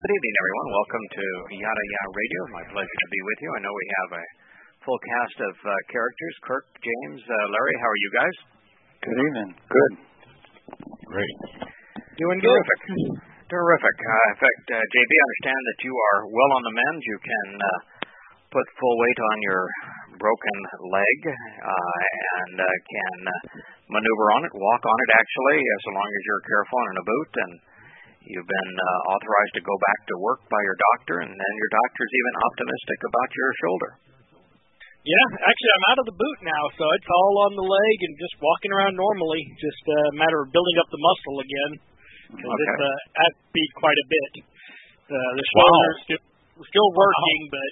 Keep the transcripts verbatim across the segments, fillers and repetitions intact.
Good evening, everyone. Welcome to Yada Yada Radio. My pleasure to be with you. I know we have a full cast of uh, characters. Kirk, James, uh, Larry, how are you guys? Good evening. Good. Great. Doing good. Terrific. Terrific. Uh, in fact, uh, J B, I understand that you are well on the mend. You can uh, put full weight on your broken leg uh, and uh, can uh, maneuver on it, walk on it, actually, as long as you're careful and in a boot. And you've been uh, authorized to go back to work by your doctor, and then your doctor's even optimistic about your shoulder. Yeah, actually, I'm out of the boot now, so it's all on the leg and just walking around normally. Just a matter of building up the muscle again, because Okay. it's uh, atrophied quite a bit. Uh, the shoulder's Wow. still, still working, but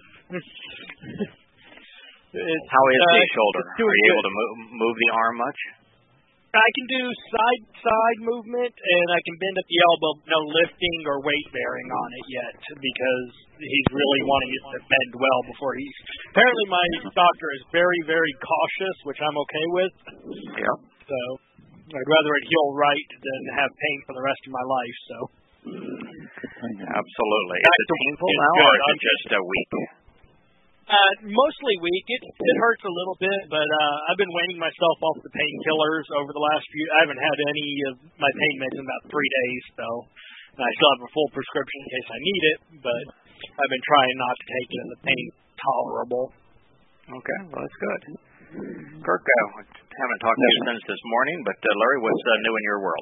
it's, How is uh, the shoulder? it's Are doing you good. able to move, move the arm much? I can do side side movement, and I can bend at the elbow. No lifting or weight bearing on it yet, because he's really wanting it to bend well before he. Apparently, my doctor is very, very cautious, which I'm okay with. Yeah. So I'd rather it heal right than have pain for the rest of my life. So. Absolutely. Is it painful It's now, good. or is it I'm just a week? Uh, mostly weak. It it hurts a little bit, but uh, I've been weaning myself off the painkillers over the last few. I haven't had any of my pain meds in about three days, so and I still have a full prescription in case I need it. But I've been trying not to take it, and the pain's tolerable. Okay, well, that's good. Kirk, uh, haven't talked to you since this morning, but uh, Larry, what's uh, new in your world?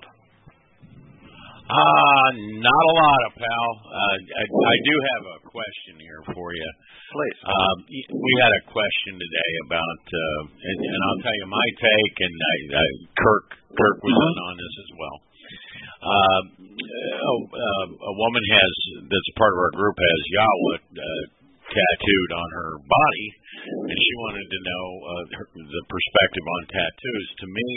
Uh, not a lot, pal. Uh, I, I do have a question here for you. Please. Um, we had a question today about, uh, and, and I'll tell you my take, and I, I, Kirk Kirk was in on this as well. Uh, a, a woman has, that's part of our group, has Yahweh uh, tattooed on her body, and she wanted to know uh, her, the perspective on tattoos. To me,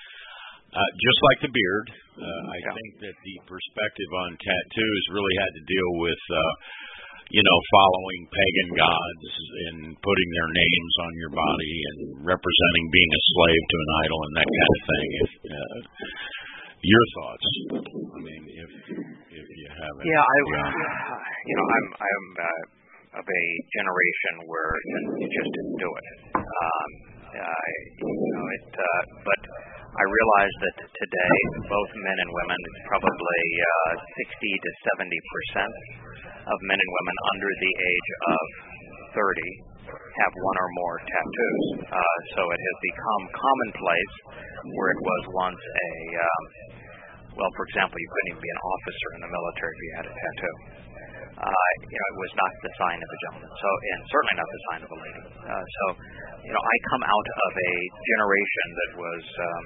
Uh, just like the beard, uh, I yeah. think that the perspective on tattoos really had to deal with, uh, you know, following pagan gods and putting their names on your body and representing being a slave to an idol and that kind of thing. If uh, your thoughts, I mean, if if you have it. Yeah, I, you know, I'm I'm uh, of a generation where you just didn't do it. Um, uh, you know, it, uh, but. I realize that today, both men and women, probably uh, sixty to seventy percent of men and women under the age of thirty have one or more tattoos. Uh, so it has become commonplace where it was once a, um, well, for example, you couldn't even be an officer in the military if you had a tattoo. Uh, you know, it was not the sign of a gentleman, so and certainly not the sign of a lady. Uh, so, you know, I come out of a generation that was um,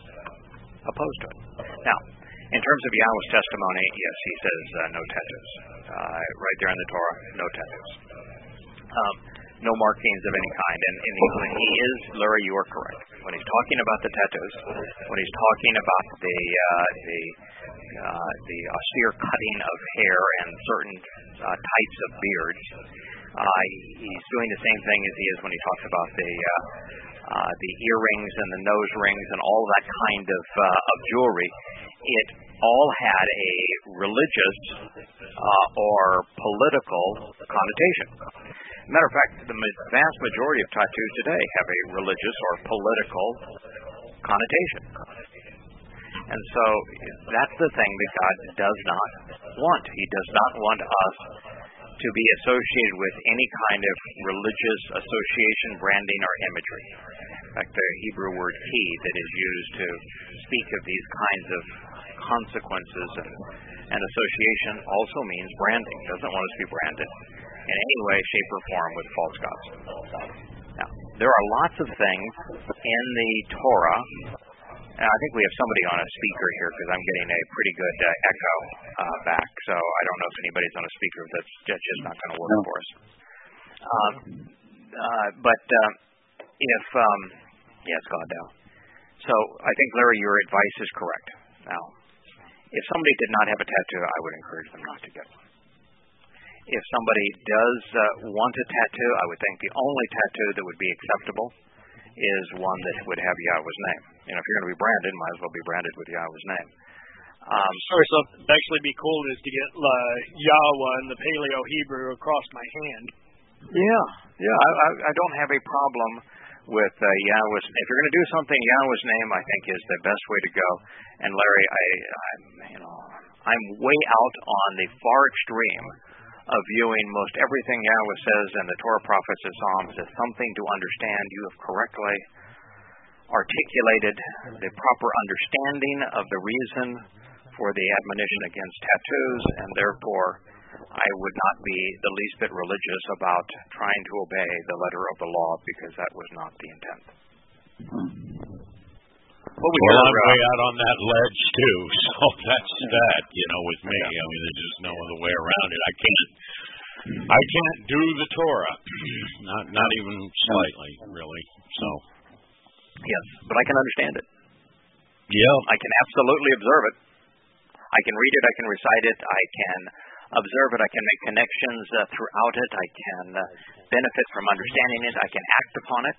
opposed to it. Now, in terms of Yahweh's testimony, yes, he says uh, no tattoos. Uh, right there in the Torah, no tattoos. Um, no markings of any kind. And, and he, he is, Larry, you are correct. When he's talking about the tattoos, when he's talking about the uh, the uh, the austere cutting of hair and certain uh, types of beards, uh, he's doing the same thing as he is when he talks about the uh, uh, the earrings and the nose rings and all that kind of uh, of jewelry. It all had a religious uh, or political connotation. Matter of fact, the vast majority of tattoos today have a religious or political connotation. And so that's the thing that God does not want. He does not want us to be associated with any kind of religious association, branding, or imagery. In fact, the Hebrew word ki that is used to speak of these kinds of consequences and, and association also means branding. It doesn't want us to be branded in any way, shape, or form with false gods. Now, there are lots of things in the Torah, and I think we have somebody on a speaker here because I'm getting a pretty good uh, echo uh, back, so I don't know if anybody's on a speaker. That's just not going to work for us. Um, uh, but uh, if, um, yeah, it's gone down. So I think, Larry, your advice is correct. Now, if somebody did not have a tattoo, I would encourage them not to get one. If somebody does uh, want a tattoo, I would think the only tattoo that would be acceptable is one that would have Yahweh's name. You know, if you're going to be branded, might as well be branded with Yahweh's name. Um, or something that'd actually be cool is to get uh, Yahweh and the Paleo Hebrew across my hand. Yeah, yeah. I, I, I don't have a problem with uh, Yahweh's. If you're going to do something, Yahweh's name, I think, is the best way to go. And Larry, I, I'm, you know, I'm way out on the far extreme of viewing most everything Yahweh says in the Torah, prophets, and Psalms as something to understand. You have correctly articulated the proper understanding of the reason for the admonition against tattoos, and therefore I would not be the least bit religious about trying to obey the letter of the law, because that was not the intent. Well, we well I'm way out on that ledge too, so that's that. You know, with me, I mean, there's just no other way around it. I can't, I can't do the Torah, not not even slightly, really. So, yes, but I can understand it. Yeah, I can absolutely observe it. I can read it. I can recite it. I can observe it. I can make connections uh, throughout it. I can uh, benefit from understanding it. I can act upon it.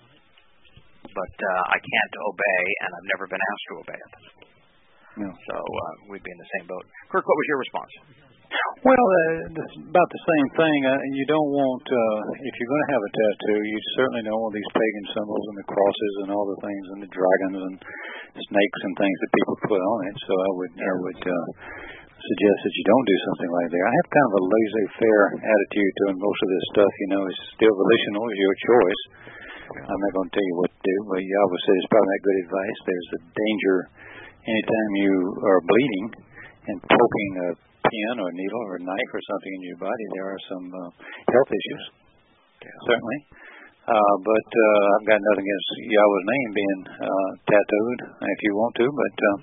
But uh, I can't obey, and I've never been asked to obey it. No. So uh, we'd be in the same boat. Kirk, what was your response? Well, uh, it's about the same thing. Uh, you don't want, uh, if you're going to have a tattoo, you certainly don't want these pagan symbols and the crosses and all the things and the dragons and snakes and things that people put on it. So I would, I would uh, suggest that you don't do something like that. I have kind of a laissez-faire attitude to most of this stuff. You know, it's still volitional, it's your choice. I'm not going to tell you what to do, but Yahweh says it's probably not good advice. There's a danger anytime you are bleeding and poking a pin or a needle or a knife or something in your body. There are some uh, health issues, yeah. certainly. Uh, but uh, I've got nothing against Yahweh's name being uh, tattooed if you want to, but uh,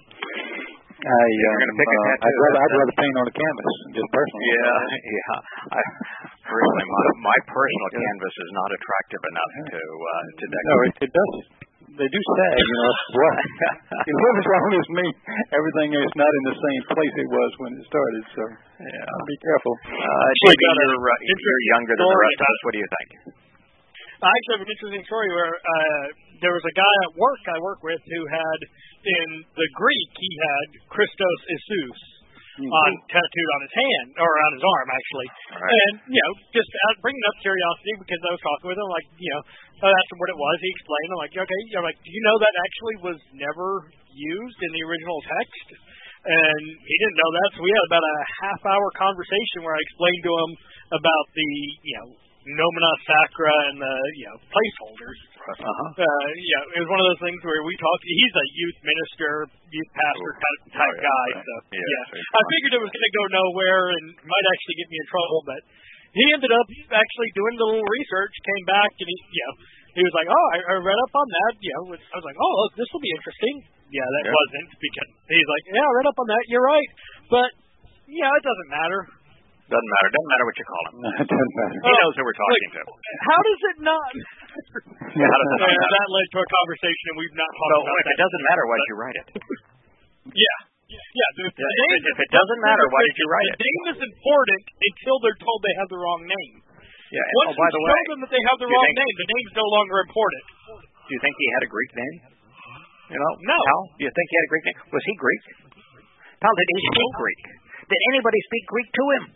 I, You're um, pick a uh, I'd, rather, I'd rather paint on a canvas, just personally. Yeah, yeah. I, personally, my, my personal canvas is not attractive enough to uh, to decorate. No, it, it does. They do sag, you know. Well, you know what's wrong with me? Everything is not in the same place it was when it started. So, yeah, be careful. Uh, J B, you're, uh, you're younger than the rest of us. What do you think? I actually have an interesting story where uh, there was a guy at work I work with who had, in the Greek, he had Christos Isus mm-hmm. on tattooed on his hand, or on his arm, actually. Right. And, you know, just out, bringing up curiosity, because I was talking with him, like, you know, I asked him what it was. He explained. I'm like, okay. I'm like, do you know that actually was never used in the original text? And he didn't know that, so we had about a half-hour conversation where I explained to him about the, you know, nomina sacra and the, you know, placeholders. Uh-huh. Uh, yeah, it was one of those things where we talked. He's a youth minister, youth pastor type, type oh, yeah, guy. Right. So yeah, yeah. I figured it was going to go nowhere and might actually get me in trouble, but he ended up actually doing a little research, came back, and he, you know, he was like, "Oh, I, I read up on that." You know, I was like, "Oh, this will be interesting." Yeah, that yeah. wasn't, because he's like, "Yeah, I read up on that. You're right, but yeah, it doesn't matter." Doesn't matter. Doesn't matter what you call him. It doesn't matter. He knows who we're talking like, to. How does it not? yeah, how does it not yeah, that led to a conversation, and we've not talked so, about if that. It doesn't matter, why did you write it? Yeah. Yeah. The, the yeah name, if it doesn't matter, why did you write it? The name is important until they're told they have the wrong name. Yeah. Once oh, by you the tell way, them that they have the wrong think, name, the name's no longer important. Do you think he had a Greek name? You know, no. Pal, do you think he had a Greek name? Was he Greek? Pal, did he speak Greek? Did anybody speak Greek to him?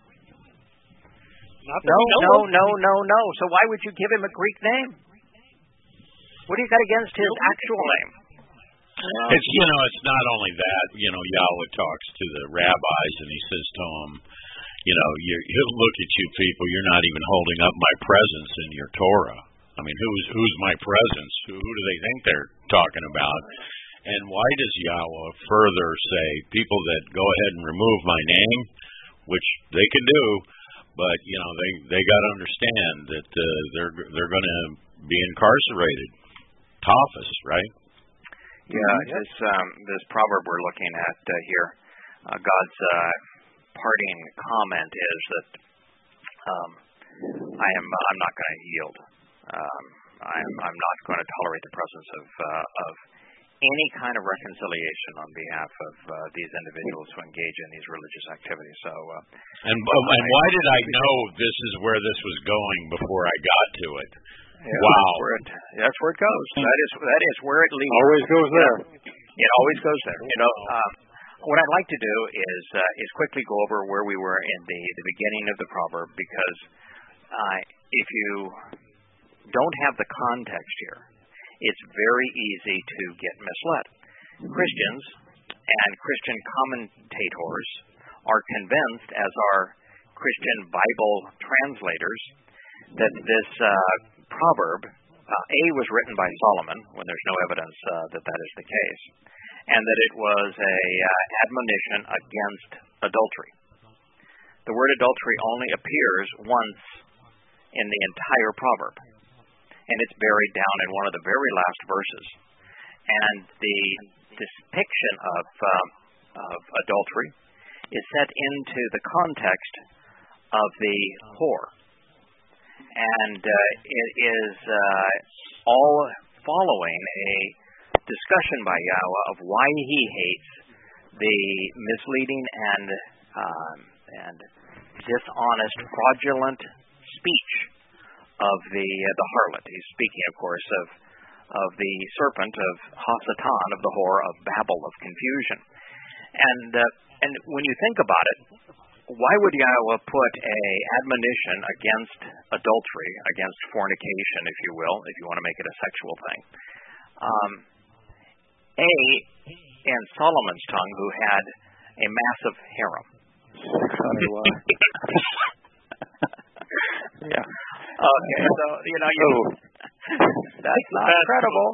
Not no, no, no, no, no. So why would you give him a Greek name? What do you got against his actual name? It's, you know, it's not only that. You know, Yahweh talks to the rabbis and he says to them, you know, you're, he'll look at you people, you're not even holding up my presence in your Torah. I mean, who's who's my presence? Who, who do they think they're talking about? And why does Yahweh further say, people that go ahead and remove my name, which they can do, but, you know, they they got to understand that uh, they're they're going to be incarcerated. Tophus, right? Yeah, this um, this proverb we're looking at uh, here, uh, God's uh, parting comment is that um, I am I'm not going to yield. Um, I'm I'm not going to tolerate the presence of uh, of any kind of reconciliation on behalf of uh, these individuals who engage in these religious activities. So, uh, and uh, and why did I know this is where this was going before I got to it? Yeah, wow, that's where it, that's where it goes. That is that is where it leads. Always goes there. It always goes there. You know, um, what I'd like to do is uh, is quickly go over where we were in the, the beginning of the proverb, because uh, if you don't have the context here, it's very easy to get misled. Christians and Christian commentators are convinced, as are Christian Bible translators, that this uh, proverb, uh, A, was written by Solomon, when there's no evidence uh, that that is the case, and that it was a uh, admonition against adultery. The word adultery only appears once in the entire proverb, and it's buried down in one of the very last verses. And the depiction of, uh, of adultery is set into the context of the whore. And uh, it is uh, all following a discussion by Yahweh of why he hates the misleading and um, and dishonest, fraudulent speech of the uh, the harlot. He's speaking, of course, of of the serpent, of Hasatan, of the whore, of Babel, of confusion. And uh, and when you think about it, why would Yahweh put a admonition against adultery, against fornication, if you will, if you want to make it a sexual thing? Um, a, in Solomon's tongue, who had a massive harem. Yeah. Okay, so, you know, you, that's not credible.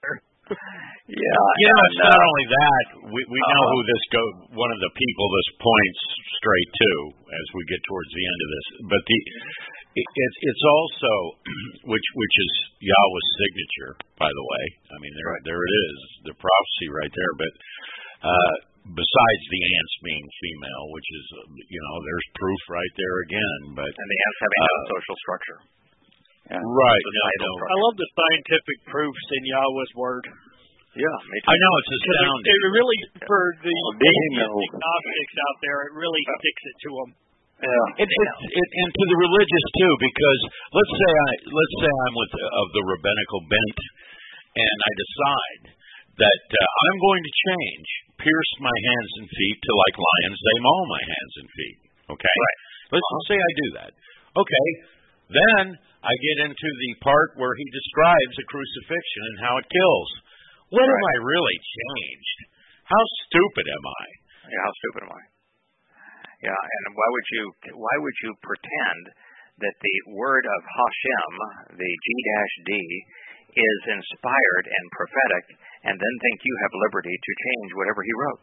Yeah. You know, it's not only that. We we know who this go. One of the people this points straight to as we get towards the end of this. But the it, it's it's also which which is Yahweh's signature, by the way. I mean, there there it is, the prophecy right there. But uh, besides the ants being female, which is you know, there's proof right there again. But and the ants having uh, no social structure. Yeah. Right. No, I love the scientific proofs in Yahweh's word. Yeah, me too. I know, it's astounding. It, it really, for the agnostics out there, it really sticks it to them. Yeah. It, it, it, and to the religious too, because let's say I let's say I'm with of the rabbinical bent, and I decide that uh, I'm going to change, pierce my hands and feet to like lions, they maul my hands and feet. Okay. Right. Let's uh-huh. say I do that. Okay. Then I get into the part where he describes the crucifixion and how it kills. What right. am I really changed? How stupid am I? Yeah, how stupid am I? Yeah, and why would you why would you pretend that the word of Hashem, the G D, is inspired and prophetic, and then think you have liberty to change whatever he wrote?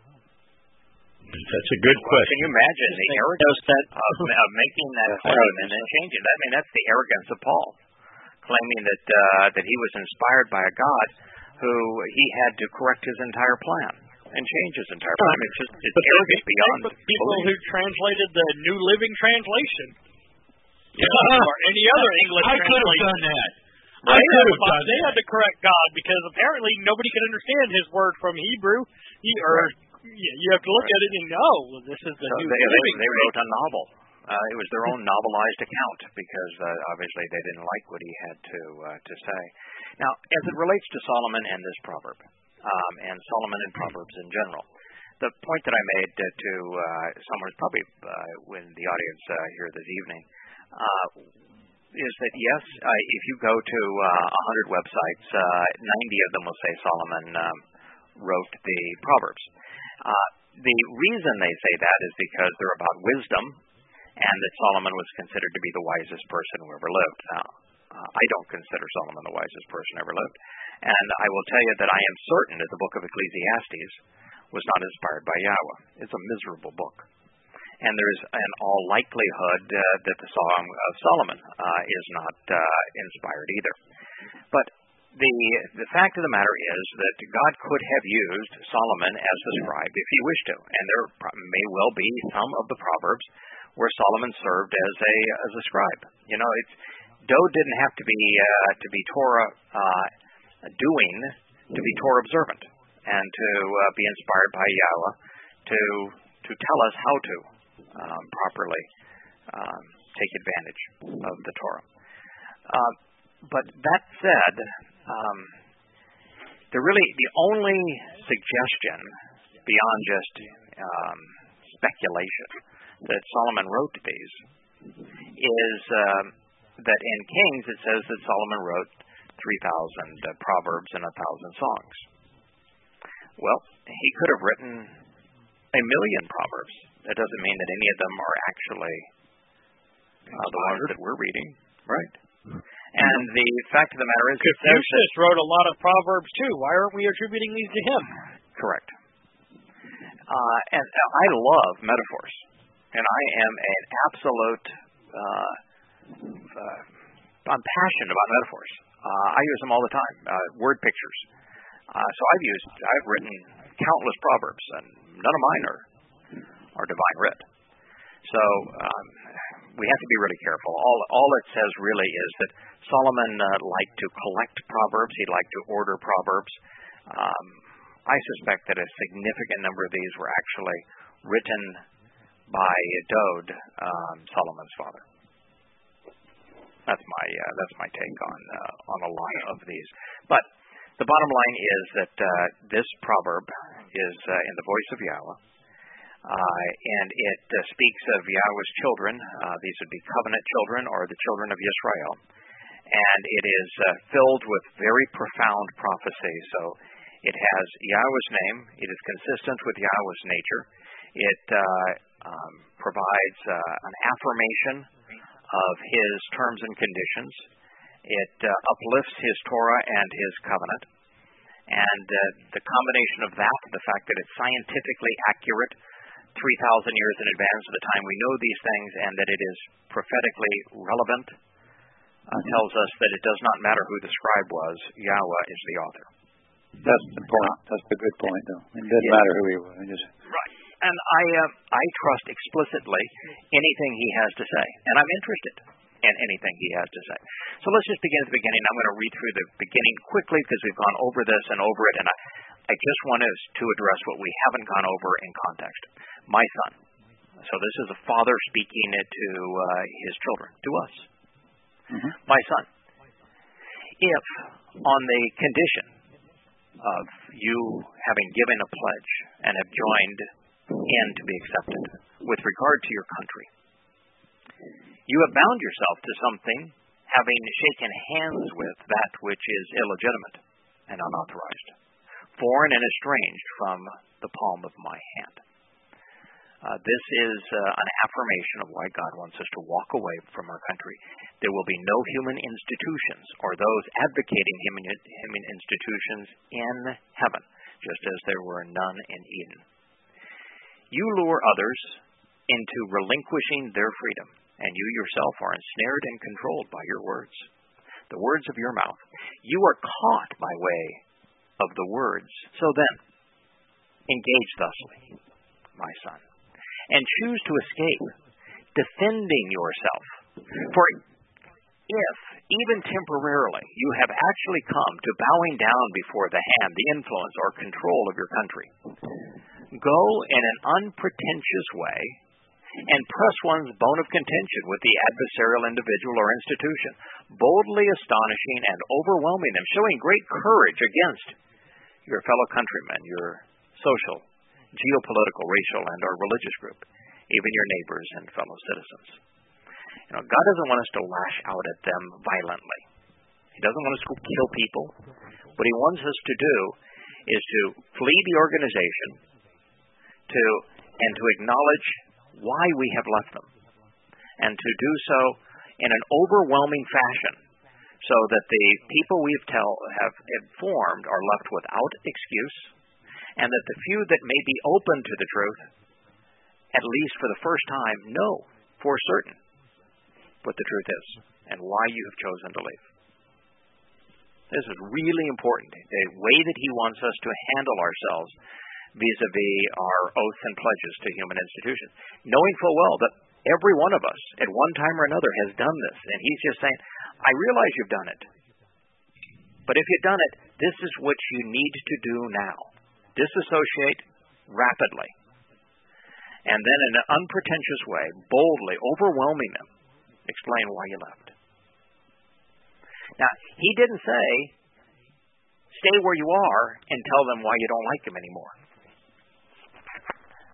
That's a good question. Can you imagine the arrogance of, of making that claim and then changing it? I mean, that's the arrogance of Paul, claiming that uh, that he was inspired by a God who he had to correct his entire plan and change his entire plan. It's just it's arrogant beyond people belief. who translated the New Living Translation. Yeah. Or any other English I translation. could have done that. I I could have done They that. had to correct God because apparently nobody could understand his word from Hebrew. He, or right. yeah, you have to look right. at it and go, oh, well, this is the so New they, Living. They, they wrote a novel. Uh, it was their own novelized account because uh, obviously they didn't like what he had to uh, to say. Now, as it relates to Solomon and this proverb, um, and Solomon and Proverbs in general, the point that I made uh, to uh, someone probably uh, in the audience uh, here this evening uh, is that yes, uh, if you go to uh, one hundred websites, uh, ninety of them will say Solomon um, wrote the Proverbs. Uh, the reason they say that is because they're about wisdom, and that Solomon was considered to be the wisest person who ever lived. Now, uh, I don't consider Solomon the wisest person ever lived, and I will tell you that I am certain that the book of Ecclesiastes was not inspired by Yahweh. It's a miserable book. And there's an all likelihood uh, that the Song of Solomon uh, is not uh, inspired either. But the the fact of the matter is that God could have used Solomon as the scribe if he wished to, and there may well be some of the Proverbs where Solomon served as a as a scribe. You know, it's Doe didn't have to be uh, to be Torah uh, doing to be Torah observant and to uh, be inspired by Yahweh to to tell us how to um, properly um, take advantage of the Torah. Uh, but that said, um, the really the only suggestion beyond just um, speculation that Solomon wrote these is um, that in Kings it says that Solomon wrote three thousand uh, proverbs and a thousand songs. Well, he could have written a million proverbs. That doesn't mean that any of them are actually uh, the ones that we're reading. Right. And the fact of the matter is, Confucius wrote a lot of proverbs too. Why aren't we attributing these to him? Correct. Uh, and I love metaphors, and I am an absolute. Uh, uh, I'm passionate about metaphors. Uh, I use them all the time. Uh, word pictures. Uh, so I've used. I've written countless proverbs, and none of mine are are divine writ. So um, we have to be really careful. All all it says really is that Solomon uh, liked to collect proverbs. He liked to order proverbs. Um, I suspect that a significant number of these were actually written by Dode, um, Solomon's father. That's my uh, that's my take on uh, on a lot of these. But the bottom line is that uh, this proverb is uh, in the voice of Yahweh. Uh, and it uh, speaks of Yahweh's children. Uh, these would be covenant children or the children of Yisrael. And it is uh, filled with very profound prophecy. So it has Yahweh's name. It is consistent with Yahweh's nature. It uh, um, provides uh, an affirmation of his terms and conditions. It uh, uplifts his Torah and his covenant. And uh, the combination of that, the fact that it's scientifically accurate, three thousand years in advance of the time we know these things, and that it is prophetically relevant, uh, tells us that it does not matter who the scribe was. Yahweh is the author. That's the point. That's the good point, though. It doesn't yeah. matter who he was. It just... Right. And I, uh, I trust explicitly anything he has to say, and I'm interested in anything he has to say. So let's just begin at the beginning. I'm going to read through the beginning quickly because we've gone over this and over it, and I, I just want us to address what we haven't gone over in context. My son. So this is a father speaking it to uh, his children, to us. Mm-hmm. My son, if on the condition of you having given a pledge and have joined in to be accepted with regard to your country, you have bound yourself to something having shaken hands with that which is illegitimate and unauthorized, foreign and estranged from the palm of my hand. Uh, this is uh, an affirmation of why God wants us to walk away from our country. There will be no human institutions or those advocating human, human institutions in heaven, just as there were none in Eden. You lure others into relinquishing their freedom, and you yourself are ensnared and controlled by your words, the words of your mouth. You are caught by way of the words. So then, engage thusly, my son, and choose to escape, defending yourself. For if, even temporarily, you have actually come to bowing down before the hand, the influence, or control of your country, go in an unpretentious way and press one's bone of contention with the adversarial individual or institution, boldly astonishing and overwhelming them, showing great courage against your fellow countrymen, your social, geopolitical, racial, and or religious group, even your neighbors and fellow citizens. You know, God doesn't want us to lash out at them violently. He doesn't want us to kill people. What he wants us to do is to flee the organization to and to acknowledge why we have left them, and to do so in an overwhelming fashion so that the people we've tell, have informed are left without excuse, and that the few that may be open to the truth, at least for the first time, know for certain what the truth is and why you have chosen to leave. This is really important, the way that he wants us to handle ourselves vis-a-vis our oaths and pledges to human institutions, knowing full well that every one of us at one time or another has done this, and he's just saying, I realize you've done it, but if you've done it, this is what you need to do now. Disassociate rapidly, and then in an unpretentious way, boldly, overwhelming them, explain why you left. Now, he didn't say, stay where you are and tell them why you don't like them anymore.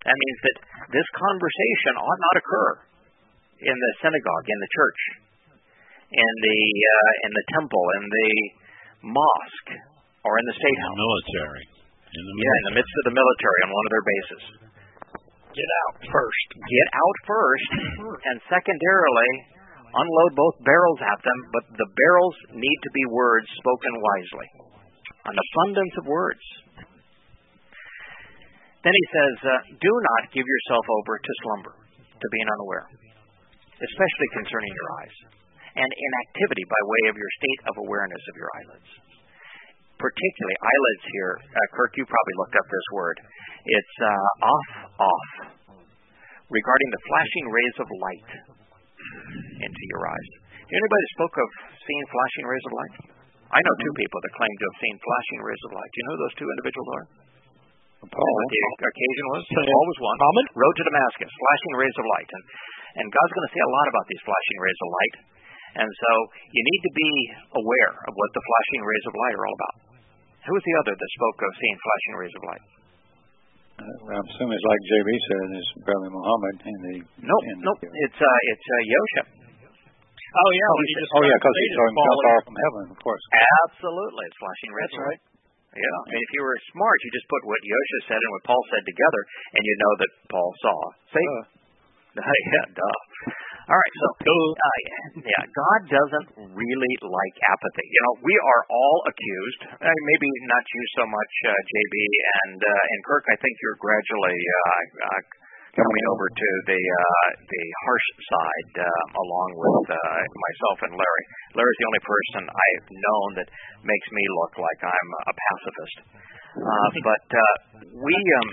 That means that this conversation ought not occur in the synagogue, in the church, in the uh, in the temple, in the mosque, or in the state house. Military. In the yeah, in the midst of the military on one of their bases. Get out first. Get out first, and secondarily, unload both barrels at them, but the barrels need to be words spoken wisely. An abundance of words. Then he says, uh, do not give yourself over to slumber, to being unaware, especially concerning your eyes, and inactivity by way of your state of awareness of your eyelids. Particularly eyelids here. Uh, Kirk, you probably looked up this word. It's uh, off, off, regarding the flashing rays of light into your eyes. Anybody spoke of seeing flashing rays of light? I know two people that claim to have seen flashing rays of light. Do you know who those two individuals are? Paul. What the occasion was? Paul was one. Common? Road to Damascus, flashing rays of light. And, and God's going to say a lot about these flashing rays of light. And so you need to be aware of what the flashing rays of light are all about. Who was the other that spoke of seeing flashing rays of light? Uh, I'm assuming it's like J B said, it's Brother Muhammad in the. Nope, in nope. The, it's uh, it's uh, Yosha. Oh yeah, oh, when he just oh yeah, because he saw himself falling. fall from heaven, of course. Absolutely, it's flashing rays That's of light. right. Yeah, and if you were smart, you just put what Yosha said and what Paul said together, and you know that Paul saw Satan. Uh. yeah, duh. All right, so uh, yeah, God doesn't really like apathy. You know, we are all accused. Uh, maybe not you so much, uh, J B and uh, and Kirk. I think you're gradually uh, uh, coming over to the uh, the harsh side, uh, along with uh, myself and Larry. Larry's the only person I've known that makes me look like I'm a pacifist. Uh, but uh, we. Um,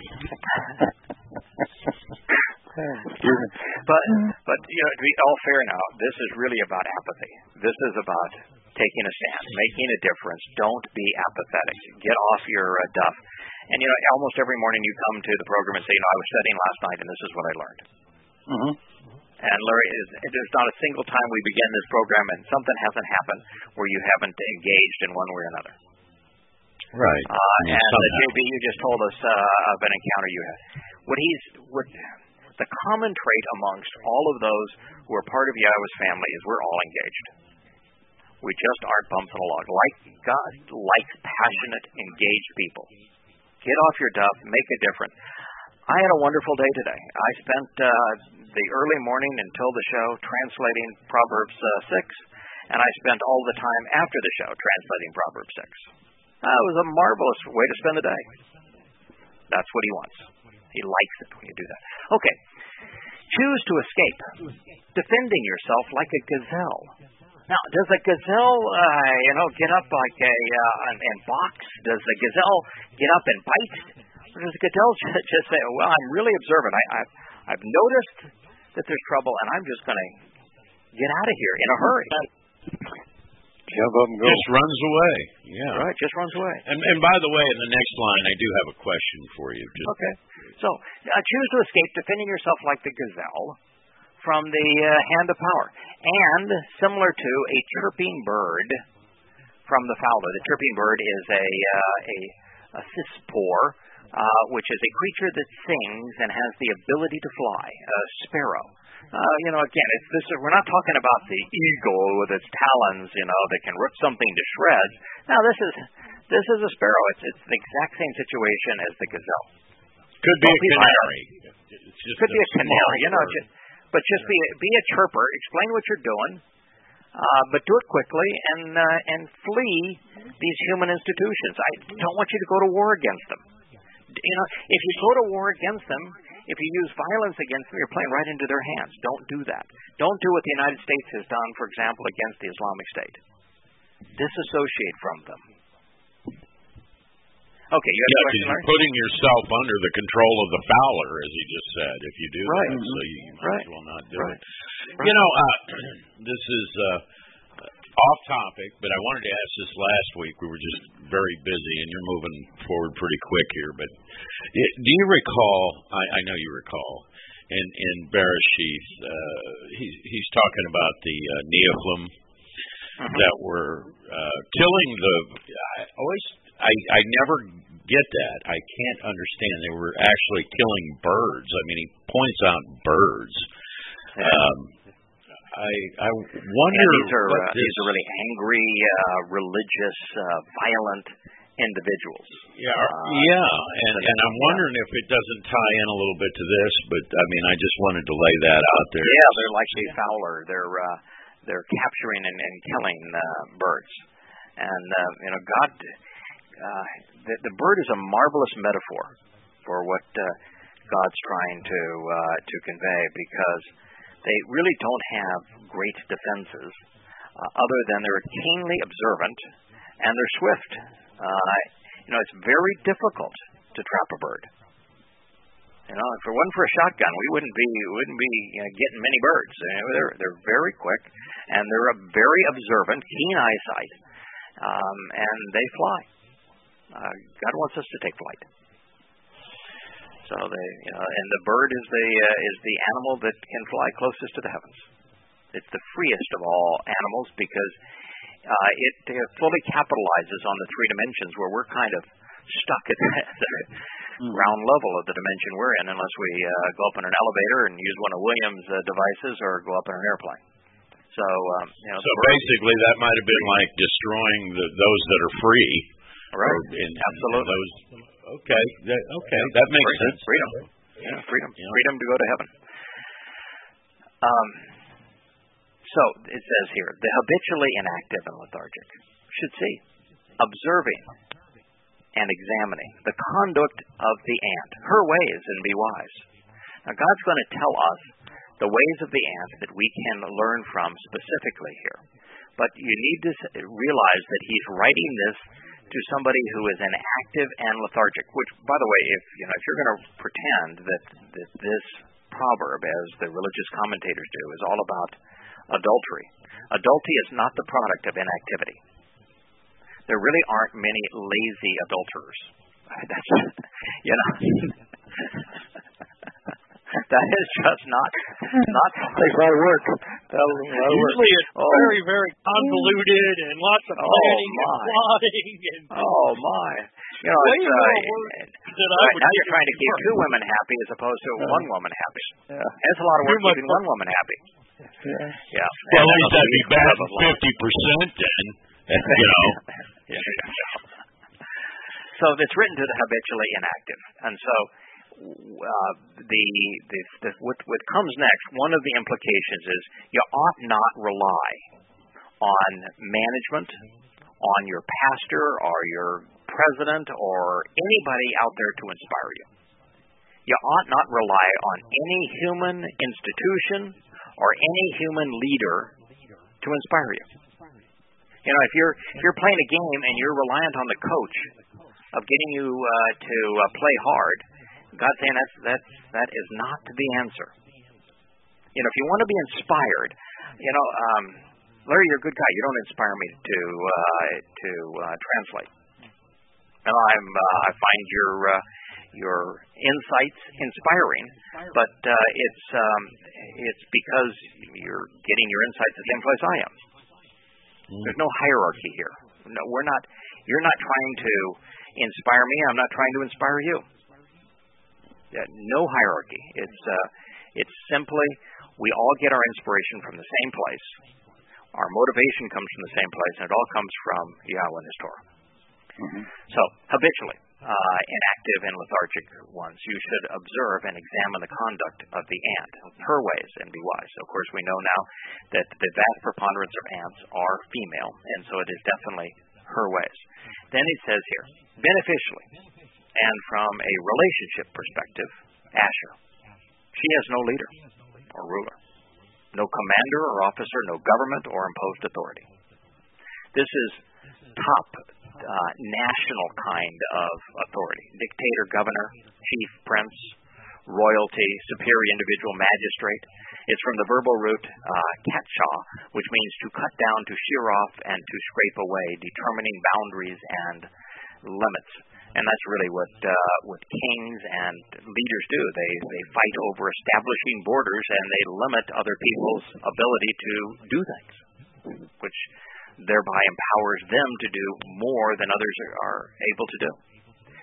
but but you know, to be all fair now, this is really about apathy. This is about taking a stand, making a difference. Don't be apathetic. Get off your uh, duff. And you know, almost every morning you come to the program and say, you know, I was studying last night and this is what I learned. Mm-hmm. And Larry, is, there's not a single time we begin this program and something hasn't happened where you haven't engaged in one way or another. Right. Uh, and uh, J B, you just told us uh, of an encounter you had. What he's what. The common trait amongst all of those who are part of Yahweh's family is we're all engaged. We just aren't bumps in a log. Like God likes passionate, engaged people. Get off your duff, make a difference. I had a wonderful day today. I spent uh, the early morning until the show translating Proverbs uh, six, and I spent all the time after the show translating Proverbs six. Uh, it was a marvelous way to spend the day. That's what he wants. He likes it when you do that. Okay. Choose to escape, defending yourself like a gazelle. Now, does a gazelle, uh, you know, get up like a uh, and, and box? Does a gazelle get up and bite? Or does a gazelle just say, "Well, I'm really observant. I, I've I've noticed that there's trouble, and I'm just going to get out of here in a hurry." Jump up and go. Just runs away. Yeah. Right, just runs away. And, and by the way, in the next line, I do have a question for you. Just okay. So, uh, choose to escape, defending yourself like the gazelle from the uh, hand of power. And similar to a chirping bird from the fowler. The chirping bird is a uh, a, a cispore, uh, which is a creature that sings and has the ability to fly, a sparrow. Uh, you know, again, it's this. We're not talking about the eagle with its talons, you know, that can rip something to shreds. Now, this is this is a sparrow. It's it's the exact same situation as the gazelle. Could be a canary. It's just Could be a canary, you know. Just, but just be be a chirper. Explain what you're doing, uh, but do it quickly and uh, and flee these human institutions. I don't want you to go to war against them. You know, if you go to war against them, if you use violence against them, you're playing right into their hands. Don't do that. Don't do what the United States has done, for example, against the Islamic State. Disassociate from them. Okay, you have yeah, a question, Larry? Putting yourself under the control of the fowler, as you just said, if you do right. that, so you might right. as well not do right. it. Right. You know, uh, this is uh, off topic, but I wanted to ask this last week. We were just very busy, and you're moving forward pretty quick here. But do you recall? I, I know you recall. In in Bereshith, uh, he's he's talking about the uh, Nephilim uh-huh. that were uh, killing the. I always, I I never get that. I can't understand. They were actually killing birds. I mean, he points out birds. Um, I I wonder. And these are what uh, this, these are really angry, uh, religious, uh, violent individuals. Yeah, uh, yeah, and and I'm wondering if it doesn't tie in a little bit to this, but I mean, I just wanted to lay that out there. Yeah, they're like Jay Fowler. They're uh, they're capturing and, and killing uh, birds, and uh, you know, God, uh, the, the bird is a marvelous metaphor for what uh, God's trying to uh, to convey, because they really don't have great defenses, uh, other than they're keenly observant and they're swift. Uh, you know, it's very difficult to trap a bird. You know, if it wasn't for a shotgun, we wouldn't be wouldn't be you know, getting many birds. You know, they're they're very quick, and they're a very observant, keen eyesight, um, and they fly. Uh, God wants us to take flight. So they, you know, and the bird is the uh, is the animal that can fly closest to the heavens. It's the freest of all animals because uh, it uh, fully capitalizes on the three dimensions where we're kind of stuck at the, the mm. ground level of the dimension we're in, unless we uh, go up in an elevator and use one of Williams' uh, devices, or go up in an airplane. So, um, you know, so basically, that might have been like destroying the, those that are free. Right. In, Absolutely. In those, okay. That, okay. That makes freedom. sense. Freedom. Yeah. Freedom. Yeah. Freedom to go to heaven. Um. So it says here, the habitually inactive and lethargic should see, observing and examining the conduct of the ant, her ways, and be wise. Now God's going to tell us the ways of the ant that we can learn from specifically here. But you need to realize that he's writing this to somebody who is inactive and lethargic, which, by the way, if you know if you're going to pretend that, that this proverb, as the religious commentators do, is all about adultery. Adultery is not the product of inactivity. There really aren't many lazy adulterers. That's, you know, that is just not not. Takes a lot of work. Usually it's oh. very, very convoluted and lots of planning oh, and plotting. And oh my! You know, it's, uh, right now you're trying to keep two women happy as opposed to one woman happy. Yeah. It's a lot of work keeping one woman happy. Yeah. Yeah. Well, at least that'd be better than fifty percent then. You know. Yeah. So it's written to the habitually inactive, and so uh, the, the the what what comes next. One of the implications is you ought not rely on management, on your pastor or your president or anybody out there to inspire you. You ought not rely on any human institution or any human leader to inspire you. You know, if you're if you're playing a game and you're reliant on the coach of getting you uh, to uh, play hard, God's saying that's that's that is not the answer. You know, if you want to be inspired, you know, um, Larry, you're a good guy. You don't inspire me to uh, to uh, translate. And I'm uh, I find your uh, your insights inspiring, but uh, it's um, it's because you're getting your insights the same place I am. There's no hierarchy here. No, we're not. You're not trying to inspire me. I'm not trying to inspire you. Yeah, no hierarchy. It's uh, it's simply we all get our inspiration from the same place. Our motivation comes from the same place, and it all comes from Yahweh and His Torah. Mm-hmm. So habitually, uh, inactive and lethargic ones, you should observe and examine the conduct of the ant, her ways, and be wise. So of course, we know now that the vast preponderance of ants are female, and so it is definitely her ways. Then it says here, beneficially, and from a relationship perspective, Asher. She has no leader or ruler, no commander or officer, no government or imposed authority. This is top uh, national kind of authority. Dictator, governor, chief, prince, royalty, superior individual, magistrate. It's from the verbal root uh, katsha, which means to cut down, to shear off, and to scrape away, determining boundaries and limits. And that's really what uh, what kings and leaders do. They they fight over establishing borders, and they limit other people's ability to do things, which thereby empowers them to do more than others are able to do.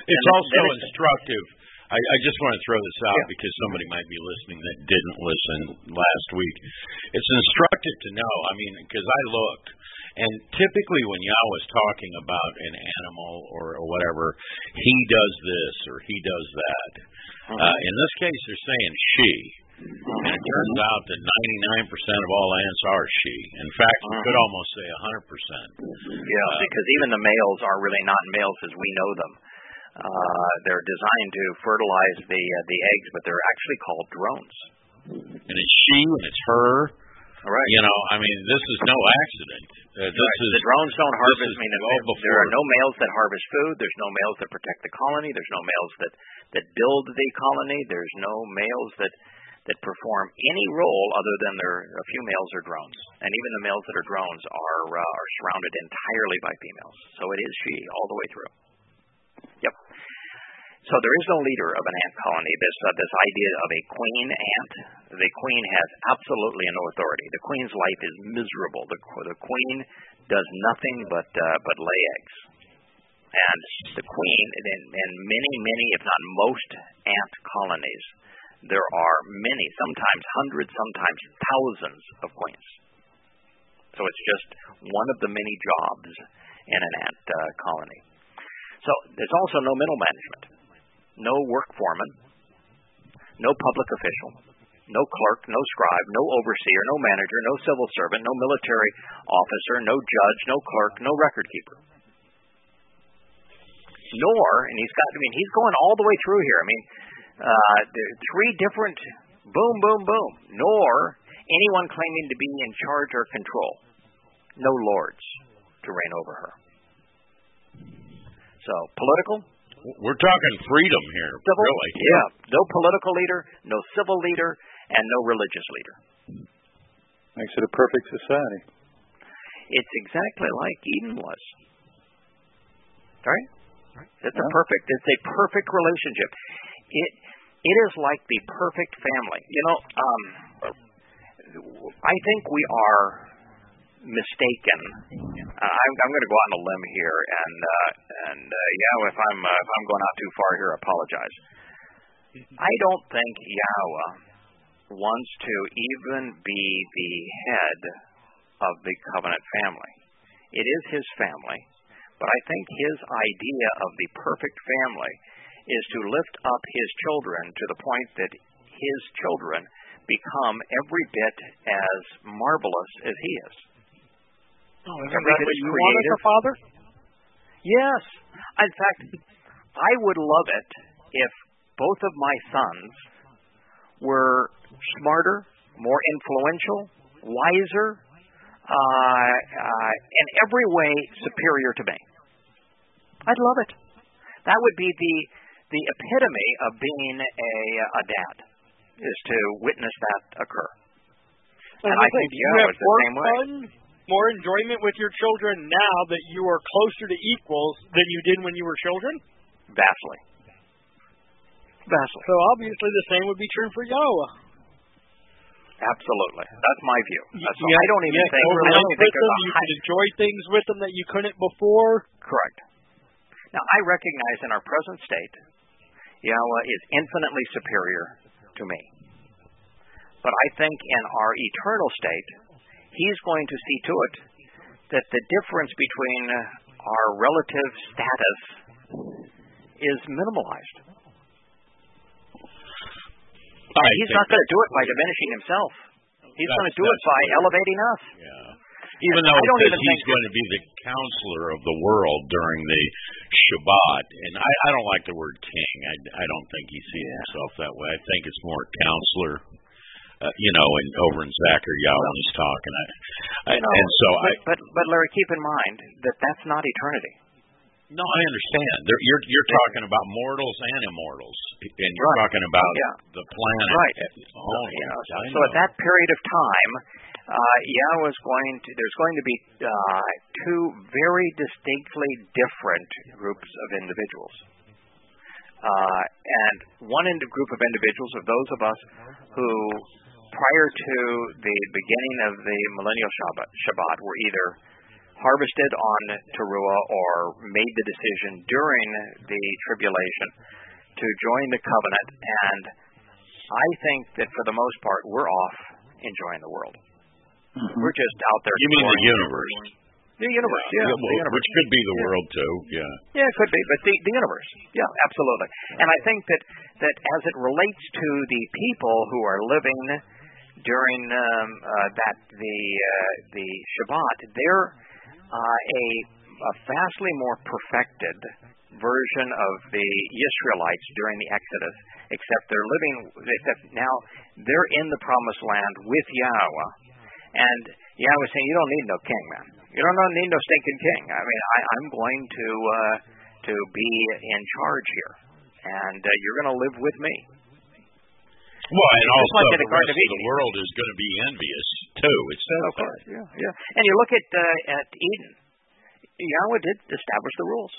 It's and also it's, instructive. I, I just want to throw this out yeah. because somebody might be listening that didn't listen last week. It's instructive to know. I mean, because I looked, and typically when Yah was talking about an animal or, or whatever, he does this or he does that. Mm-hmm. Uh, in this case, they're saying she. And it turns out that ninety-nine percent of all ants are she. In fact, you could almost say one hundred percent. Yeah, uh, because even the males are really not males as we know them. Uh, they're designed to fertilize the uh, the eggs, but they're actually called drones. And it's she and it's her. Right. You know, I mean, this is no accident. Uh, this right. is, the drones don't harvest. I mean, well there are no males that harvest food. There's no males that protect the colony. There's no males that, that build the colony. There's no males that that perform any role other than there a few males are drones. And even the males that are drones are uh, are surrounded entirely by females. So it is she all the way through. Yep. So there is no leader of an ant colony. This uh, this idea of a queen ant, the queen has absolutely no authority. The queen's life is miserable. The the queen does nothing but uh, but lay eggs. And the queen, in, in many, many, if not most ant colonies, there are many, sometimes hundreds, sometimes thousands of queens. So it's just one of the many jobs in an ant uh, colony. So there's also no middle management, no work foreman, no public official, no clerk, no scribe, no overseer, no manager, no civil servant, no military officer, no judge, no clerk, no record keeper. Nor, and he's got, I mean, he's going all the way through here. I mean, uh, there are three different boom, boom, boom. Nor anyone claiming to be in charge or control. No lords to reign over her. So, political? We're talking freedom here, civil, really. Yeah. No political leader, no civil leader, and no religious leader. Makes it a perfect society. It's exactly like Eden was. Right? It's yeah. a perfect, it's a perfect relationship. It it is like the perfect family. You know, um, I think we are mistaken. Uh, I'm, I'm going to go out on a limb here, and uh, and uh, yeah, if I'm uh, if I'm going out too far here, I apologize. I don't think Yahweh wants to even be the head of the covenant family. It is his family, but I think his idea of the perfect family is to lift up his children to the point that his children become every bit as marvelous as he is. Oh, isn't that what you want as a father? Yes. In fact, I would love it if both of my sons were smarter, more influential, wiser, uh, uh, in every way superior to me. I'd love it. That would be the the epitome of being a a dad, is to witness that occur. And, and I think you have more fun, more enjoyment with your children now that you are closer to equals than you did when you were children? Vastly. Vastly. So obviously the same would be true for Yahweh. Absolutely. That's my view. That's yeah, I don't even yeah, think, I don't even think them, you can enjoy things with them that you couldn't before. Correct. Now, I recognize in our present state, Yahweh is infinitely superior to me. But I think in our eternal state, he's going to see to it that the difference between our relative status is minimalized. And he's not going to do it by diminishing himself. He's going to do it by elevating us. Yeah. Even though it says he's going to be the counselor of the world during the Shabbat. And I, I don't like the word king. I, I don't think he sees yeah. himself that way. I think it's more counselor. Uh, you know, and over in Zechariah when he's talking. I, I, no, and so but, I, but, but Larry, keep in mind that that's not eternity. No, I understand. There, you're you're talking about mortals and immortals, and you're right. talking about yeah. the planet. Right. Oh, you know, so, know. so at that period of time, uh, Yahweh is going to. There's going to be uh, two very distinctly different groups of individuals. Uh, and one in group of individuals are those of us who, prior to the beginning of the millennial Shabbat, Shabbat were either harvested on Teruah or made the decision during the tribulation to join the covenant, and I think that for the most part we're off enjoying the world. Mm-hmm. We're just out there. You mean the universe? The universe, yeah. yeah. yeah well, the universe. Which could be the yeah. world too, yeah. Yeah, it could be, but the, the universe, yeah, absolutely. And I think that, that as it relates to the people who are living during um, uh, that the uh, the Shabbat, they're uh, a, a vastly more perfected version of the Israelites during the Exodus, except they're living, except now they're in the Promised Land with Yahweh, and Yahweh is saying, you don't need no king, man. You don't need no stinking king. I mean, I, I'm going to uh, to be in charge here, and uh, you're going to live with me. Well, and also like the rest of the world is going to be envious too. It says of course, yeah, yeah. And you look at uh, at Eden, Yahweh did establish the rules.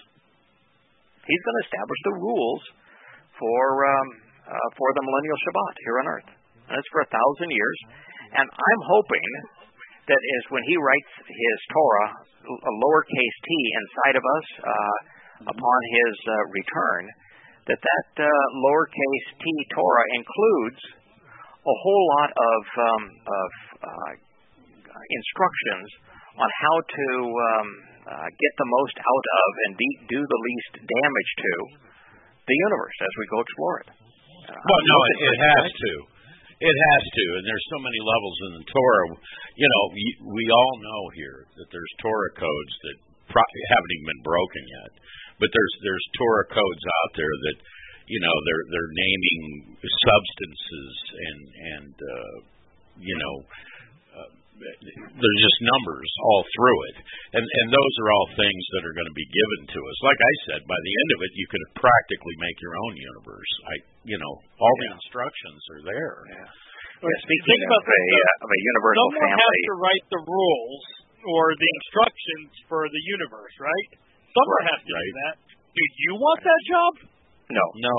He's going to establish the rules for um, uh, for the millennial Shabbat here on earth. And it's for a thousand years. And I'm hoping that is when he writes his Torah, a lowercase t inside of us uh, upon his uh, return, that that uh, lowercase t Torah includes a whole lot of um, of uh, instructions on how to um, uh, get the most out of and de- do the least damage to the universe as we go explore it. Uh, well, no, it, it has to. It has to, and there's so many levels in the Torah. You know, we, we all know here that there's Torah codes that pro- haven't even been broken yet, but there's there's Torah codes out there that, you know, they're they're naming substances and and uh, you know. Uh, there's just numbers all through it, and and those are all things that are going to be given to us. Like I said, by the end of it, you could practically make your own universe. I, you know, all yeah. the instructions are there. Yeah. Well, yeah, speaking of, about a, uh, of a universal someone family, has to write the rules or the instructions for the universe, right? Someone has to right. do that. Do you want that job? No. No.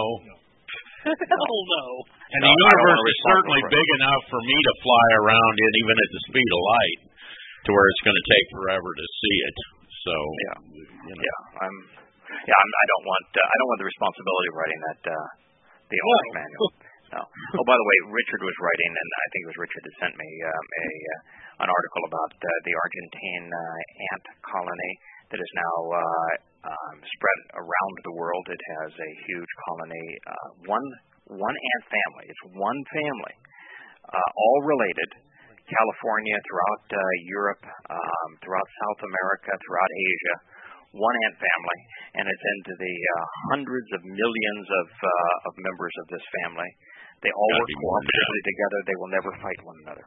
Hell no. And the no, universe is certainly big enough for me to fly around in, even at the speed of light, to where it's going to take forever to see it. So yeah, you know. yeah, I'm, yeah, I'm, I don't want, uh, I don't want the responsibility of writing that uh, the owner's no. manual. No. Oh, by the way, Richard was writing, and I think it was Richard that sent me um, a uh, an article about uh, the Argentine uh, ant colony that is now uh, um, spread around the world. It has a huge colony, uh, one. One ant family. It's one family, uh, all related. California, throughout uh, Europe, um, throughout South America, throughout Asia. One ant family, and it's into the uh, hundreds of millions of uh, of members of this family. They all work cooperatively together. They will never fight one another.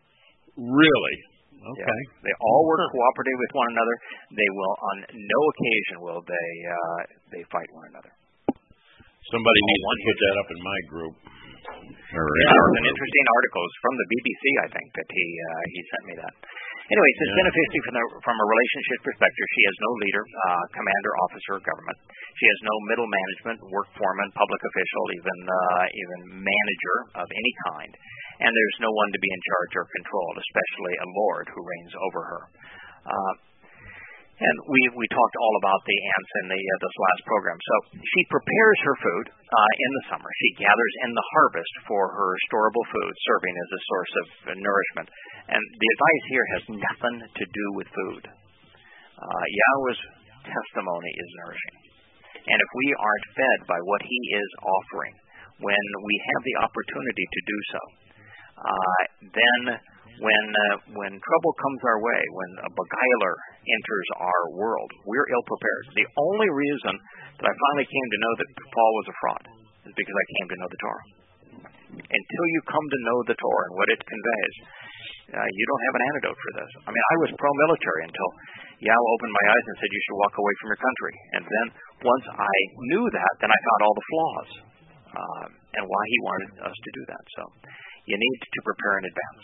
Really? Okay. Yeah. They all work cooperatively with one another. They will, on no occasion, will they uh, they fight one another. Somebody needs to put that up in my group. Or yeah, there was an interesting article from the B B C, I think, that he uh, he sent me that. Anyway, it's yeah. beneficial from, the, from a relationship perspective. She has no leader, uh, commander, officer of government. She has no middle management, work foreman, public official, even uh, even manager of any kind. And there's no one to be in charge or controlled, especially a lord who reigns over her. Uh, And we we talked all about the ants in the uh, this last program. So she prepares her food uh, in the summer. She gathers in the harvest for her storable food, serving as a source of uh, nourishment. And the advice here has nothing to do with food. Uh, Yahweh's testimony is nourishing. And if we aren't fed by what He is offering, when we have the opportunity to do so, uh, then when uh, when trouble comes our way, when a beguiler enters our world, we're ill-prepared. The only reason that I finally came to know that Paul was a fraud is because I came to know the Torah. Until you come to know the Torah and what it conveys, uh, you don't have an antidote for this. I mean, I was pro-military until Yahweh opened my eyes and said, you should walk away from your country. And then once I knew that, then I found all the flaws uh, and why he wanted us to do that. So you need to prepare in advance.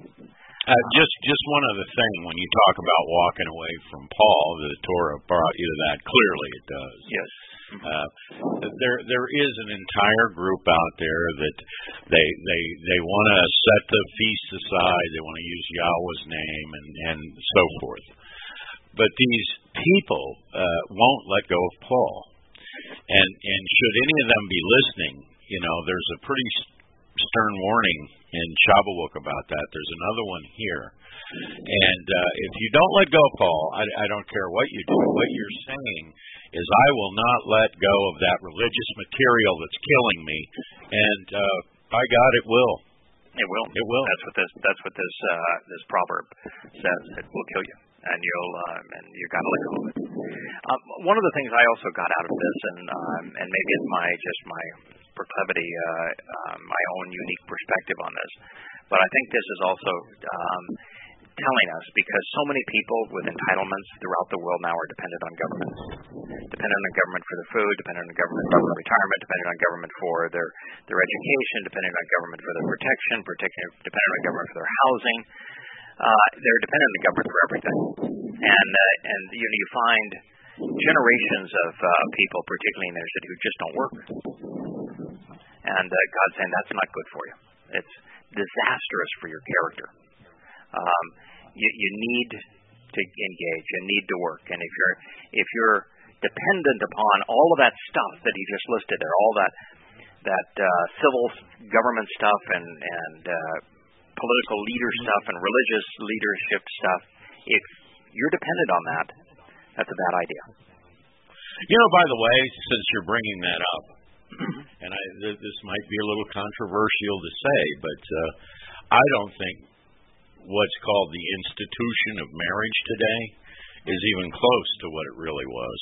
Uh, just just one other thing, when you talk about walking away from Paul, the Torah brought you to that. Clearly it does. Yes. Uh, there there is an entire group out there that they they they want to set the feast aside. They want to use Yahweh's name and and so forth. but these people uh, won't let go of Paul. And and should any of them be listening, you know, there's a pretty stern warning in Shavuot about that. There's another one here. And uh, if you don't let go of Paul, I, I don't care what you do. What you're saying is, I will not let go of that religious material that's killing me. And uh, by God, it will. It will. It will. That's what this. That's what this. Uh, this proverb says. It will kill you, and you'll. Um, and you got to let go of it. Um, one of the things I also got out of this, and um, and maybe it's my just my proclivity, uh, uh, my own unique perspective on this, but I think this is also um, telling us, because so many people with entitlements throughout the world now are dependent on government, dependent on government for their food, dependent on government for their retirement, dependent on government for their their education, dependent on government for their protection, dependent on government for their housing. Uh, they're dependent on government for everything, and uh, and you know, you find generations of uh, people, particularly in inner city, who just don't work, and uh, God's saying that's not good for you. It's disastrous for your character. Um, you, you need to engage. You need to work, and if you're if you're dependent upon all of that stuff that he just listed there, all that that uh, civil government stuff and and uh, political leader stuff and religious leadership stuff, if you're dependent on that, that's a bad idea. You know, by the way, since you're bringing that up, and I, th- this might be a little controversial to say, but uh, I don't think what's called the institution of marriage today is even close to what it really was.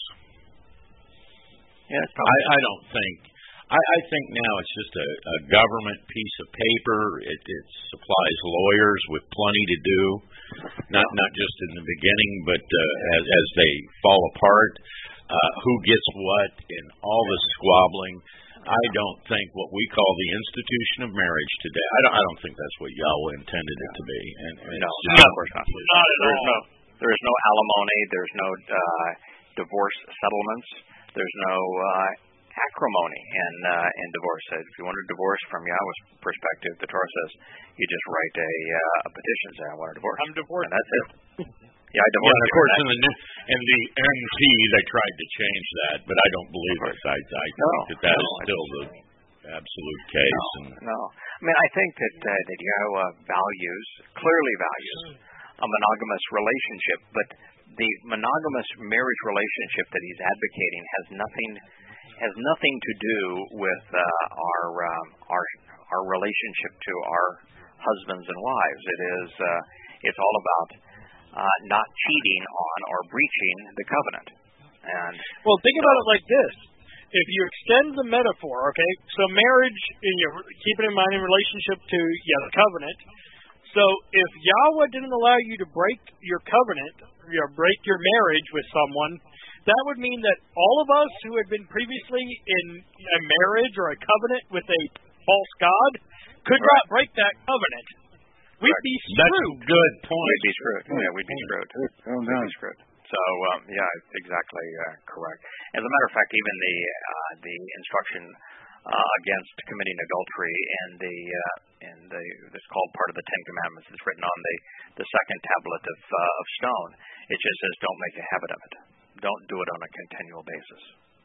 Yeah, I, I don't think. I, I think now it's just a, a government piece of paper. It, it supplies lawyers with plenty to do, not not just in the beginning, but uh, as, as they fall apart. Uh, who gets what in all the squabbling. I don't think what we call the institution of marriage today, I don't, I don't think that's what Yahweh intended it to be. And, and no, just, no, of course not. Not at there's all. no, there's no alimony. There's no uh, divorce settlements. There's no uh, acrimony in uh, in divorce. If you want a divorce from Yahweh's perspective, the Torah says you just write a, uh, a petition saying I want a divorce. I'm divorced. And that's it. Yeah, I divorced. Yeah, of course, in the in the N T they tried to change that, but I don't believe it. I, I think no, that that no, is still the absolute case. No, and no. I mean, I think that uh, that Yahweh values, clearly values, a monogamous relationship, but the monogamous marriage relationship that he's advocating has nothing has nothing to do with uh, our um, our our relationship to our husbands and wives. It is uh, it's all about uh, not cheating on or breaching the covenant. And well, think about it like this. If you extend the metaphor, okay, so marriage, in your, keep it in mind in relationship to, yeah, the covenant. So if Yahweh didn't allow you to break your covenant, you know, break your marriage with someone, that would mean that all of us who had been previously in a marriage or a covenant with a false god could not break that covenant. We'd be screwed. That's a good point. We'd be screwed. Yeah, we'd be screwed. Oh, We'd be screwed. So um, yeah, exactly uh, correct. As a matter of fact, even the uh, the instruction uh, against committing adultery in the uh, in the it's called part of the Ten Commandments. It's written on the the second tablet of uh, of stone. It just says, don't make a habit of it. Don't do it on a continual basis.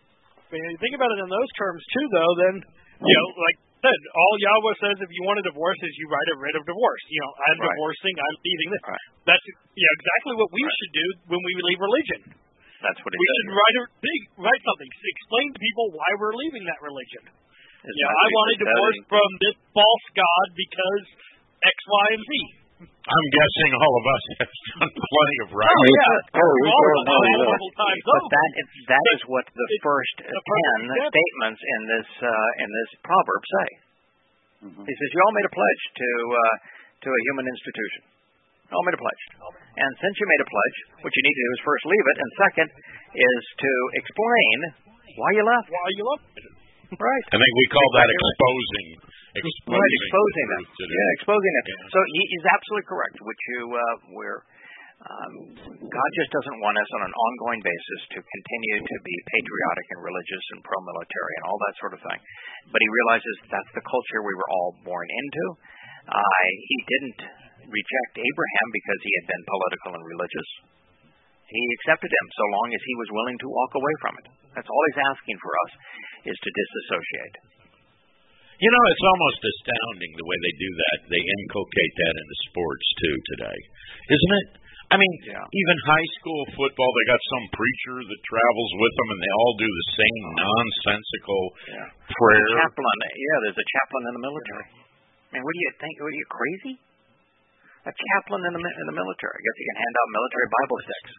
I mean, think about it in those terms too, though. Then you know, like I said, all Yahweh says if you want a divorce is you write a writ of divorce. You know, I'm right. divorcing, I'm leaving this. Right. That's you know, exactly what we right. should do when we leave religion. That's what it we says. should write a big, write something, explain to people why we're leaving that religion. It's yeah, I want a divorce from this false god because X, Y, and Z. I'm guessing all of us have done plenty of writing. Oh, yeah. Oh, we all don't of us know. multiple times But over. that is, that is what the It's first the ten example. statements in this uh, in this proverb say. Mm-hmm. He says, "You all made a pledge to uh, to a human institution. You all made a pledge, and since you made a pledge, what you need to do is first leave it, and second is to explain why you left. Why you left it? Right. I think we call that Exactly. exposing. Exposing, Right, exposing it. to the- Yeah, exposing it. Yeah. So he, he's absolutely correct. Which you, uh, where um, God just doesn't want us on an ongoing basis to continue to be patriotic and religious and pro-military and all that sort of thing. But he realizes that's the culture we were all born into. Uh, he didn't reject Abraham because he had been political and religious. He accepted him so long as he was willing to walk away from it. That's all he's asking for us, is to disassociate. You know, it's almost astounding the way they do that. They inculcate that into sports, too, today. Isn't it? I mean, yeah. even high school football, they got some preacher that travels with them, and they all do the same nonsensical yeah. prayer. A chaplain, yeah, there's a chaplain in the military. Man, what do you think? What are you, crazy? A chaplain in the in the military. I guess he can hand out military Bible sticks.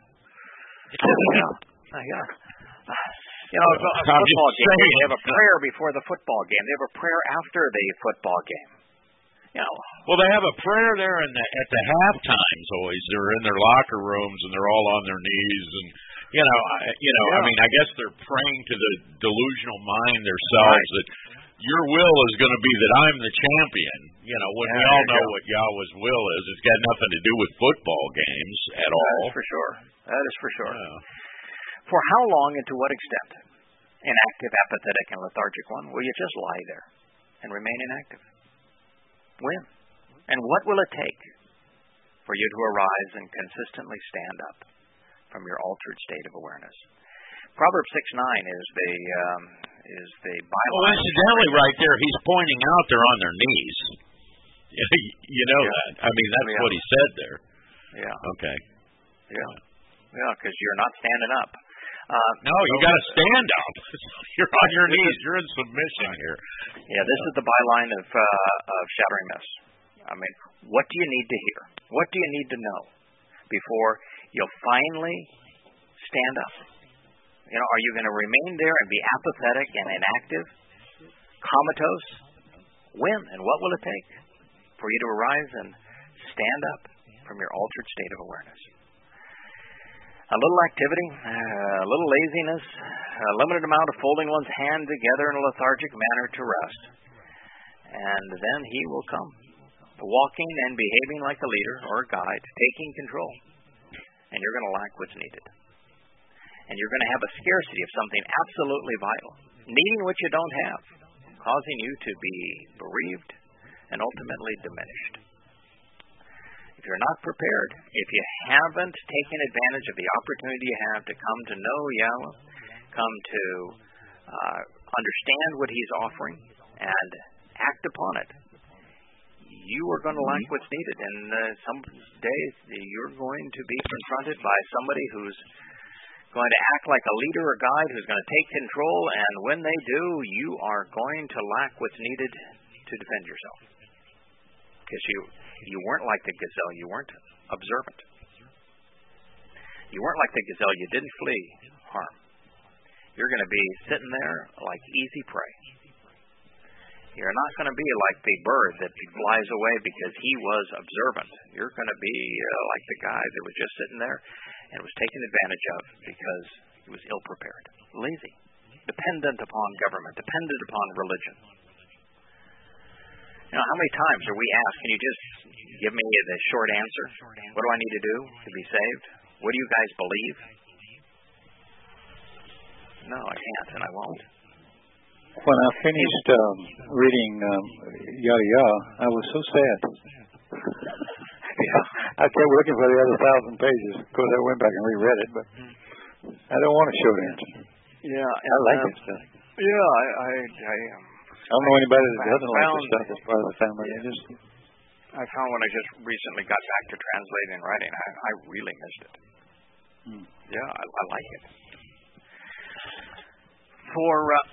yeah, yeah. You know, a football game, they have a prayer before the football game. They have a prayer after the football game. You know. Well, they have a prayer there in the, at the half times always. They're in their locker rooms and they're all on their knees and you know, I, you know, yeah. I mean, I guess they're praying to the delusional mind themselves right. that your will is going to be that I'm the champion. You know, when yeah, we all know go. what Yahweh's will is, it's got nothing to do with football games at that all. That is for sure. That is for sure. Yeah. For how long and to what extent? Inactive, apathetic, and lethargic one, will you just lie there and remain inactive? When? And what will it take for you to arise and consistently stand up from your altered state of awareness? Proverbs six nine is the um, is the byline. Well, incidentally, right there, he's pointing out they're on their knees. You know yeah. that. I mean, that's yeah. what he said there. Yeah. Okay. Yeah. Yeah, because you're not standing up. Uh, no, you got to stand up. You're on your knees. You're in submission here. Yeah, this is the byline of uh, of Shattering Myths. I mean, what do you need to hear? What do you need to know before you'll finally stand up? You know, are you going to remain there and be apathetic and inactive, comatose? When and what will it take for you to arise and stand up from your altered state of awareness? A little activity, uh, a little laziness, a limited amount of folding one's hand together in a lethargic manner to rest. And then he will come, walking and behaving like a leader or a guide, taking control. And you're going to lack what's needed. And you're going to have a scarcity of something absolutely vital, needing what you don't have, causing you to be bereaved and ultimately diminished. If you're not prepared, if you haven't taken advantage of the opportunity you have to come to know Yahweh, come to uh, understand what He's offering, and act upon it, you are going to lack what's needed. And uh, some days you're going to be confronted by somebody who's going to act like a leader or guide, who's going to take control, and when they do, you are going to lack what's needed to defend yourself. Because you... You weren't like the gazelle. You weren't observant. You weren't like the gazelle. You didn't flee harm. You're going to be sitting there like easy prey. You're not going to be like the bird that flies away because he was observant. You're going to be uh, like the guy that was just sitting there and was taken advantage of because he was ill-prepared, lazy, dependent upon government, dependent upon religion. You know, how many times are we asked, can you just give me the short answer? What do I need to do to be saved? What do you guys believe? No, I can't, and I won't. When I finished um, reading um, Yada Yah, I was so sad. yeah, I kept looking for the other thousand pages. Of course, I went back and reread it, but I don't want a short answer. Yeah, I like um, it stuff. Yeah, I, I, I um, I don't know anybody that doesn't like this stuff as part of the family. Yeah. Just, I found when I just recently got back to translating and writing, I, I really missed it. Hmm. Yeah, I, I like it. For uh,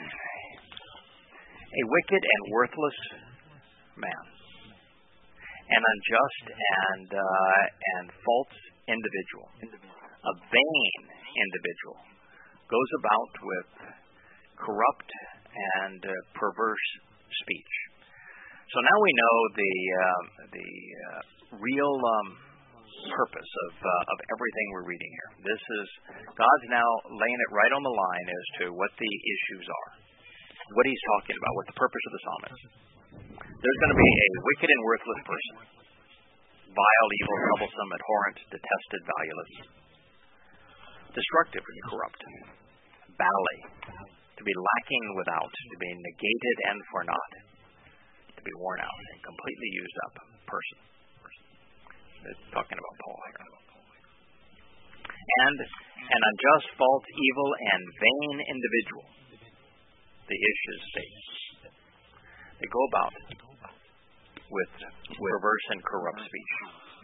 a wicked and worthless man, an unjust and uh, and false individual, a vain individual, goes about with corrupt and uh, perverse speech. So now we know the uh, the uh, real um, purpose of uh, of everything we're reading here. This is God's now laying it right on the line as to what the issues are, what He's talking about, what the purpose of the psalm is. There's going to be a wicked and worthless person, vile, evil, troublesome, abhorrent, detested, valueless, destructive and corrupt, bally, to be lacking without, to be negated and for naught, to be worn out and completely used up person. It's talking about Paul here. and an unjust, false, evil, and vain individual, the issues states. They go about with perverse and corrupt speech.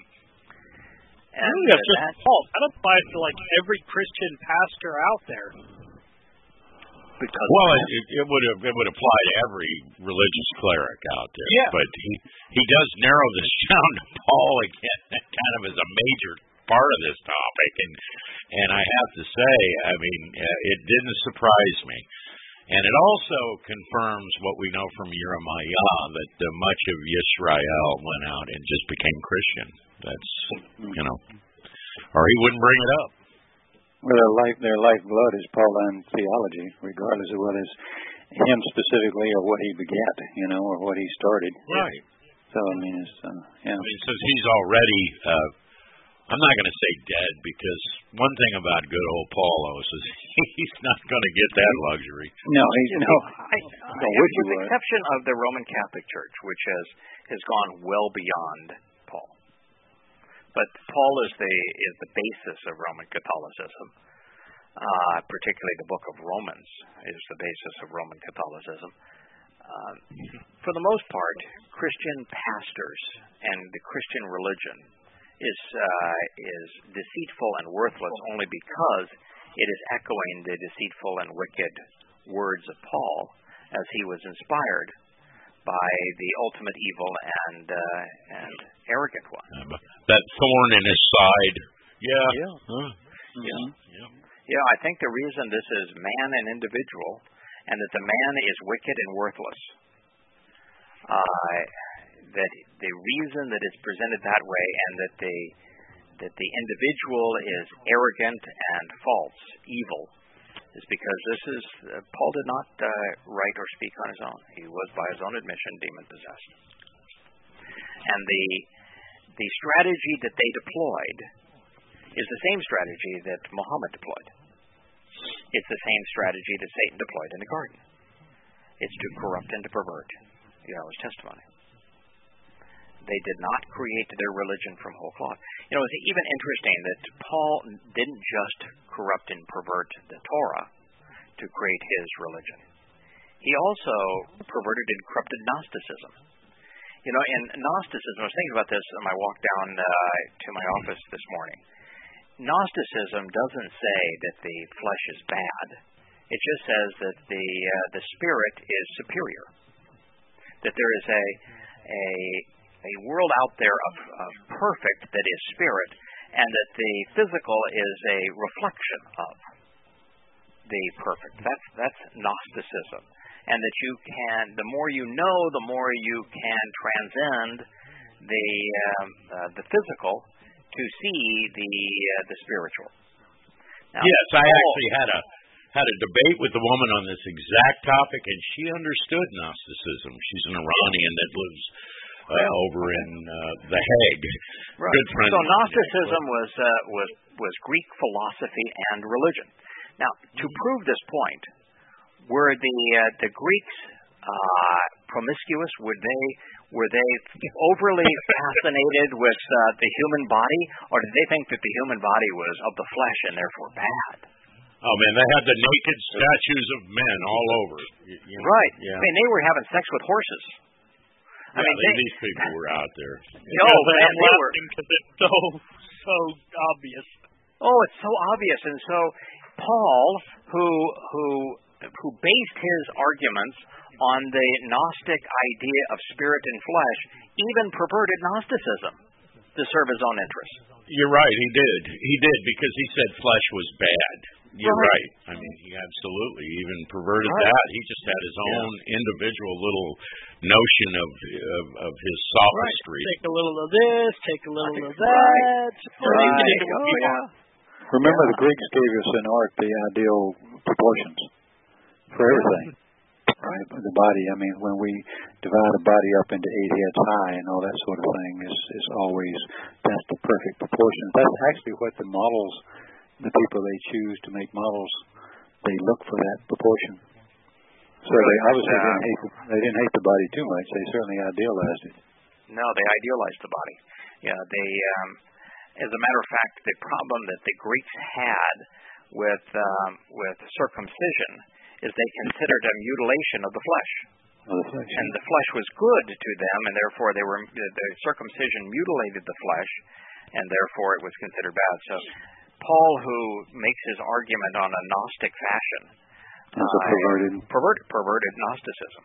And really, that's just false. That applies to like every Christian pastor out there. Because well, it, it would it would apply to every religious cleric out there. Yeah. But he he does narrow this down to Paul again, kind of as a major part of this topic, and and I have to say, I mean, it didn't surprise me, and it also confirms what we know from Jeremiah, that uh, much of Yisrael went out and just became Christian. That's you know, or he wouldn't bring it up. Well, their life, their lifeblood is Pauline theology, regardless of whether it's him specifically or what he begat, you know, or what he started. Right. So I mean, it's uh, yeah. I mean, since he's already, uh, I'm not going to say dead, because one thing about good old Paulos is he's not going to get that luxury. No, he's no. I, I, with the exception of the Roman Catholic Church, which has has gone well beyond Paul. But Paul is the is the basis of Roman Catholicism. Uh, particularly the Book of Romans is the basis of Roman Catholicism. Uh, for the most part, Christian pastors and the Christian religion is uh, is deceitful and worthless only because it is echoing the deceitful and wicked words of Paul as he was inspired by the ultimate evil and uh, and arrogant one. Um, that thorn in his side. Yeah. Yeah. Huh. Yeah. Yeah. Yeah. I think the reason this is man and individual, and that the man is wicked and worthless. Uh, that the reason that it's presented that way, and that the that the individual is arrogant and false, evil, is because this is uh, Paul did not uh, write or speak on his own. He was, by his own admission, demon possessed. And the the strategy that they deployed is the same strategy that Muhammad deployed. It's the same strategy that Satan deployed in the garden. It's to corrupt and to pervert Yahweh's testimony. They did not create their religion from whole cloth. You know, it's even interesting that Paul didn't just corrupt and pervert the Torah to create his religion. He also perverted and corrupted Gnosticism. You know, in Gnosticism, I was thinking about this on my walk down uh, to my office this morning. Gnosticism doesn't say that the flesh is bad. It just says that the uh, the spirit is superior. That there is a a a world out there of, of perfect that is spirit, and that the physical is a reflection of the perfect. That's that's Gnosticism. And that you can, the more you know, the more you can transcend the um, uh, the physical to see the uh, the spiritual. Now, yes, I Paul, actually had a had a debate with a woman on this exact topic, and she understood Gnosticism. She's an Iranian that lives uh, well, over in uh, The Hague. Right. Good friend. So Gnosticism was uh, was was Greek philosophy and religion. Now, to prove this point, were the uh, the Greeks uh, promiscuous? Would they were they overly fascinated with uh, the human body, or did they think that the human body was of the flesh and therefore bad? Oh man, they had the naked statues of men all over. You, you know, right. Yeah. I mean, they were having sex with horses. I yeah, mean, they, they, these people were out there. No, man, they were because it's so so obvious. Oh, it's so obvious, and so Paul, who who who based his arguments on the Gnostic idea of spirit and flesh, even perverted Gnosticism to serve his own interests. You're right, he did. He did, because he said flesh was bad. You're right. right. I mean, he absolutely even perverted right. that. He just had his own yeah. individual little notion of of, of his sophistry. Right. Take a little of this, take a little of that. Right. Right. Oh, yeah. Remember, yeah. the Greeks gave us in art the ideal proportions for everything. Right, the body. I mean, when we divide a body up into eight heads high and all that sort of thing, is is always that's the perfect proportion. That's actually what the models, the people they choose to make models, they look for that proportion. So really? they obviously uh, didn't hate the, they didn't hate the body too much. They certainly idealized it. No, they idealized the body. Yeah, they um, as a matter of fact, the problem that the Greeks had with um, with circumcision is they considered a mutilation of the flesh. Oh, the flesh. And the flesh was good to them, and therefore they were the circumcision mutilated the flesh, and therefore it was considered bad. So Paul, who makes his argument on a Gnostic fashion, That's uh, a perverted. perverted perverted Gnosticism,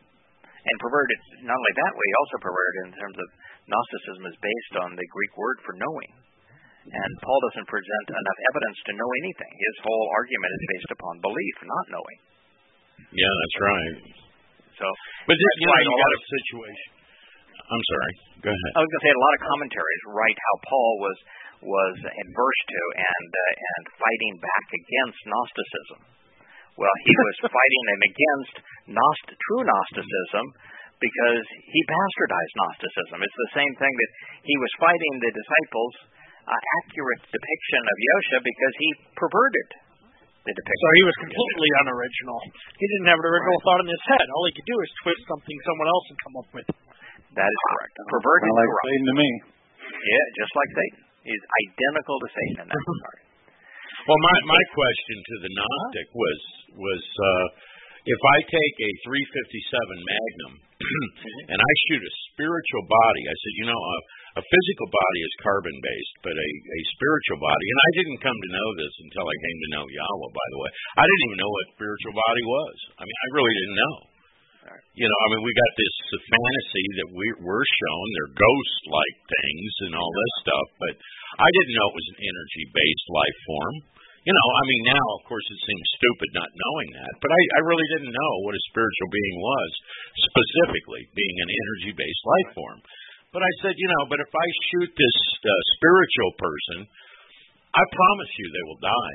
and perverted not only that way, he also perverted in terms of Gnosticism is based on the Greek word for knowing, and Paul doesn't present enough evidence to know anything. His whole argument is based upon belief, not knowing. Yeah, that's right. So, but this, you know, you got of, a situation. I'm sorry. Go ahead. I was going to say a lot of commentaries write how Paul was was adverse to and uh, and fighting back against Gnosticism. Well, he was fighting them against Gnost- true Gnosticism because he bastardized Gnosticism. It's the same thing that he was fighting the disciples' uh, accurate depiction of Yosha because he perverted the depiction. So he was completely unoriginal. He didn't have an original right. thought in his head. All he could do is twist something someone else and come up with. That is correct. Perverted. Like corrupt. Satan to me. Yeah, just like Satan. He's identical to Satan in that regard. Well, my my question to the Gnostic was was uh, if I take a three fifty-seven Magnum and I shoot a spiritual body, I said, you know, a, a physical body is carbon based, but a, a spiritual body, and I didn't come to know this until I came to know Yahweh. By the way, I didn't even know what spiritual body was. I mean, I really didn't know. You know, I mean, we got this uh, fantasy that we, we're shown. They're ghost-like things and all this stuff, but I didn't know it was an energy-based life form. You know, I mean, now, of course, it seems stupid not knowing that, but I, I really didn't know what a spiritual being was, specifically being an energy-based life form. But I said, you know, but if I shoot this uh, spiritual person, I promise you they will die.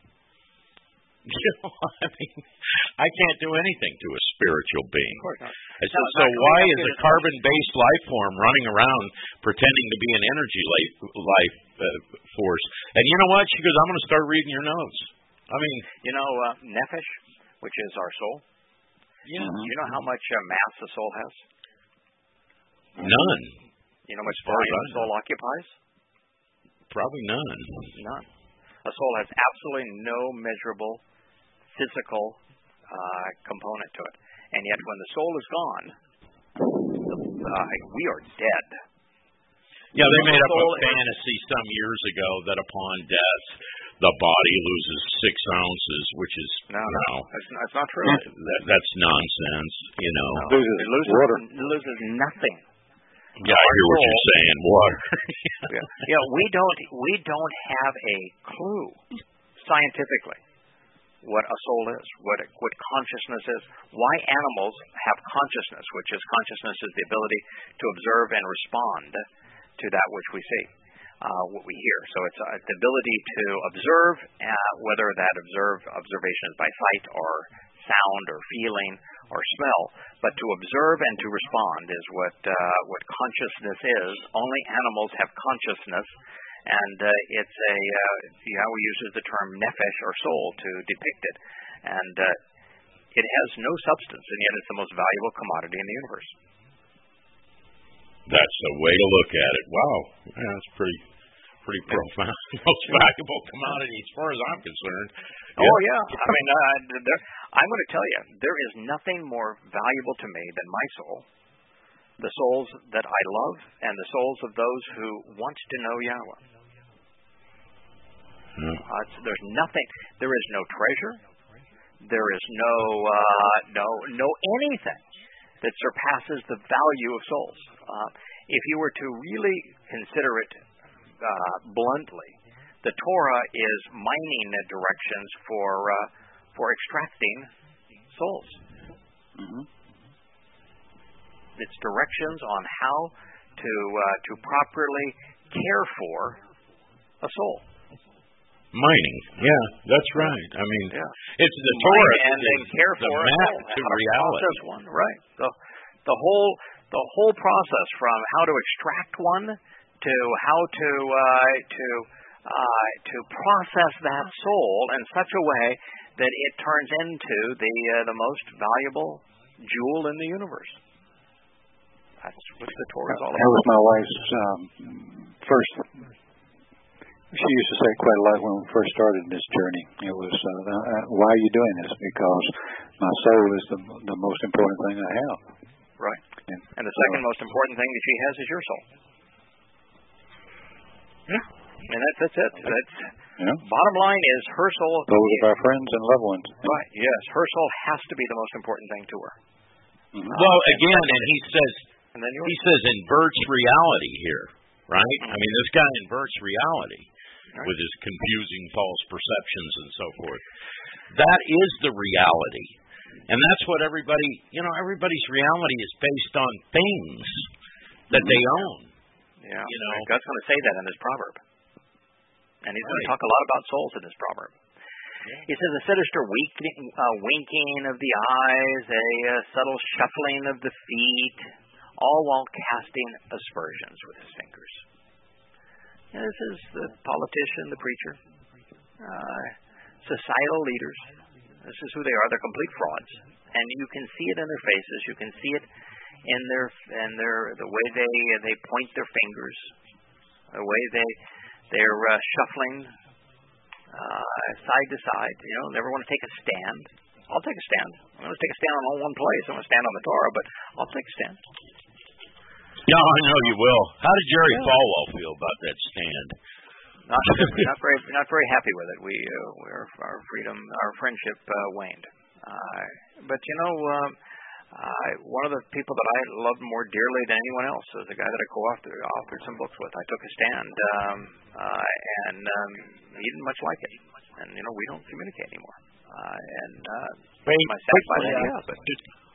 You know, I mean, I can't do anything to a spiritual being. Of course not. I said, so why is a carbon-based life form running around pretending to be an energy life, life uh, force? And you know what? She goes, I'm going to start reading your notes. I mean, you know, uh, Nefesh, which is our soul. Yeah. Do you know how much uh, mass the soul has? None. You know how much volume the soul occupies? Probably none. None. A soul has absolutely no measurable physical uh, component to it. And yet when the soul is gone, uh, we are dead. Yeah, they made up a fantasy some years ago that upon death, the body loses six ounces, which is no, no, no that's, that's not true. That, that's nonsense. You know, no, it loses water. It loses nothing. Yeah, I hear what you're saying. Water. yeah. yeah, we don't we don't have a clue scientifically what a soul is, what what consciousness is, why animals have consciousness, which is consciousness is the ability to observe and respond to that which we see, uh, what we hear. So it's uh, the ability to observe, uh, whether that observe observation is by sight or sound or feeling or smell, but to observe and to respond is what uh, what consciousness is. Only animals have consciousness. And uh, it's a, uh, Yahweh uses the term nefesh or soul to depict it. And uh, it has no substance, and yet it's the most valuable commodity in the universe. That's a way to look at it. Wow. Yeah, that's pretty pretty profound. Most valuable commodity as far as I'm concerned. Yeah. Oh, yeah. I mean, uh, there, I'm going to tell you, there is nothing more valuable to me than my soul. The souls that I love and the souls of those who want to know Yahweh. Hmm. Uh, there's nothing. There is no treasure. There is no uh, no no anything that surpasses the value of souls. Uh, if you were to really consider it uh, bluntly, the Torah is mining directions for uh, for extracting souls. Mm-hmm. It's directions on how to uh, to properly care for a soul. Mining, yeah, that's right. I mean, yeah. it's the Torah and then care the for map a to soul. reality. One, right? The the whole the whole process from how to extract one to how to uh, to uh, to process that soul in such a way that it turns into the uh, the most valuable jewel in the universe. That's what the Torah is all about. That was my wife's um, first she used to say quite a lot when we first started this journey. It was, uh, uh, why are you doing this? Because my soul is the the most important thing I have. Right. And, and the second uh, most important thing that she has is your soul. Yeah. And that's that's it. That's yeah. Bottom line is her soul. Those of our friends and loved ones. Right. Yes. Her soul has to be the most important thing to her. Mm-hmm. Well, uh, again, and, and he says, and then he says inverts reality here, right? Mm-hmm. I mean, this guy inverts reality right. with his confusing false perceptions and so forth. That is the reality. And that's what everybody, you know, everybody's reality is based on things that they own. Yeah. You know, God's going to say that in this proverb. And he's right. going to talk a lot about souls in this proverb. Yeah. He says, a sinister weakening, uh, winking of the eyes, a uh, subtle shuffling of the feet, all while casting aspersions with his fingers. And this is the politician, the preacher, uh, societal leaders. This is who they are. They're complete frauds. And you can see it in their faces. You can see it in their in their the way they they point their fingers, the way they they're uh, shuffling uh, side to side. You know, never want to take a stand. I'll take a stand. I'm going to take a stand on one place. I'm going to stand on the Torah, but I'll take a stand. Yeah, I know you will. How did Jerry yeah. Falwell feel about that stand? Not, not very, not very happy with it. We, uh, we're, our freedom, our friendship uh, waned. Uh, but you know, um, uh, one of the people that I loved more dearly than anyone else was the guy that I co-authored authored some books with. I took a stand, um, uh, and um, he didn't much like it. And you know, we don't communicate anymore. Uh, and uh, Wait, my sad by that, yeah. But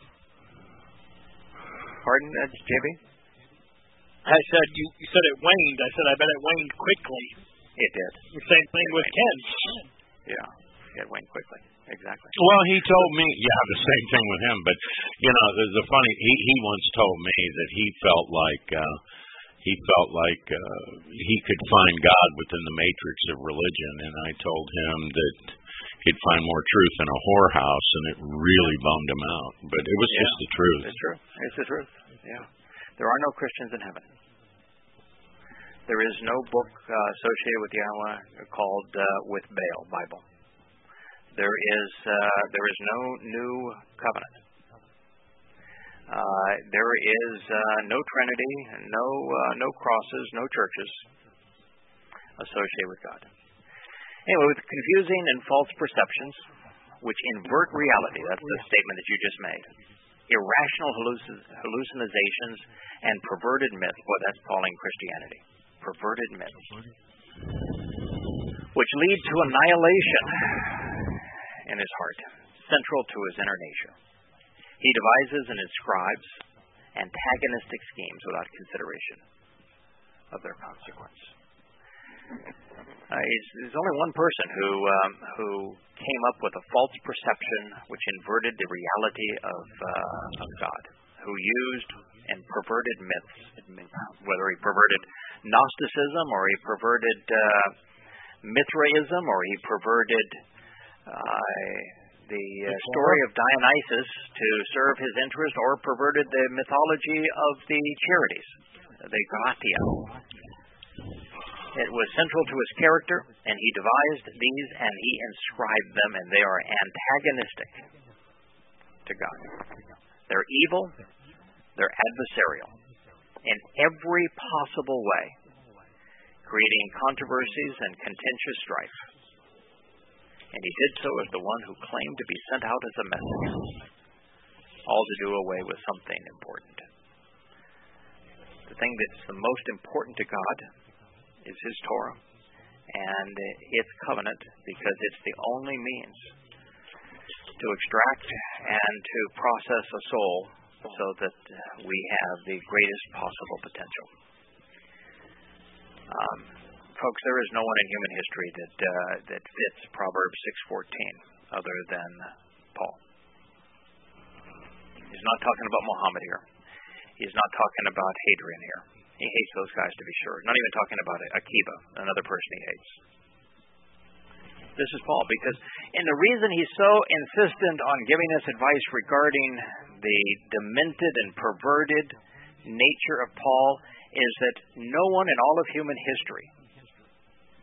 pardon, uh, J B? I said you, you said it waned. I said I bet it waned quickly. It did. The same thing it with Ken. Yeah, it waned quickly. Exactly. Well, he told me, yeah, the same thing with him. But you know, the, the funny, he he once told me that he felt like uh, he felt like uh, he could find God within the matrix of religion, and I told him that he'd find more truth in a whorehouse, and it really bummed him out. But it was yeah, just the truth. It's true. It's the truth. Yeah. There are no Christians in heaven. There is no book uh, associated with Yahweh called uh, with Baal Bible. There is uh, there is no new covenant. Uh, there is uh, no Trinity, no uh, no crosses, no churches associated with God. Anyway, with confusing and false perceptions, which invert reality, that's the statement that you just made, irrational halluc- hallucinations, and perverted myths, well, that's calling Christianity, perverted myths, which lead to annihilation in his heart, central to his inner nature. He devises and inscribes antagonistic schemes without consideration of their consequence. Uh, there's only one person who um, who came up with a false perception which inverted the reality of uh, of God, who used and perverted myths, whether he perverted Gnosticism or he perverted uh, Mithraism or he perverted uh, the uh, story of Dionysus to serve his interest, or perverted the mythology of the charities, the Gratia. It was central to his character, and he devised these and he inscribed them, and they are antagonistic to God. They're evil, they're adversarial in every possible way, creating controversies and contentious strife. And he did so as the one who claimed to be sent out as a messenger, all to do away with something important. The thing that's the most important to God is his Torah and its covenant, because it's the only means to extract and to process a soul so that we have the greatest possible potential. Um, folks, there is no one in human history that uh, that fits Proverbs six fourteen other than Paul. He's not talking about Muhammad here. He's not talking about Hadrian here. He hates those guys, to be sure. Not even talking about Akiba, another person he hates. This is Paul, because, and the reason he's so insistent on giving us advice regarding the demented and perverted nature of Paul is that no one in all of human history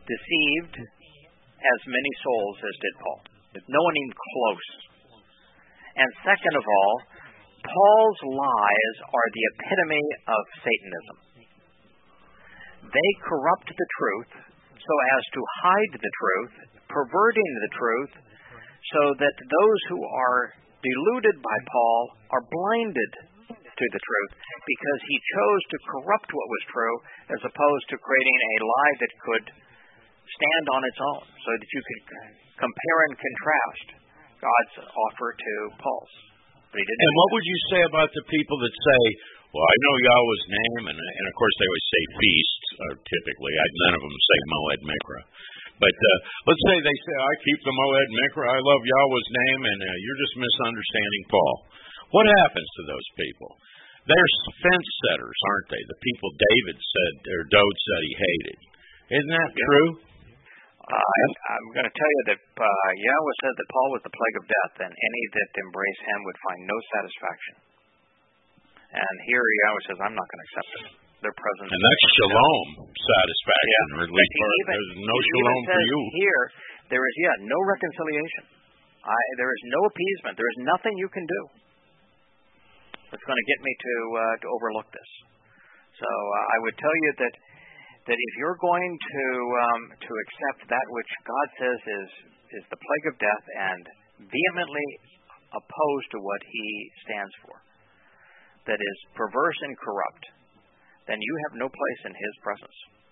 deceived as many souls as did Paul. No one even close. And second of all, Paul's lies are the epitome of Satanism. They corrupt the truth so as to hide the truth, perverting the truth, so that those who are deluded by Paul are blinded to the truth because he chose to corrupt what was true as opposed to creating a lie that could stand on its own so that you could compare and contrast God's offer to Paul's. But he didn't. And what would you say about the people that say, well, I know Yahweh's name, and, and of course they always say feast, uh, typically. I, none of them say Moed Mikra. But uh, let's say they say, I keep the Moed Mikra, I love Yahweh's name, and uh, you're just misunderstanding Paul. What happens to those people? They're fence setters, aren't they? The people David said, or Dode said he hated. Isn't that yeah. true? Uh, I'm going to tell you that uh, Yahweh said that Paul was the plague of death, and any that embrace him would find no satisfaction. And here Yahweh says, I'm not going to accept it. Their presence. And that's shalom satisfaction, yeah. or at least even, there's no shalom for you. Here, there is, yeah, no reconciliation. I, there is no appeasement. There is nothing you can do that's going to get me to uh, to overlook this. So uh, I would tell you that that if you're going to um, to accept that which God says is is the plague of death and vehemently opposed to what He stands for, that is perverse and corrupt, then you have no place in His presence.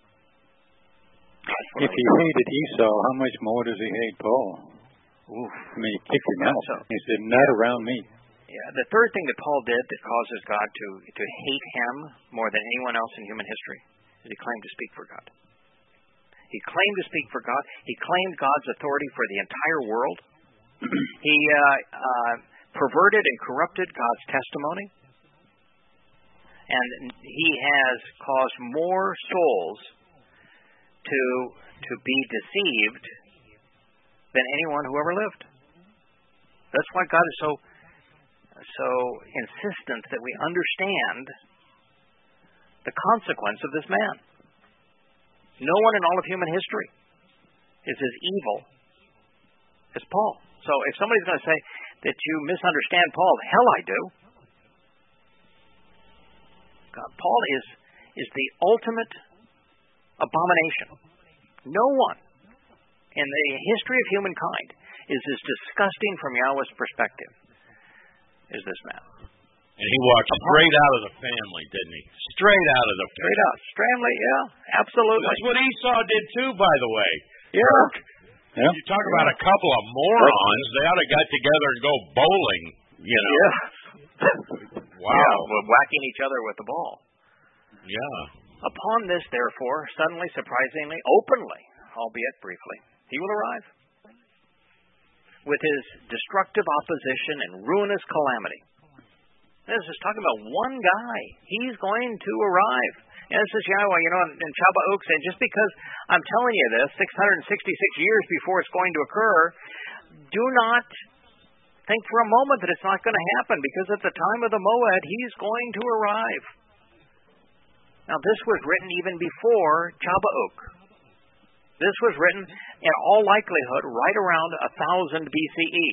If He hated Esau, how much more does He hate Paul? Oof. I mean, he kicked him out. So, he said, "Not yeah. around me." Yeah. The third thing that Paul did that causes God to to hate him more than anyone else in human history is he claimed to speak for God. He claimed to speak for God. He claimed God's authority for the entire world. He uh, uh, perverted and corrupted God's testimony. And he has caused more souls to to be deceived than anyone who ever lived. That's why God is so so insistent that we understand the consequence of this man. No one in all of human history is as evil as Paul. So if somebody's going to say that you misunderstand Paul, hell I do. God, Paul is is the ultimate abomination. No one in the history of humankind is as disgusting from Yahweh's perspective as this man. And he walked straight out of the family, didn't he? Straight out of the family. Straight out. Strangely, yeah, absolutely. That's what Esau did too, by the way. Yeah. Yeah. You talk about a couple of morons. They ought to got together and go bowling, you know. Yeah. Wow. Yeah, whacking each other with the ball. Yeah. Upon this, therefore, suddenly, surprisingly, openly, albeit briefly, he will arrive with his destructive opposition and ruinous calamity. This is talking about one guy. He's going to arrive. And this is Yahweh, you know, in, in Chabauk saying, just because I'm telling you this six hundred sixty-six years before it's going to occur, do not think for a moment that it's not going to happen, because at the time of the Moed, he's going to arrive. Now, this was written even before Chabauk. This was written, in all likelihood, right around one thousand B C E.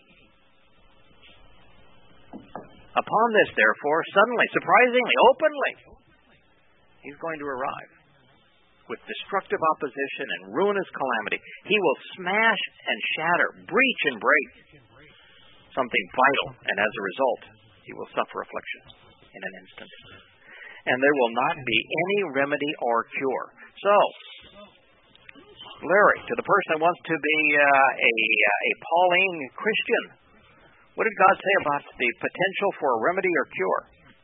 Upon this, therefore, suddenly, surprisingly, openly, he's going to arrive with destructive opposition and ruinous calamity. He will smash and shatter, breach and break something vital, and as a result, he will suffer affliction in an instant. And there will not be any remedy or cure. So, Larry, to the person that wants to be uh, a, a Pauline Christian, what did God say about the potential for a remedy or cure?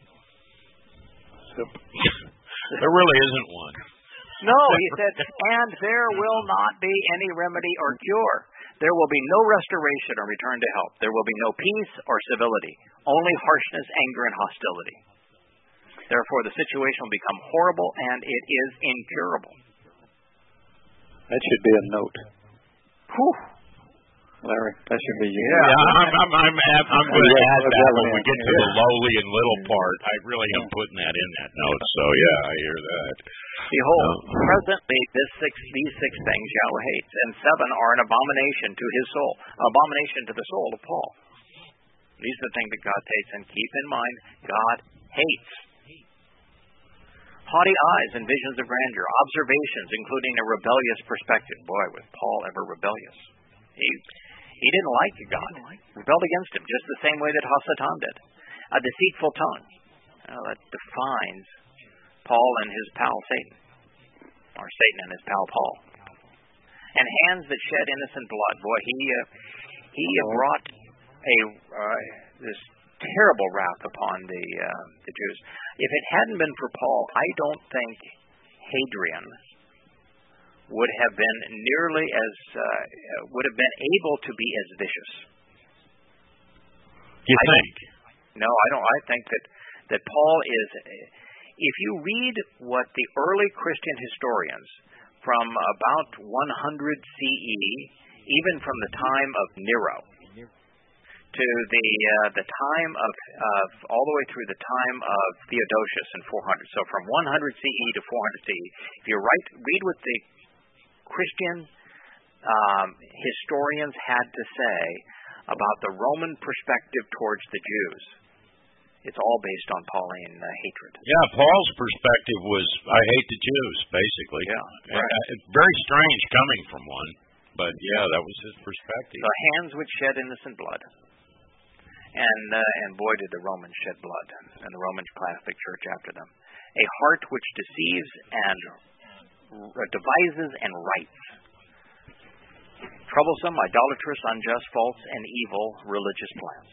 There really isn't one. No, he said, and there will not be any remedy or cure. There will be no restoration or return to health. There will be no peace or civility, only harshness, anger, and hostility. Therefore, the situation will become horrible, and it is incurable. That should be a note. Whew. Larry, that should be you. Yeah, I'm, I'm, I'm, I'm, I'm going to add that when we get to the lowly and little part. I really am putting that in that note. So yeah, I hear that. Behold, uh, presently this six, these six things Yahweh hates, and seven are an abomination to his soul, abomination to the soul of Paul. These are the things that God hates, and keep in mind, God hates. Haughty eyes and visions of grandeur, observations including a rebellious perspective. Boy, was Paul ever rebellious. He he didn't like God, rebelled against him, just the same way that Hasatan did. A deceitful tongue. Well, that defines Paul and his pal Satan, or Satan and his pal Paul. And hands that shed innocent blood. Boy, he uh, he brought a uh, this terrible wrath upon the uh, the Jews. If it hadn't been for Paul, I don't think Hadrian would have been nearly as uh, would have been able to be as vicious. You I think? No, I don't. I think that that Paul is. If you read what the early Christian historians from about one hundred C E, even from the time of Nero, to the uh, the time of, of all the way through the time of Theodosius in four hundred. So from one hundred C E to four hundred C E, if you write read what the Christian um, historians had to say about the Roman perspective towards the Jews, it's all based on Pauline uh, hatred. Yeah, Paul's perspective was, I hate the Jews, basically. Yeah, right. Uh, very strange coming from one, but yeah, that was his perspective. The hands which shed innocent blood. And uh, and boy, did the Romans shed blood, and the Romans Catholic Church after them. A heart which deceives and r- devises and writes. Troublesome, idolatrous, unjust, false, and evil religious plans.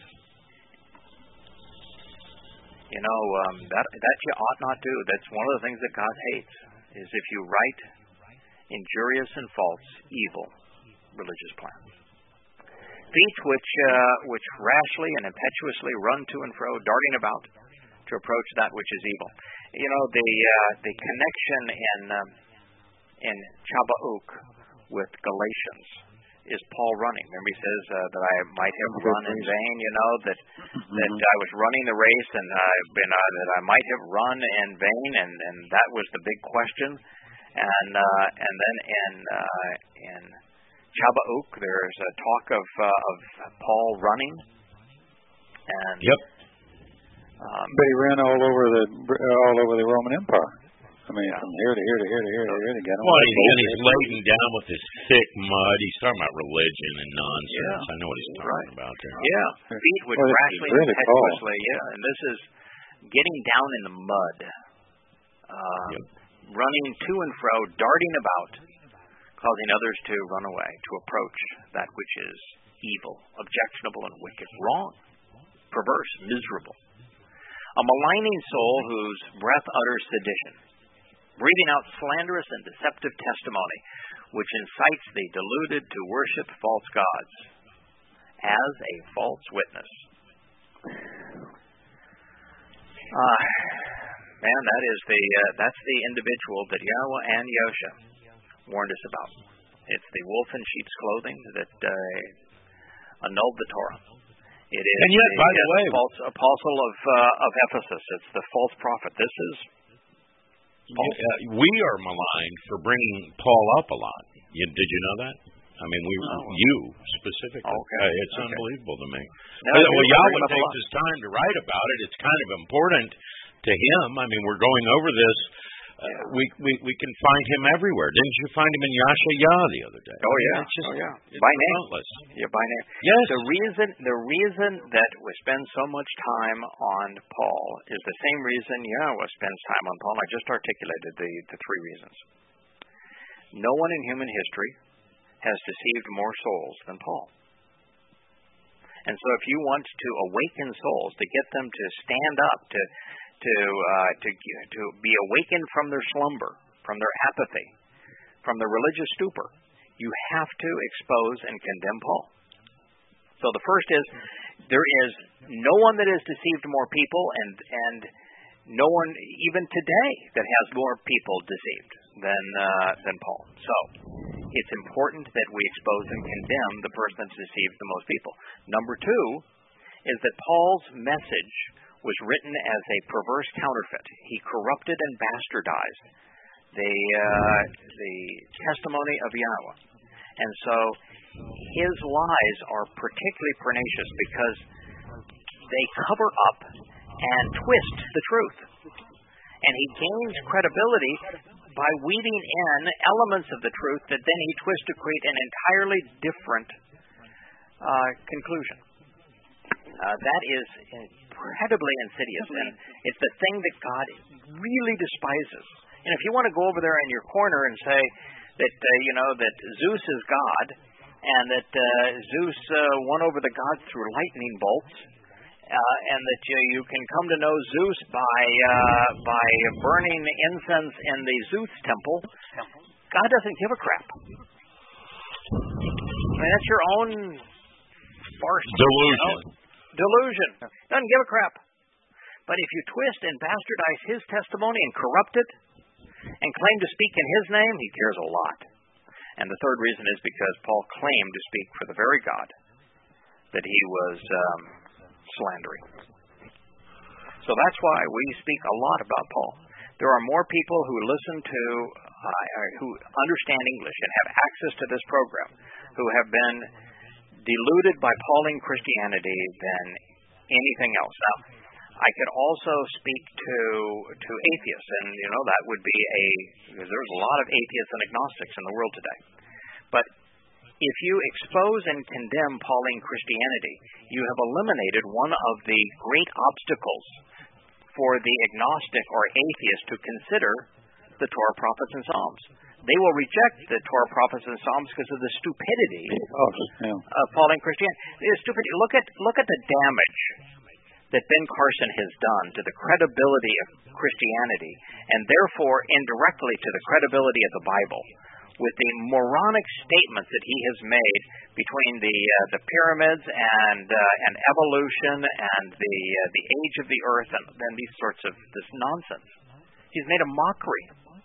You know, um, that that you ought not do. That's one of the things that God hates, is if you write injurious and false, evil religious plans. Feet which uh, which rashly and impetuously run to and fro, darting about to approach that which is evil. You know, the uh, the connection in um, in Chabauk with Galatians is Paul running. Remember, he says uh, that I might have run in vain. You know that that I was running the race, and I've been uh, that I might have run in vain, and, and that was the big question. And uh, and then in uh, in Chabauk, there's a talk of uh, of Paul running. And yep. Um, but he ran all over the all over the Roman Empire. I mean, yeah. from here to here to here to here to here to get him. Well, he's, and he's laden down with this thick mud. He's talking about religion and nonsense. Yeah. I know what he's talking right. about there. Yeah, feet which well, rashly really and impetuously. Yeah, and this is getting down in the mud, uh, yep. running to and fro, darting about, causing others to run away, to approach that which is evil, objectionable, and wicked, wrong, perverse, miserable. A maligning soul whose breath utters sedition, breathing out slanderous and deceptive testimony, which incites the deluded to worship false gods as a false witness. Uh, man, that is the uh, that's the individual that Yahweh and Yosha warned us about. It's the wolf in sheep's clothing that uh, annulled the Torah. It is and yet, the, by the uh, way, false apostle of uh, of Ephesus. It's the false prophet. This is uh, we are maligned for bringing Paul up a lot. You, did you know that? I mean, we oh. you specifically. Okay. Uh, it's okay. unbelievable to me. No, well, well Yahweh takes his time to write about it. It's kind of important to him. I mean, we're going over this. Uh, we, we we can find him everywhere. Didn't you find him in Yashayah the other day? Oh yeah, it's just, oh yeah. It's by countless. name. Yeah, by name. Yes. The reason the reason that we spend so much time on Paul is the same reason Yahweh spends time on Paul. I just articulated the the three reasons. No one in human history has deceived more souls than Paul. And so, if you want to awaken souls, to get them to stand up, to to uh, to to be awakened from their slumber, from their apathy, from their religious stupor, you have to expose and condemn Paul. So the first is, there is no one that has deceived more people, and and no one even today that has more people deceived than uh, than Paul. So it's important that we expose and condemn the person that's deceived the most people. Number two is that Paul's message was written as a perverse counterfeit. He corrupted and bastardized the uh, the testimony of Yahweh. And so his lies are particularly pernicious because they cover up and twist the truth. And he gains credibility by weaving in elements of the truth that then he twists to create an entirely different uh, conclusion. Uh, that is incredibly insidious, and it's the thing that God really despises. And if you want to go over there in your corner and say that uh, you know that Zeus is God, and that uh, Zeus uh, won over the gods through lightning bolts, uh, and that uh, you can come to know Zeus by uh, by burning incense in the Zeus temple, God doesn't give a crap. I mean, that's your own farce. Delusion. You know? Delusion. Doesn't give a crap. But if you twist and bastardize his testimony and corrupt it and claim to speak in his name, he cares a lot. And the third reason is because Paul claimed to speak for the very God that he was um, slandering. So that's why we speak a lot about Paul. There are more people who listen to, uh, who understand English and have access to this program, who have been deluded by Pauline Christianity than anything else. Now, I could also speak to to atheists, and you know that would be a because there's a lot of atheists and agnostics in the world today. But if you expose and condemn Pauline Christianity, you have eliminated one of the great obstacles for the agnostic or atheist to consider the Torah, prophets, and Psalms. They will reject the Torah, prophets, and Psalms because of the stupidity oh, yeah. of Pauline Christianity. It's stupidity. Look at look at the damage that Ben Carson has done to the credibility of Christianity, and therefore indirectly to the credibility of the Bible, with the moronic statements that he has made between the uh, the pyramids and uh, and evolution and the uh, the age of the earth and then these sorts of this nonsense. He's made a mockery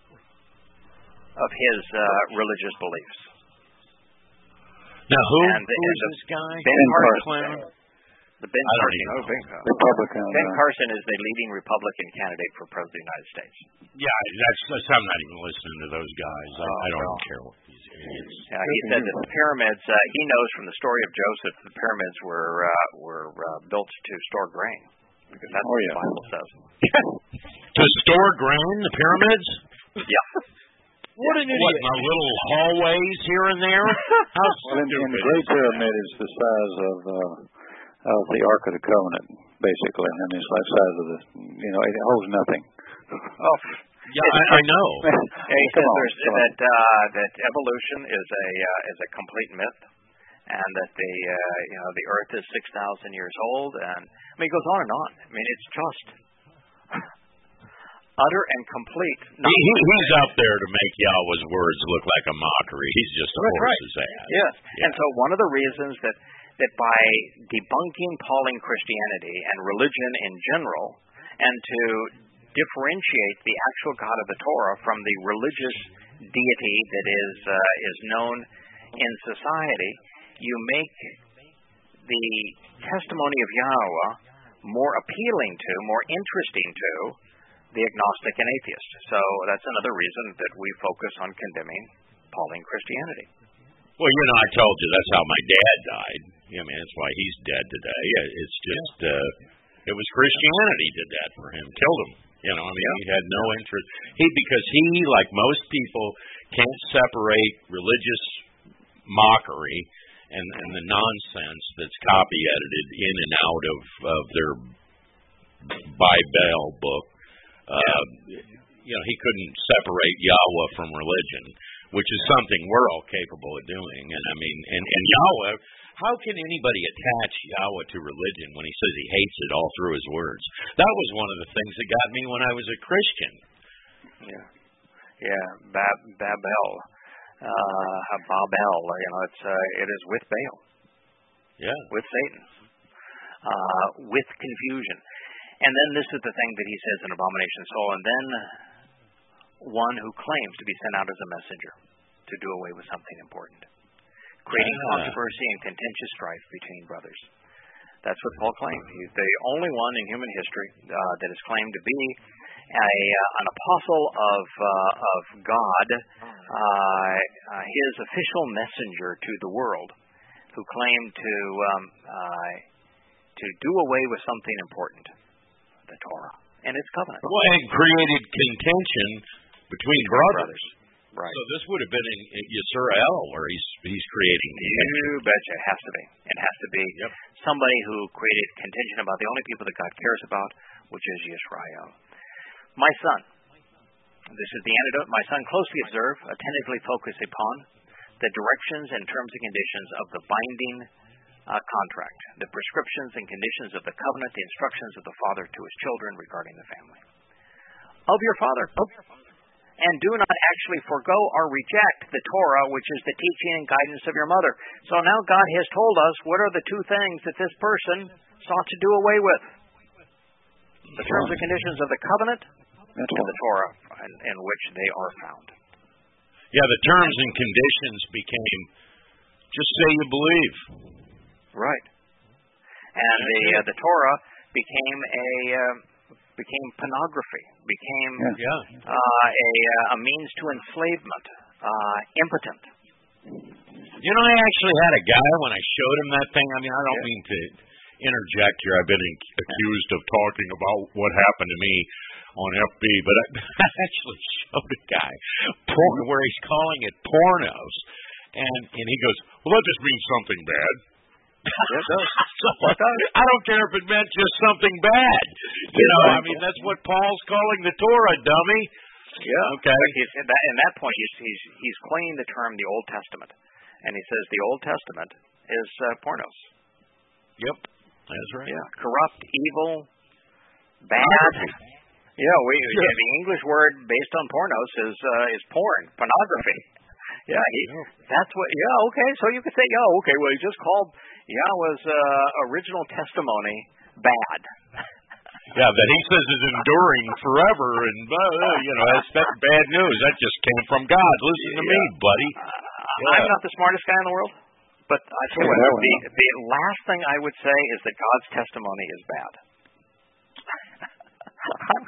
of his uh, religious beliefs. Now, who, and, who and is the, this guy? Ben, Ben Carson. Carson. The Ben I don't Carson. even know. Ben, Republican. Ben uh, Carson is the leading Republican candidate for president of the United States. Yeah, that's, that's I'm not even listening to those guys. I, I don't well. care what these idiots. Yeah, he said that the pyramids. Uh, he knows from the story of Joseph, the pyramids were uh, were uh, built to store grain because that's oh, what yeah. the Bible says. To store grain, the pyramids? Yeah. What an idiot. What, my little hallways here and there? How Well, and, stupid and the is Great that? Pyramid is the size of uh, of the Ark of the Covenant, basically. I mean, it's like the size of the, you know, it holds nothing. Oh, Yeah, I, I know. yeah, he Come says on, there's, come on. that uh, that evolution is a uh, is a complete myth, and that the uh, you know the Earth is six thousand years old, and I mean it goes on and on. I mean it's just utter and complete. He, he, he's out there to make Yahweh's words look like a mockery. He's just a That's horse's right. ass. Yes, Yeah. and so one of the reasons that that by debunking Pauline Christianity and religion in general, and to differentiate the actual God of the Torah from the religious deity that is uh, is known in society, you make the testimony of Yahweh more appealing to, more interesting to the agnostic and atheist. So that's another reason that we focus on condemning Pauline Christianity. Well, you know, I told you that's how my dad died. I mean, that's why he's dead today. It's just, uh, it was Christianity did that for him, killed him. You know, I mean, he had no interest. He, because he, like most people, can't separate religious mockery and, and the nonsense that's copy edited in and out of, of their Bible book. Uh, you know, he couldn't separate Yahweh from religion, which is something we're all capable of doing. And I mean, and, and Yahweh, how can anybody attach Yahweh to religion when he says he hates it all through his words? That was one of the things that got me when I was a Christian. Yeah, yeah, Bab- Babel, uh, Babel. You know, it's uh, it is with Baal, Yeah, with Satan, uh, with confusion, and then this is the thing that he says in Abomination Soul, and then one who claims to be sent out as a messenger to to do away with something important, creating ah. controversy and contentious strife between brothers. That's what Paul claimed. He's the only one in human history uh, that is claimed to be a, uh, an apostle of uh, of God, uh, uh, his official messenger to the world, who claimed to um, uh, to do away with something important, the Torah and its covenant. Well, and created contention between brothers. brothers. Right. So this would have been in, in Yisrael where he's he's creating contention. You betcha. It has to be. It has to be yep. somebody who created contention about the only people that God cares about, which is Yisrael. My son, this is the antidote. My son, closely observe, attentively focus upon the directions and terms and conditions of the binding uh, contract, the prescriptions and conditions of the covenant, the instructions of the father to his children regarding the family. Of your father. And do not actually forego or reject the Torah, which is the teaching and guidance of your mother. So now God has told us what are the two things that this person sought to do away with. The terms and conditions of the covenant and the Torah in, in which they are found. Yeah, the terms and conditions became just say you believe. Right. And the uh, the Torah became a uh, became pornography, became yeah. uh, a a means to enslavement, uh, impotent. You know, I actually had a guy when I showed him that thing. I mean, I don't yeah. mean to interject here. I've been in- accused of talking about what happened to me on F B, but I actually showed a guy porn where he's calling it pornos, and and he goes, "Well, that just means something bad." It does. So, I don't care if it meant just something bad. You know, I mean, that's what Paul's calling the Torah, dummy. Yeah. Okay. He's, at that, in that point, he's he's he's coining the term the Old Testament, and he says the Old Testament is uh, pornos. Yep, that's right. Yeah, corrupt, evil, bad. Yeah, we yeah. Yeah, the English word based on pornos is uh, is porn, pornography. Yeah, he, that's what. Yeah, okay. So you could say, yeah, okay. Well, he just called Yahweh's uh, original testimony bad. Yeah, that he says is enduring forever, and uh, you know that's that's bad news. That just came from God. Listen to yeah. me, buddy. Uh, yeah. I'm not the smartest guy in the world, but I tell you what, the, the last thing I would say is that God's testimony is bad. I'm,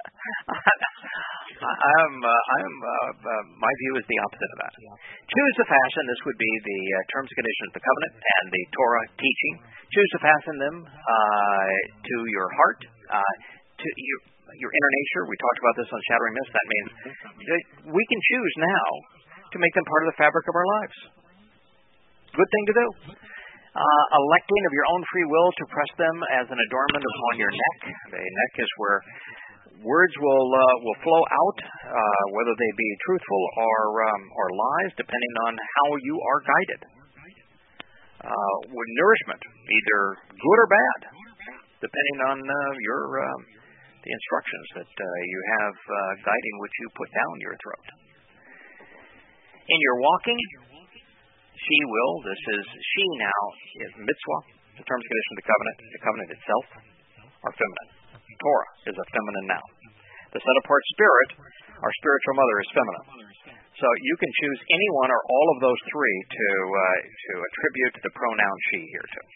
I'm, uh, I'm, uh, uh, my view is the opposite of that. Choose to fashion, this would be the uh, terms and conditions of the covenant and the Torah teaching. Choose to fasten them uh, to your heart, uh, to your, your inner nature. We talked about this on Shattering Myths. That means we can choose now to make them part of the fabric of our lives. Good thing to do. Uh, electing of your own free will to press them as an adornment upon your neck. The neck is where words will uh, will flow out, uh, whether they be truthful or um, or lies, depending on how you are guided. Uh, with nourishment, either good or bad, depending on uh, your um, the instructions that uh, you have uh, guiding which you put down your throat. In your walking, she will. This is she now is mitzvah, the terms and conditions of the covenant. The covenant itself are feminine. Torah is a feminine noun. The set-apart spirit, our spiritual mother, is feminine. So you can choose any one or all of those three to uh, to attribute the pronoun she here to.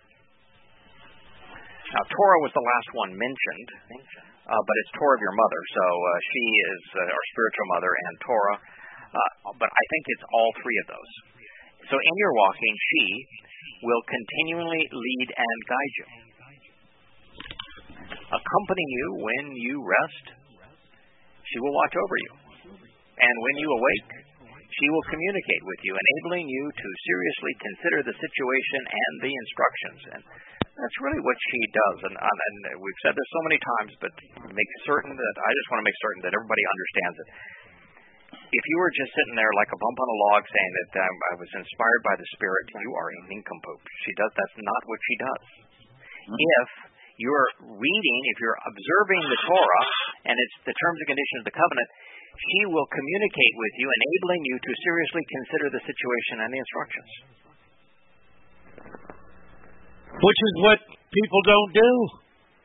Now, Torah was the last one mentioned, uh, but it's Torah of your mother. So uh, she is uh, our spiritual mother and Torah. Uh, but I think it's all three of those. So in your walking, she will continually lead and guide you, accompany you when you rest. She will watch over you. And when you awake, she will communicate with you, enabling you to seriously consider the situation and the instructions. And that's really what she does. And, and we've said this so many times, but make certain that I just want to make certain that everybody understands it. If you were just sitting there like a bump on a log saying that um, I was inspired by the Spirit, you are a nincompoop. She does. That's not what she does. Mm-hmm. If you're reading, if you're observing the Torah, and it's the terms and conditions of the covenant, she will communicate with you, enabling you to seriously consider the situation and the instructions. Which is what people don't do.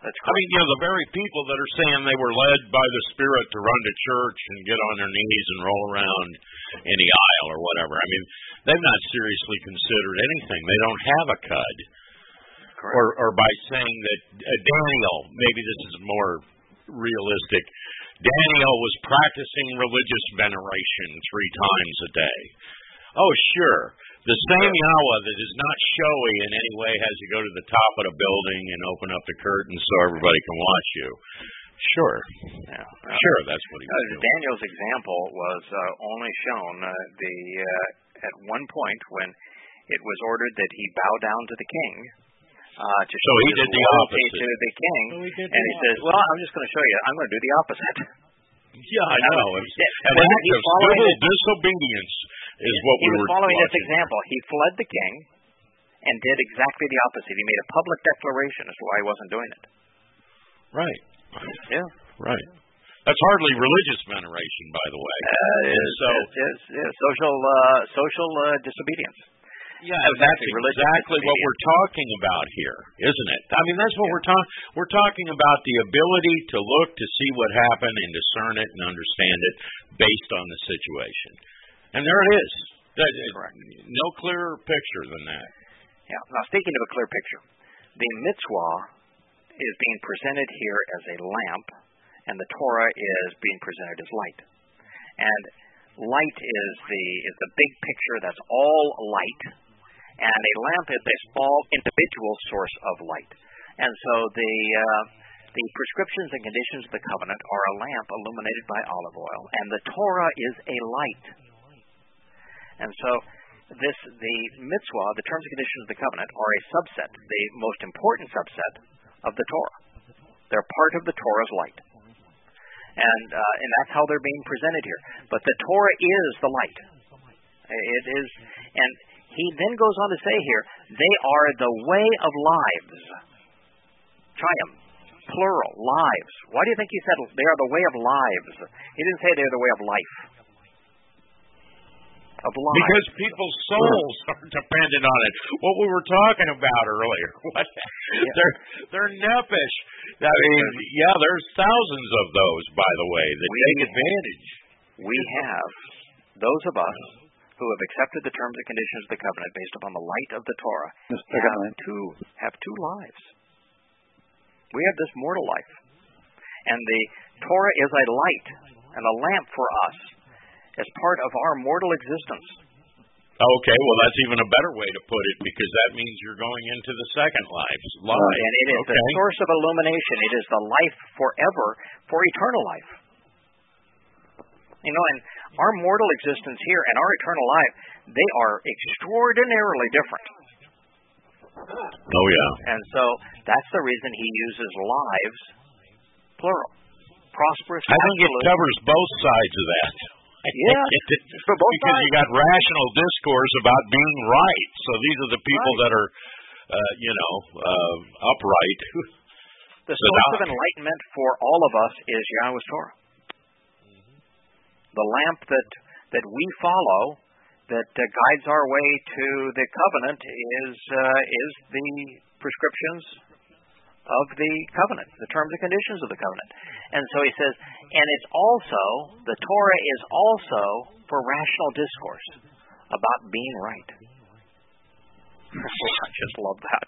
That's correct. I mean, you know, the very people that are saying they were led by the Spirit to run to church and get on their knees and roll around in the aisle or whatever. I mean, they've not seriously considered anything. They don't have a C U D. Correct. Or, or by saying that uh, Daniel, maybe this is more realistic, Daniel was practicing religious veneration three times a day. Oh, sure. The same Yahweh that is not showy in any way has to go to the top of the building and open up the curtains so everybody can watch you. Sure. Yeah. Uh, sure, that's what he was uh, doing. Daniel's example was uh, only shown uh, the uh, at one point when it was ordered that he bow down to the king. Uh, to so he did the opposite to the king, so he and he says, "Well, I'm just going to show you. I'm going to do the opposite." Yeah, I know. It's an well, act of civil it. disobedience is what he we was were following watching. this example. He fled the king and did exactly the opposite. He made a public declaration as to why he wasn't doing it. Right. Yeah. Right. That's hardly religious veneration, by the way. Uh, it's, so, it's, it's, it's social uh, social uh, disobedience. Yeah, that's exactly what we're talking about here, isn't it? I mean, that's what yeah. we're talking. We're talking about the ability to look to see what happened and discern it and understand it based on the situation. And there it is. That, Correct. No clearer picture than that. Yeah. Now, speaking of a clear picture, the mitzvah is being presented here as a lamp, and the Torah is being presented as light. And light is the is the big picture. That's all light. And a lamp is a small individual source of light. And so the uh, the prescriptions and conditions of the covenant are a lamp illuminated by olive oil, and the Torah is a light. And so this the mitzvah, the terms and conditions of the covenant, are a subset, the most important subset of the Torah. They're part of the Torah's light. And uh, and that's how they're being presented here. But the Torah is the light. It is, and he then goes on to say here, they are the way of lives. Triumph, plural, lives. Why do you think he said they are the way of lives? He didn't say they're the way of life. Of lives. Because people's souls are dependent on it. What we were talking about earlier. What? Yeah. They're, they're nephesh. I mean, yeah, there's thousands of those, by the way, that we, take advantage. We have, those of us who have accepted the terms and conditions of the covenant based upon the light of the Torah, have two, have two lives. We have this mortal life. And the Torah is a light and a lamp for us as part of our mortal existence. Okay, well, that's even a better way to put it, because that means you're going into the second life. life. And it is okay. the source of illumination. It is the life forever for eternal life. You know, and our mortal existence here and our eternal life, they are extraordinarily different. Oh, yeah. And so that's the reason he uses lives, plural. Prosperous. I think it covers both sides of that. Yeah, it, for both because sides. You got rational discourse about being right. So these are the people right. that are, uh, you know, uh, upright. The source of enlightenment for all of us is Yahweh's Torah. Mm-hmm. The lamp that that we follow, that uh, guides our way to the covenant, is uh, is the prescriptions of the covenant, the terms and conditions of the covenant. And so he says, and it's also, the Torah is also for rational discourse about being right. I just love that.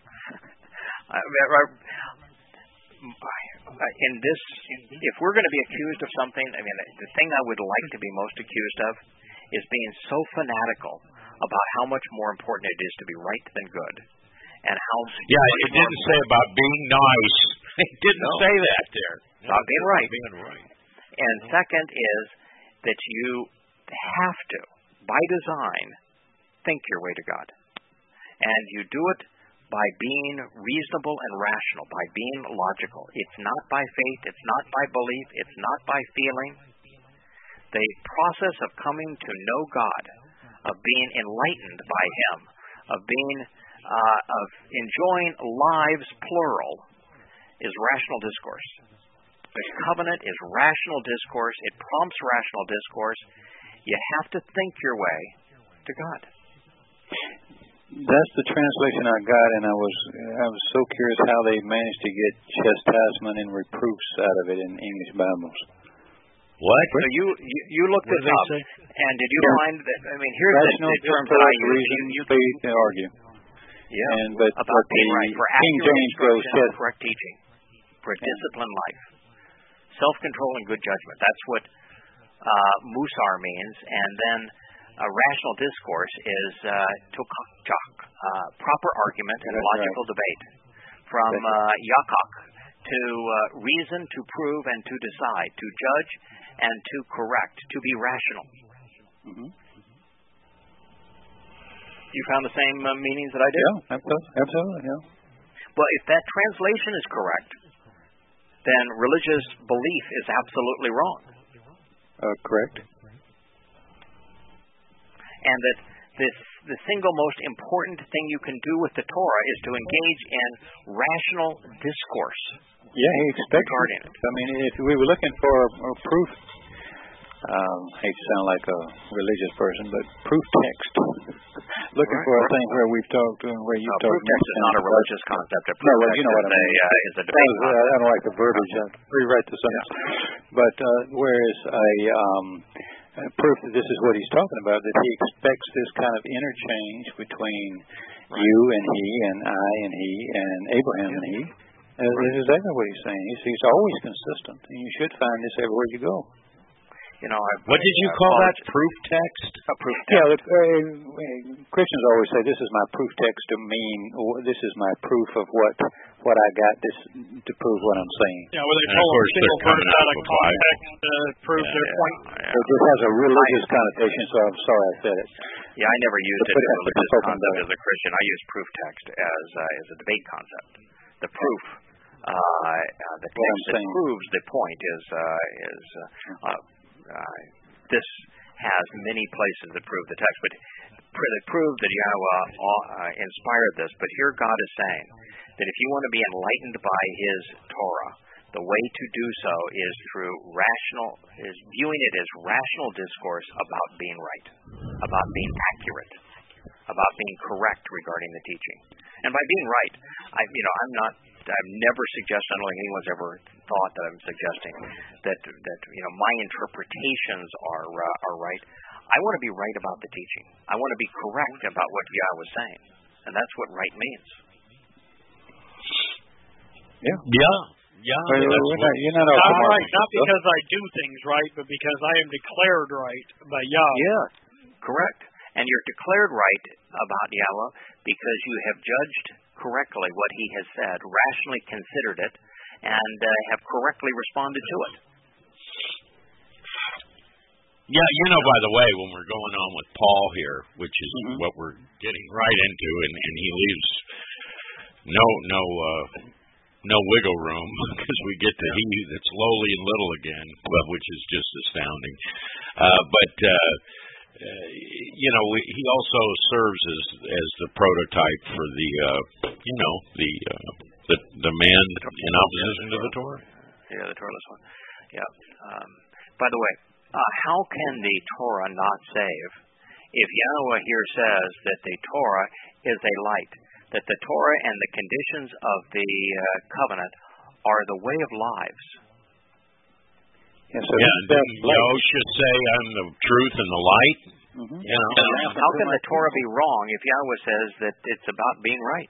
In this, if we're going to be accused of something, I mean, the thing I would like to be most accused of is being so fanatical about how much more important it is to be right than good. And how yeah, it didn't say about being nice. It didn't no. say that there. About being right. Being right. And second is that you have to, by design, think your way to God. And you do it by being reasonable and rational, by being logical. It's not by faith, it's not by belief, it's not by feeling. The process of coming to know God, of being enlightened by Him, of being Uh, of enjoying lives, plural, is rational discourse. The covenant is rational discourse. It prompts rational discourse. You have to think your way to God. That's the translation I got, and I was I was so curious how they managed to get chastisement and reproofs out of it in English Bibles. What? So you you, you looked What this did they up, say? and did you Yeah. find that? I mean, here's Rational the, the terms that I discourse, use. reason, You, you, faith, and argue. yeah, And but about what being the right for King accurate James goes instruction and chast- correct teaching, for a disciplined life, self-control and good judgment. That's what uh, musar means, and then a rational discourse is uh, tokak, uh, proper argument and That's logical right. debate. From That's uh, yakak, to uh, reason, to prove, and to decide, to judge, and to correct, to be rational. Mm-hmm. You found the same uh, meanings that I did? Yeah, absolutely, absolutely, yeah. Well, if that translation is correct, then religious belief is absolutely wrong. Uh, correct. And that this, the single most important thing you can do with the Torah is to engage in rational discourse. Yeah, he expects regarding it. I mean, if we were looking for a, a proof, um, hate to sound like a religious person, but proof text. Looking Right. for a thing where we've talked, uh, where you No, talked. proof text is not a religious concept. A No, proof well, text you know what I is, mean. a, uh, is a That debate was, uh, concept. I don't like the verbiage. I rewrite the sentence. But uh, whereas a, um, a proof that this is what he's talking about, that he expects this kind of interchange between Right. you and he and I and he and Abraham and he. Uh, Right. This is exactly what he's saying. He's, he's always consistent, and you should find this everywhere you go. You know, I've, What did you I've call called that? it Proof text? A proof text. Yeah, the, uh, Christians always say this is my proof text to mean, or this is my proof of what what I got this to prove what I'm saying. Yeah, where they And of pull a course single they're coming verse out out of of a Bible. context to prove Yeah, their yeah. point. So it just has a religious connotation, so I'm sorry I said it. Yeah, I never used it But as a that's what religious you're talking concept about. as a Christian. I use proof text as uh, as a debate concept. The proof, uh, uh, the What I'm text that saying. proves the point is uh, is uh, uh, uh, this has many places that prove the text, but pr- that prove that Yahweh uh, inspired this. But here God is saying that if you want to be enlightened by His Torah, the way to do so is through rational, is viewing it as rational discourse about being right, about being accurate, about being correct regarding the teaching. And by being right, I, you know, I'm not, I've never suggested, I don't think anyone's ever thought that I'm suggesting that, that you know, my interpretations are uh, are right. I want to be right about the teaching. I want to be correct about what Yah was saying. And that's what right means. Yeah. Yeah. Yeah. Well, that's you're what- not, you're not I'm off right, not because I do things right, but because I am declared right by Yah. Yeah, correct. And you're declared right about Yahweh because you have judged correctly what He has said, rationally considered it, and uh, have correctly responded to it. Yeah, you know, by the way, when we're going on with Paul here, which is Mhm. what we're getting right into, and, and he leaves no no uh, no wiggle room because we get to he that's lowly and little again, well, which is just astounding. Uh, but uh, uh, you know, we, he also serves as as the prototype for the uh, you know the uh, the the man in opposition to the Torah. Yeah, the Torah one. Yeah. Um, by the way, uh, how can the Torah not save if Yahweh here says that the Torah is a light, that the Torah and the conditions of the uh, covenant are the way of lives? Yeah, so Yeah, he's and that didn't light. Yosha say, "I'm the truth and the light"? Mhm. You know, How can the Torah be wrong if Yahweh says that it's about being right?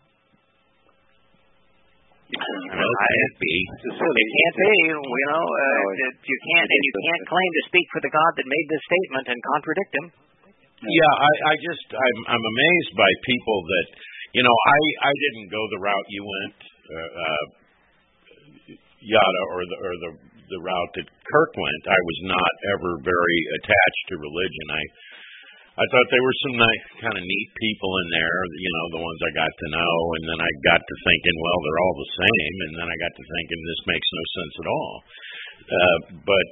well, it can't be. It's silly. It can't be, you know. Uh, No, that you can't, and you can't claim to speak for the God that made this statement and contradict Him. Yeah, I, I just I'm I'm amazed by people that you know I I didn't go the route you went, uh, uh, Yada, or the or the the route that Kirk went. I was not ever very attached to religion. I I thought there were some nice, kind of neat people in there, you know, the ones I got to know, and then I got to thinking, well, they're all the same, and then I got to thinking this makes no sense at all. Uh, but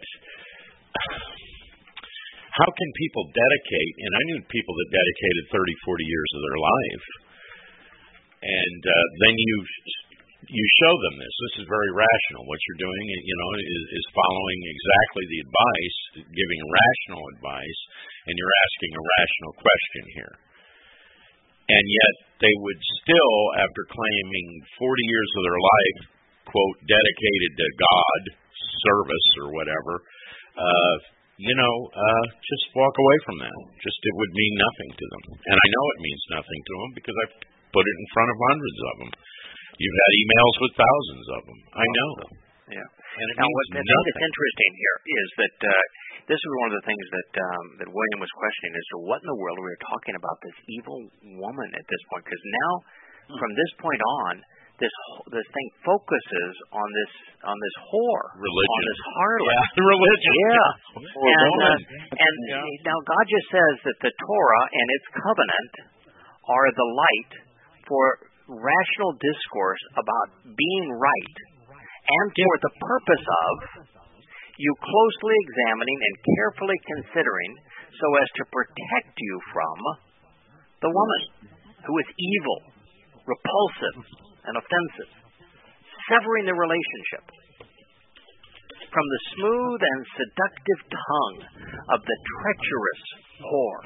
how can people dedicate, and I knew people that dedicated thirty, forty years of their life, and uh, then you you show them this. This is very rational. What you're doing, you know, is, is following exactly the advice, giving rational advice, and you're asking a rational question here. and yet they would still, after claiming forty years of their life, quote, dedicated to God, service or whatever, uh, you know, uh, just walk away from that. Just it would mean nothing to them. And I know it means nothing to them because I've put it in front of hundreds of them. You've had emails with thousands of them. I know them. Yeah. And it now, means what I think nothing. is interesting here is that uh, this is one of the things that um, that William was questioning as to what in the world we were talking about this evil woman at this point. Because now, hmm. from this point on, this this thing focuses on this on this whore, religion, on this harlot, yeah, religion, yeah. and uh, and yeah. now God just says that the Torah and its covenant are the light for rational discourse about being right, and for the purpose of you closely examining and carefully considering, so as to protect you from the woman who is evil, repulsive, and offensive, severing the relationship from the smooth and seductive tongue of the treacherous whore.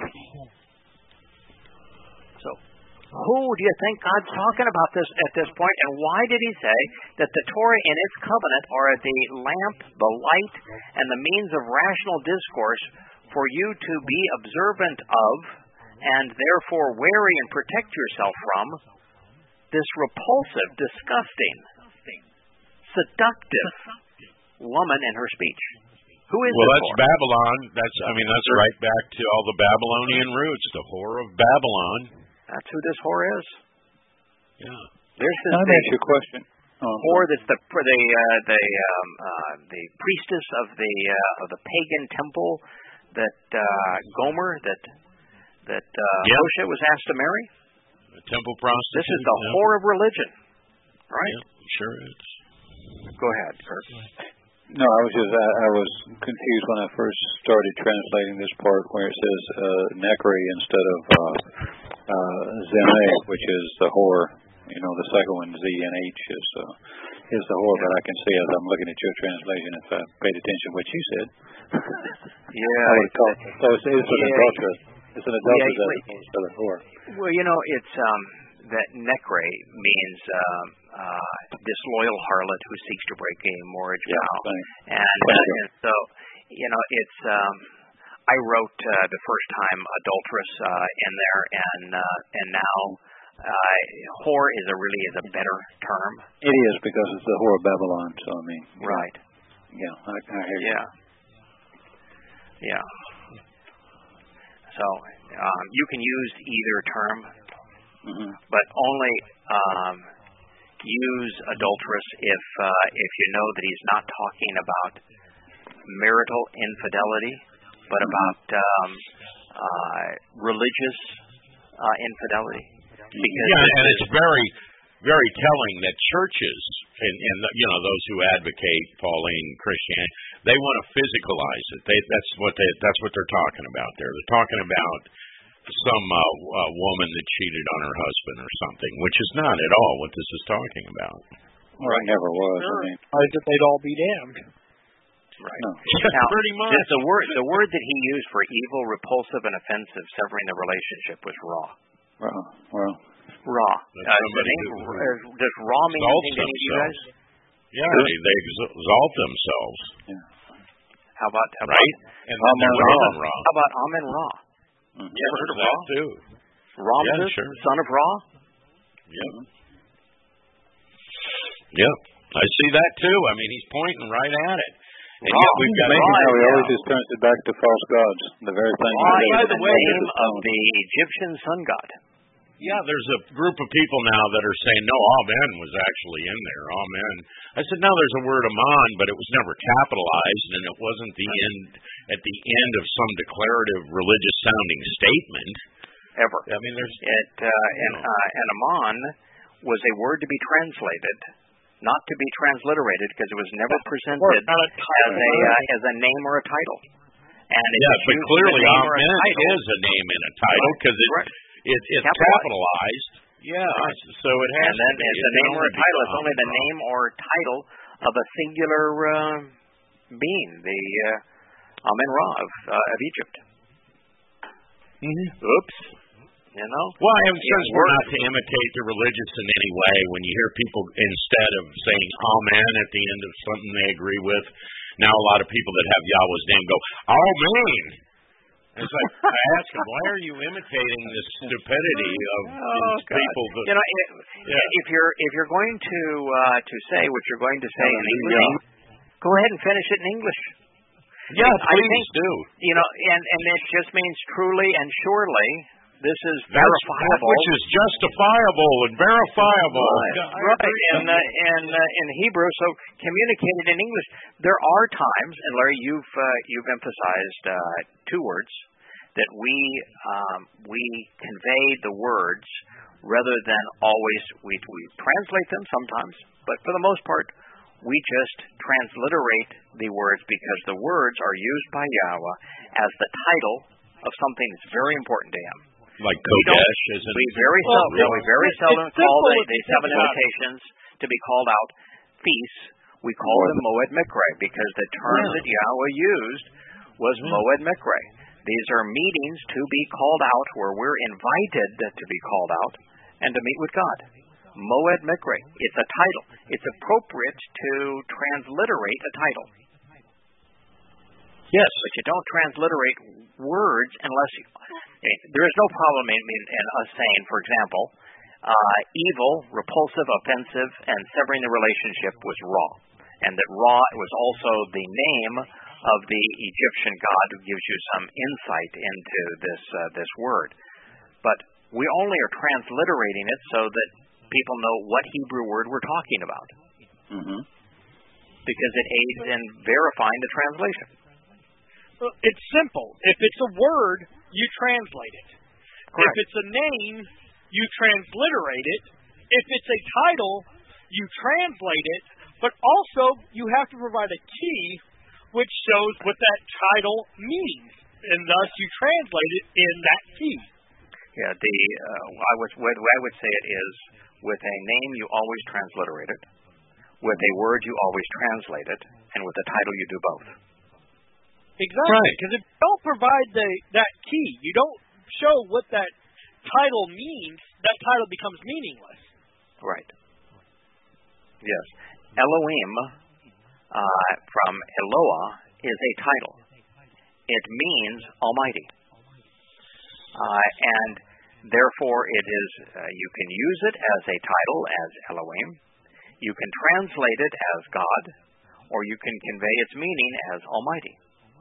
So, who do you think God's talking about this at this point, and why did he say that the Torah and its covenant are the lamp, the light, and the means of rational discourse for you to be observant of, and therefore wary and protect yourself from this repulsive, disgusting, seductive woman in her speech? Who is well, this that's whore? Babylon. That's I mean, that's right back to all the Babylonian roots, the whore of Babylon. That's who this whore is. Yeah. There's this Let me ask you a question. Um, whore that's the for the uh, the um, uh, the priestess of the uh, of the pagan temple that uh, Gomer that that uh, yeah. Moshe was asked to marry. The temple prostitute. This is the yeah. whore of religion, right? Yeah, sure is. Go ahead, Kurt. No, I was just I, I was confused when I first started translating this part where it says uh, Necre instead of uh, uh, Zene, which is the whore. You know, the second one, Z N H, is uh, is the whore. But I can see as I'm looking at your translation, if I paid attention to what you said, yeah, I would have called it. So it's, it's an yeah. adulteress. It's an adulteress yeah, as opposed to the whore. Well, you know, it's um, that Necre means um, uh, disloyal harlot who seeks to break a marriage yeah, vow, right. and, uh, and so you know, it's. Um, I wrote uh, the first time adulteress uh, in there, and uh, and now. Uh, whore is a really is a better term. It is because it's the whore of Babylon. So I mean, right? Yeah, I, I hear you. Yeah, yeah. So um, you can use either term, mm-hmm. but only um, use adulteress if uh, if you know that he's not talking about marital infidelity, but about um, uh, religious uh, infidelity. Because yeah, and it's very, very telling that churches and, and you know those who advocate Pauline Christianity, they want to physicalize it. They that's what they that's what they're talking about there. They're talking about some uh, uh, woman that cheated on her husband or something, which is not at all what this is talking about. Well, it never was. I mean, I said they'd all be damned. Right. No. Now, pretty much. The, the word the word that he used for evil, repulsive, and offensive, severing the relationship was raw. Well, well. Raw. Uh, somebody name, who uh, does raw mean anything to any of you guys? Yeah, they, they exalt themselves. Yeah. How about how right? About, and then they're Amen Ra. How about Amen Ra? Mm-hmm. You ever heard of that Ra? too. Ramses, yeah, sure. son of Ra? Yep. Yep. I see that too. I mean, he's pointing right at it. And Ra. yet we've got Ra, Ra, how he yeah. always just turns it back to false gods. The very thing. Ra he is said the was name the of the Egyptian sun god. Yeah, there's a group of people now that are saying, no, Amen was actually in there. Amen. I said, no, there's a word Amen, but it was never capitalized, and it wasn't the end at the end of some declarative religious-sounding statement. Ever. I mean, there's... It, uh, and, uh, and Amen was a word to be translated, not to be transliterated, because it was never presented Word, not a as a uh, as a name or a title. And yeah, but clearly Amen title, is a name and a title, because it, right. it, it's capitalized. capitalized. Yeah, right. So it has and then to be. it's a name or a title. It's only the name or title of a singular uh, being, the uh, Amen Ra of, uh, of Egypt. Mm-hmm. Oops. You know? Well, and since we're not to imitate the religious in any way, when you hear people, instead of saying amen at the end of something they agree with, now a lot of people that have Yahweh's name go, amen. It's like, I ask them, why are you imitating this stupidity of oh, these people? That, you know, if, yeah. if you're if you're going to uh, to say what you're going to say in English, yeah. go ahead and finish it in English. Yeah, I please think, do. You know, and and it just means truly and surely. This is That's verifiable, which is justifiable and verifiable. Right, right. And uh, and uh, in Hebrew, so communicated in English. There are times, and Larry, you've uh, you've emphasized uh, two words that we um, we convey the words rather than always we we translate them sometimes, but for the most part, we just transliterate the words because the words are used by Yahweh as the title of something that's very important to Him. Like Kodesh, isn't we very well, seldom, we very seldom call the, the seven about. invitations to be called out feasts. We call them Moed Mikre because the term yeah. that Yahweh used was mm. Moed Mikre. These are meetings to be called out where we're invited to be called out and to meet with God. Moed Mikre. It's a title. It's appropriate to transliterate a title. Yes. But you don't transliterate words unless you... There is no problem in, in, in us saying, for example, uh, evil, repulsive, offensive, and severing the relationship was Ra. And that Ra was also the name of the Egyptian god who gives you some insight into this uh, this word. But we only are transliterating it so that people know what Hebrew word we're talking about. Mm-hmm. Because it aids in verifying the translation. Well, it's simple. If it's a word, you translate it. Correct. If it's a name, you transliterate it. If it's a title, you translate it. But also, you have to provide a key which shows what that title means. And thus, you translate it in that key. Yeah, the uh, I would, the way I would say it is, with a name, you always transliterate it. With a word, you always translate it. And with a title, you do both. Exactly, because right. if you don't provide the that key, you don't show what that title means, that title becomes meaningless. Right. Yes. Elohim, uh, from Eloah, is a title. It means Almighty. Uh, and therefore it is, uh, you can use it as a title, as Elohim. You can translate it as God, or you can convey its meaning as Almighty.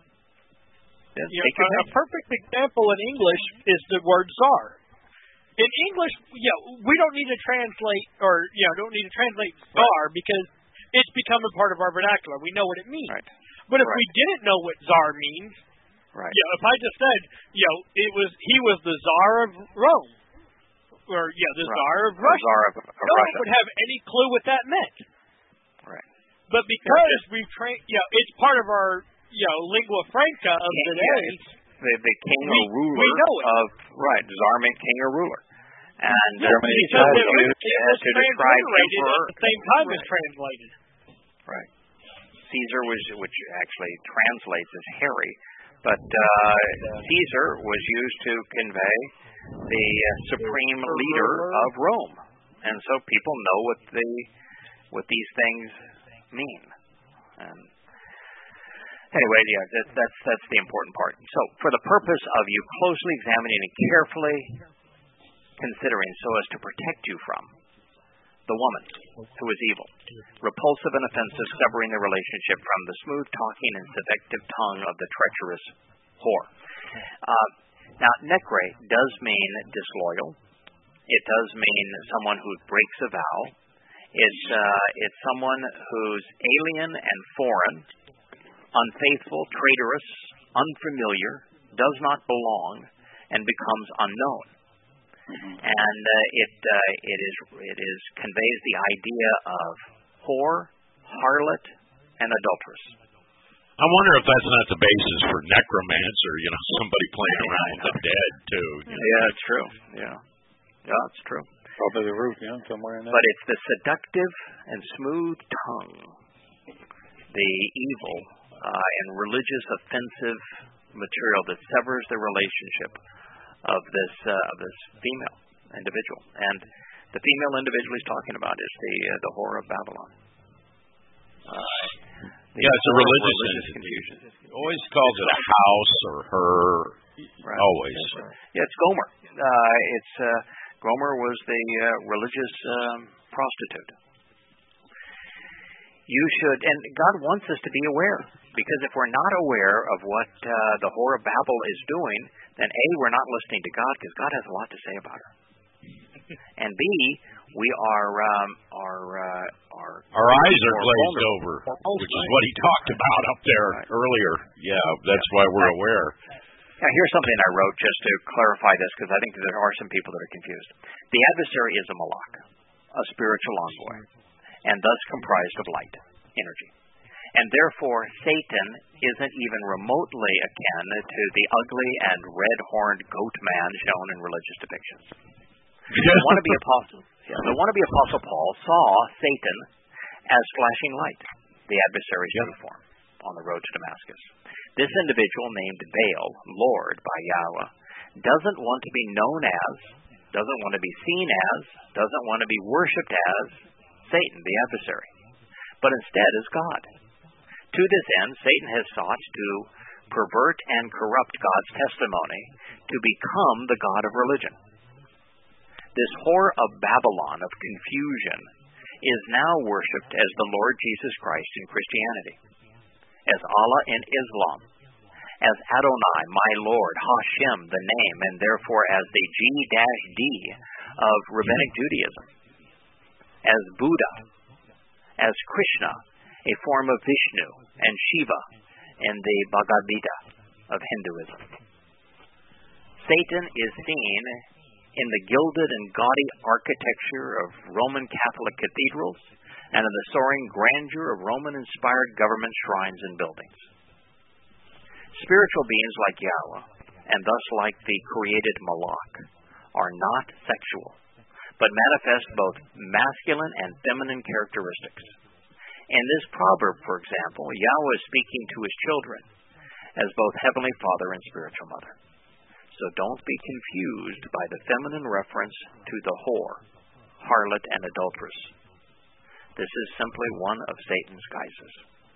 Yeah, a, a perfect example in English is the word czar. In English, yeah, we don't need to translate, or you know, don't need to translate czar because it's become a part of our vernacular. We know what it means. Right. But if right. we didn't know what czar means, right. yeah, if I just said, you know, it was he was the czar of Rome, or yeah, the right. czar of Russia, czar of, of no one Russia. would have any clue what that meant. Right. But because yeah. we've trained, yeah, it's part of our. You know, lingua franca of king, today. Yeah, the, the king we, or ruler we know it. of, right, czar meant king or ruler. And yeah, Germany so was it used was to describe emperor. At the same time right. as translated. Right. Caesar was, which actually translates as hairy, but uh, Caesar was used to convey the uh, supreme leader of Rome. And so people know what the what these things mean. And Anyway, yeah, that, that's that's the important part. So, for the purpose of you closely examining and carefully considering so as to protect you from the woman who is evil, repulsive and offensive, severing the relationship from the smooth-talking and seductive tongue of the treacherous whore. Uh, now, nekre does mean disloyal. It does mean someone who breaks a vow. It's uh, it's someone who's alien and foreign, unfaithful, traitorous, unfamiliar, does not belong, and becomes unknown. Mm-hmm. And uh, it uh, it is it is conveys the idea of whore, harlot, and adulteress. I wonder if that's not the basis for necromancer. You know, somebody playing around with the dead too. You know? Yeah, it's true. Yeah, yeah, it's true. Probably the root, yeah, somewhere in there. But it's the seductive and smooth tongue, the evil. Uh, and religious offensive material that severs the relationship of this uh, of this female individual, and the female individual he's talking about is the uh, the whore of Babylon. Uh, yeah, it's a religious, religious confusion. Always calls it a house or her. Right. Always. Yeah, it's Gomer. Uh, it's uh, Gomer was the uh, religious um, prostitute. You should, and God wants us to be aware, because if we're not aware of what uh, the whore of Babel is doing, then A, we're not listening to God, because God has a lot to say about her. And B, we are um, are uh, are our eyes are glazed over, which is what he talked about up there right. earlier. Yeah, that's why we're aware. Now, here's something I wrote just to clarify this, because I think that there are some people that are confused. The adversary is a malach, a spiritual envoy, and thus comprised of light, energy. And therefore, Satan isn't even remotely akin to the ugly and red-horned goat man shown in religious depictions. The wannabe apostle, yeah, the wannabe apostle Paul saw Satan as flashing light, the adversary's true yep. form, on the road to Damascus. This individual, named Baal, Lord by Yahweh, doesn't want to be known as, doesn't want to be seen as, doesn't want to be worshipped as Satan, the adversary, but instead as God. To this end, Satan has sought to pervert and corrupt God's testimony to become the god of religion. This whore of Babylon, of confusion, is now worshipped as the Lord Jesus Christ in Christianity, as Allah in Islam, as Adonai, my Lord, Hashem, the name, and therefore as the G-D of Rabbinic Judaism, as Buddha, as Krishna, a form of Vishnu, and Shiva in the Bhagavad Gita of Hinduism. Satan is seen in the gilded and gaudy architecture of Roman Catholic cathedrals and in the soaring grandeur of Roman-inspired government shrines and buildings. Spiritual beings like Yahweh, and thus like the created Malach, are not sexual, but manifest both masculine and feminine characteristics. In this proverb, for example, Yahweh is speaking to his children as both Heavenly Father and spiritual mother. So don't be confused by the feminine reference to the whore, harlot, and adulteress. This is simply one of Satan's guises.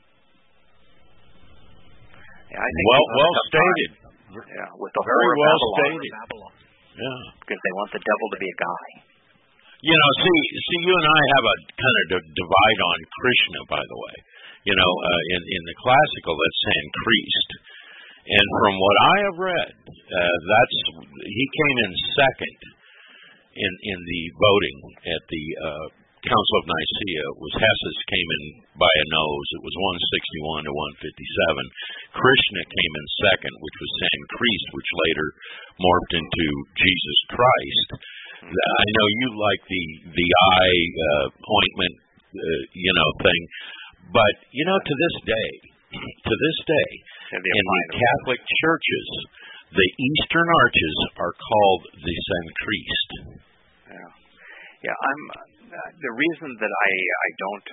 Yeah, I think well, well stated. Yeah, with the very whore well Babylon, stated. Yeah, because they want the devil to be a guy. You know, see, see, you and I have a kind of d- divide on Krishna, by the way. You know, uh, in in the classical, that's Sanskrit. And from what I have read, uh, that's he came in second in in the voting at the uh, Council of Nicaea. Was Hessus came in by a nose. It was one sixty-one to one fifty-seven. Krishna came in second, which was Sanskrit, which later morphed into Jesus Christ. I know you like the the eye uh, ointment, uh, you know, thing, but you know, to this day, to this day. In the Catholic churches, the Eastern arches are called the Sankrist. Yeah, yeah. I'm uh, the reason that I I don't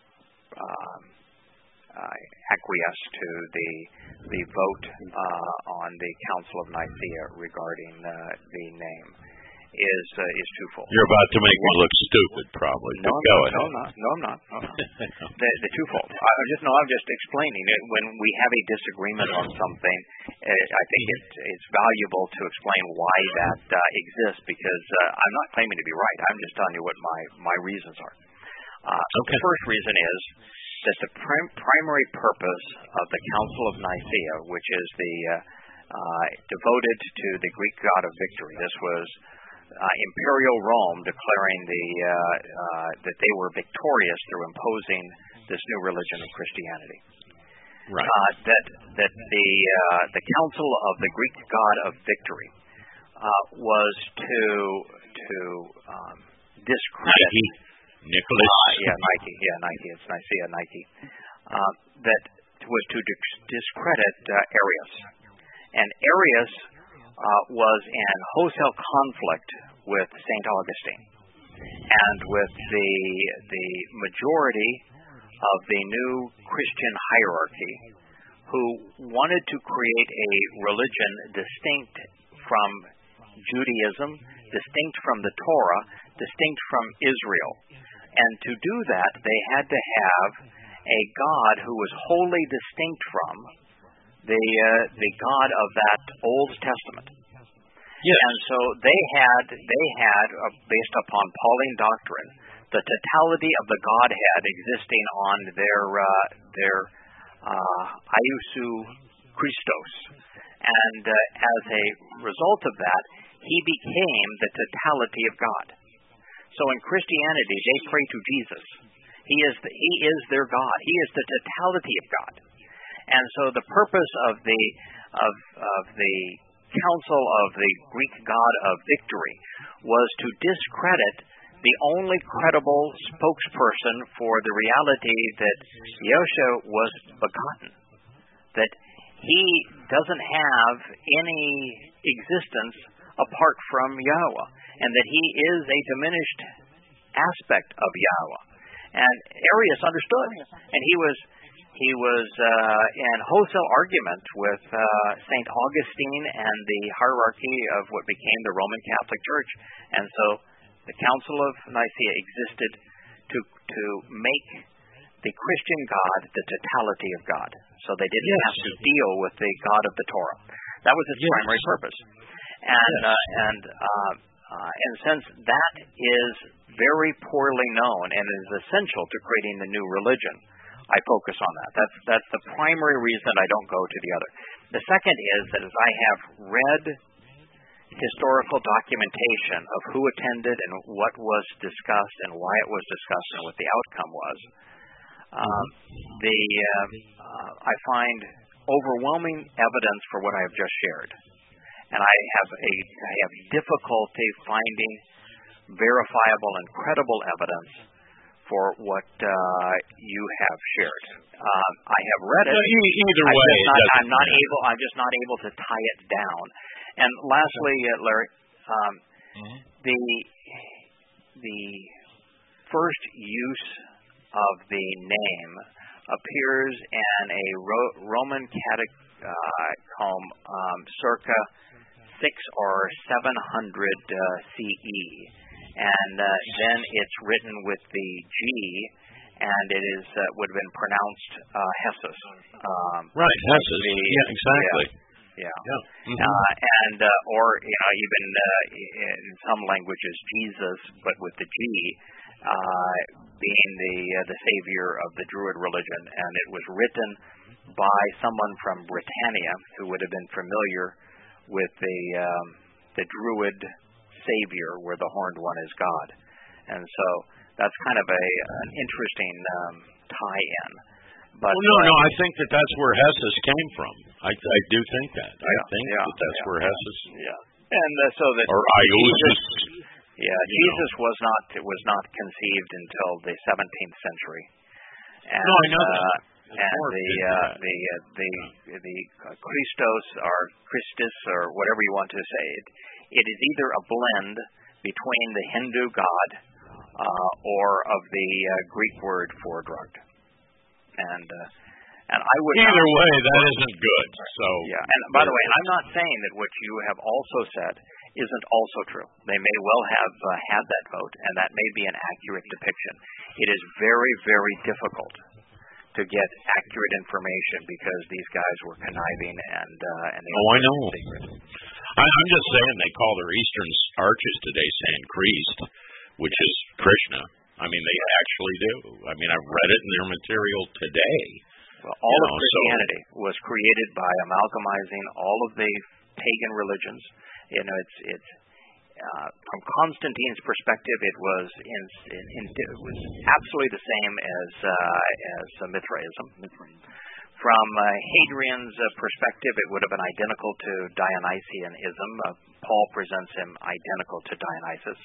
um, uh, acquiesce to the the vote uh, on the Council of Nicaea regarding uh, the name is uh, is twofold. You're about to make me look stupid, probably. No, go no, no, I'm not. No, I'm not. No, no. the, the twofold. I just no. I'm just explaining it. When we have a disagreement on something, uh, I think it's it's valuable to explain why that uh, exists. Because uh, I'm not claiming to be right. I'm just telling you what my my reasons are. Uh, okay. The first reason is that the prim- primary purpose of the Council of Nicaea, which is the uh, uh, devoted to the Greek god of victory, this was. Uh, Imperial Rome declaring the uh, uh, that they were victorious through imposing this new religion of Christianity. Right. Uh, that that the uh, the Council of the Greek God of Victory uh, was to to um, discredit Nike. Nicholas. Uh, yeah, Nike. Yeah, Nike. It's Nicaea, Nike. Uh, that was to dis- discredit uh, Arius, and Arius. Uh, was in wholesale conflict with Saint Augustine and with the the majority of the new Christian hierarchy who wanted to create a religion distinct from Judaism, distinct from the Torah, distinct from Israel. And to do that, they had to have a God who was wholly distinct from the uh, the God of that Old Testament. Yes. And so they had they had uh, based upon Pauline doctrine, the totality of the Godhead existing on their uh, their uh, iousu Christos, and uh, as a result of that, he became the totality of God. So in Christianity, they pray to Jesus. He is the, he is their God. He is the totality of God. And so the purpose of the of of the Council of the Greek God of Victory was to discredit the only credible spokesperson for the reality that Yeshua was begotten, that he doesn't have any existence apart from Yahweh, and that he is a diminished aspect of Yahweh. And Arius understood, and he was he was uh, in wholesale argument with uh, Saint Augustine and the hierarchy of what became the Roman Catholic Church. And so the Council of Nicaea existed to to make the Christian God the totality of God. So they didn't yes. have to deal with the God of the Torah. That was its yes. primary purpose. And yes. uh, and uh, uh, and since that is very poorly known and is essential to creating the new religion, I focus on that. That's that's the primary reason I don't go to the other. The second is that as I have read historical documentation of who attended and what was discussed and why it was discussed and what the outcome was, um, the uh, uh, I find overwhelming evidence for what I have just shared, and I have a I have difficulty finding verifiable and credible evidence for what uh, you have shared. Um, I have read it. Well, either I'm way, just not, it I'm not matter. able. I'm just not able to tie it down. And lastly, uh, Larry, um, mm-hmm. the the first use of the name appears in a Ro- Roman catacomb um, circa six or seven hundred uh, C E. And uh, then it's written with the G, and it is uh, would have been pronounced uh, Hessus. Um, right, Hessus. The, yeah, exactly. Yeah. yeah. yeah. Mm-hmm. Uh, and uh, or you know even uh, in some languages Jesus, but with the G, uh, being the uh, the savior of the Druid religion, and it was written by someone from Britannia who would have been familiar with the um, the Druid savior, where the horned one is God. And so that's kind of a an interesting um, tie-in. But well, no, uh, no, I think that that's where Hessus came from. I, I do think that. Yeah, I think yeah, that that's yeah, where yeah, Hessus. Yeah, and uh, so that or Iousus. Yeah, Jesus know. was not was not conceived until the seventeenth century. And, no, I know that. Uh, and the uh, the uh, the the uh, Christos or Christus or whatever you want to say it. It is either a blend between the Hindu god uh, or of the uh, Greek word for drugged, and uh, and I would either not, way that isn't good. So yeah, and by the way, I'm not saying that what you have also said isn't also true. They may well have uh, had that vote, and that may be an accurate depiction. It is very very difficult to get accurate information because these guys were conniving and uh, and they oh I know. Secret. I, I'm just saying they call their eastern arches today San Christ, which is Krishna. I mean, they actually do. I mean, I've read it in their material today. Well, all you of know, Christianity so, was created by amalgamizing all of the pagan religions. You know, it's it's uh, from Constantine's perspective, it was in, in, in it was absolutely the same as uh, as uh, Mithraism. From uh, Hadrian's uh, perspective, it would have been identical to Dionysianism. Uh, Paul presents him identical to Dionysus.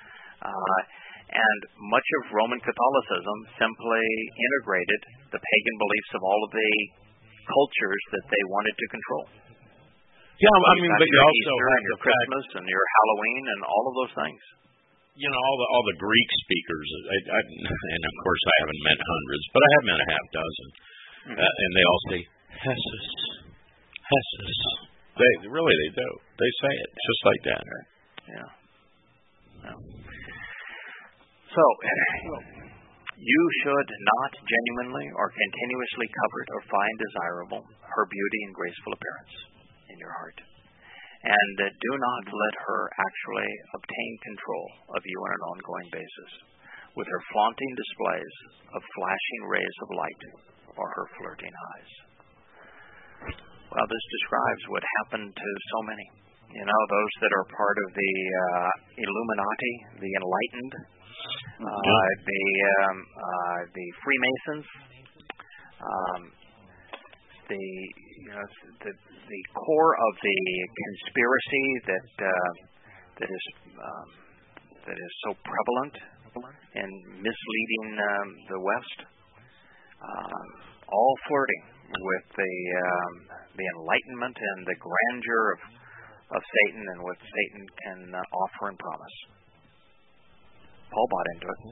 Uh, and much of Roman Catholicism simply integrated the pagan beliefs of all of the cultures that they wanted to control. Yeah, I You've mean, got but you your also Easter have and your the fact, Christmas and your Halloween and all of those things. you know, all the all the Greek speakers, I, I, and of course I haven't met hundreds, but I have met a half dozen, mm-hmm. uh, and they all say Hessus, Hessus, They really they do. They say it just like that. Yeah. yeah. So, you should not genuinely or continuously covet or find desirable her beauty and graceful appearance in your heart. And uh, do not let her actually obtain control of you on an ongoing basis with her flaunting displays of flashing rays of light or her flirting eyes. Well, this describes what happened to so many. You know, those that are part of the uh, Illuminati, the enlightened, uh, the um, uh, the Freemasons, um, the you know the the core of the conspiracy that uh, that is um, that is so prevalent in misleading um, the West, um, all flirting with the um, the enlightenment and the grandeur of of Satan and what Satan can uh, offer and promise. Paul bought into it.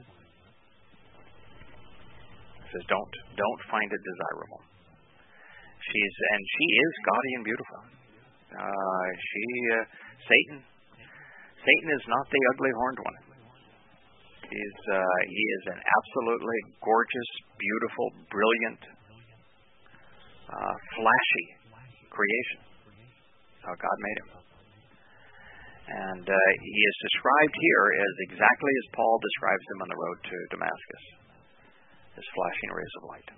He says, "Don't don't find it desirable." She's and she is gaudy and beautiful. Uh, she uh, Satan Satan is not the ugly horned one. He's uh, he is an absolutely gorgeous, beautiful, brilliant, uh, flashy creation. That's how God made him. And uh, he is described here as exactly as Paul describes him on the road to Damascus, as flashing rays of light.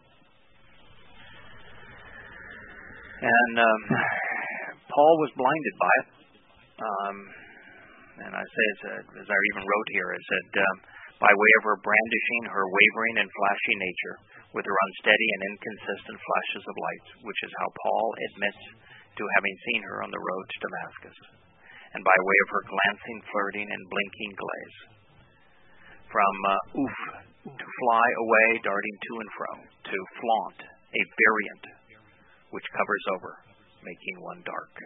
And um, Paul was blinded by it. Um, and I say, as, uh, as I even wrote here, it said, um, by way of her brandishing her wavering and flashy nature with her unsteady and inconsistent flashes of light, which is how Paul admits to having seen her on the road to Damascus. And by way of her glancing, flirting, and blinking glaze. From uh, oof, to fly away, darting to and fro, to flaunt, a variant which covers over, making one dark.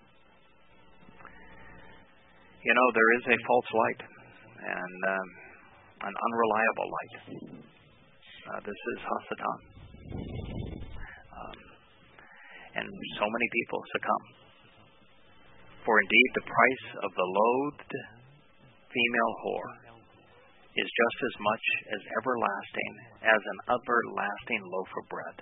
You know, there is a false light, and um, an unreliable light. Uh, this is Hasatan. Um, and so many people succumb. For indeed the price of the loathed female whore is just as much as everlasting as an everlasting loaf of bread.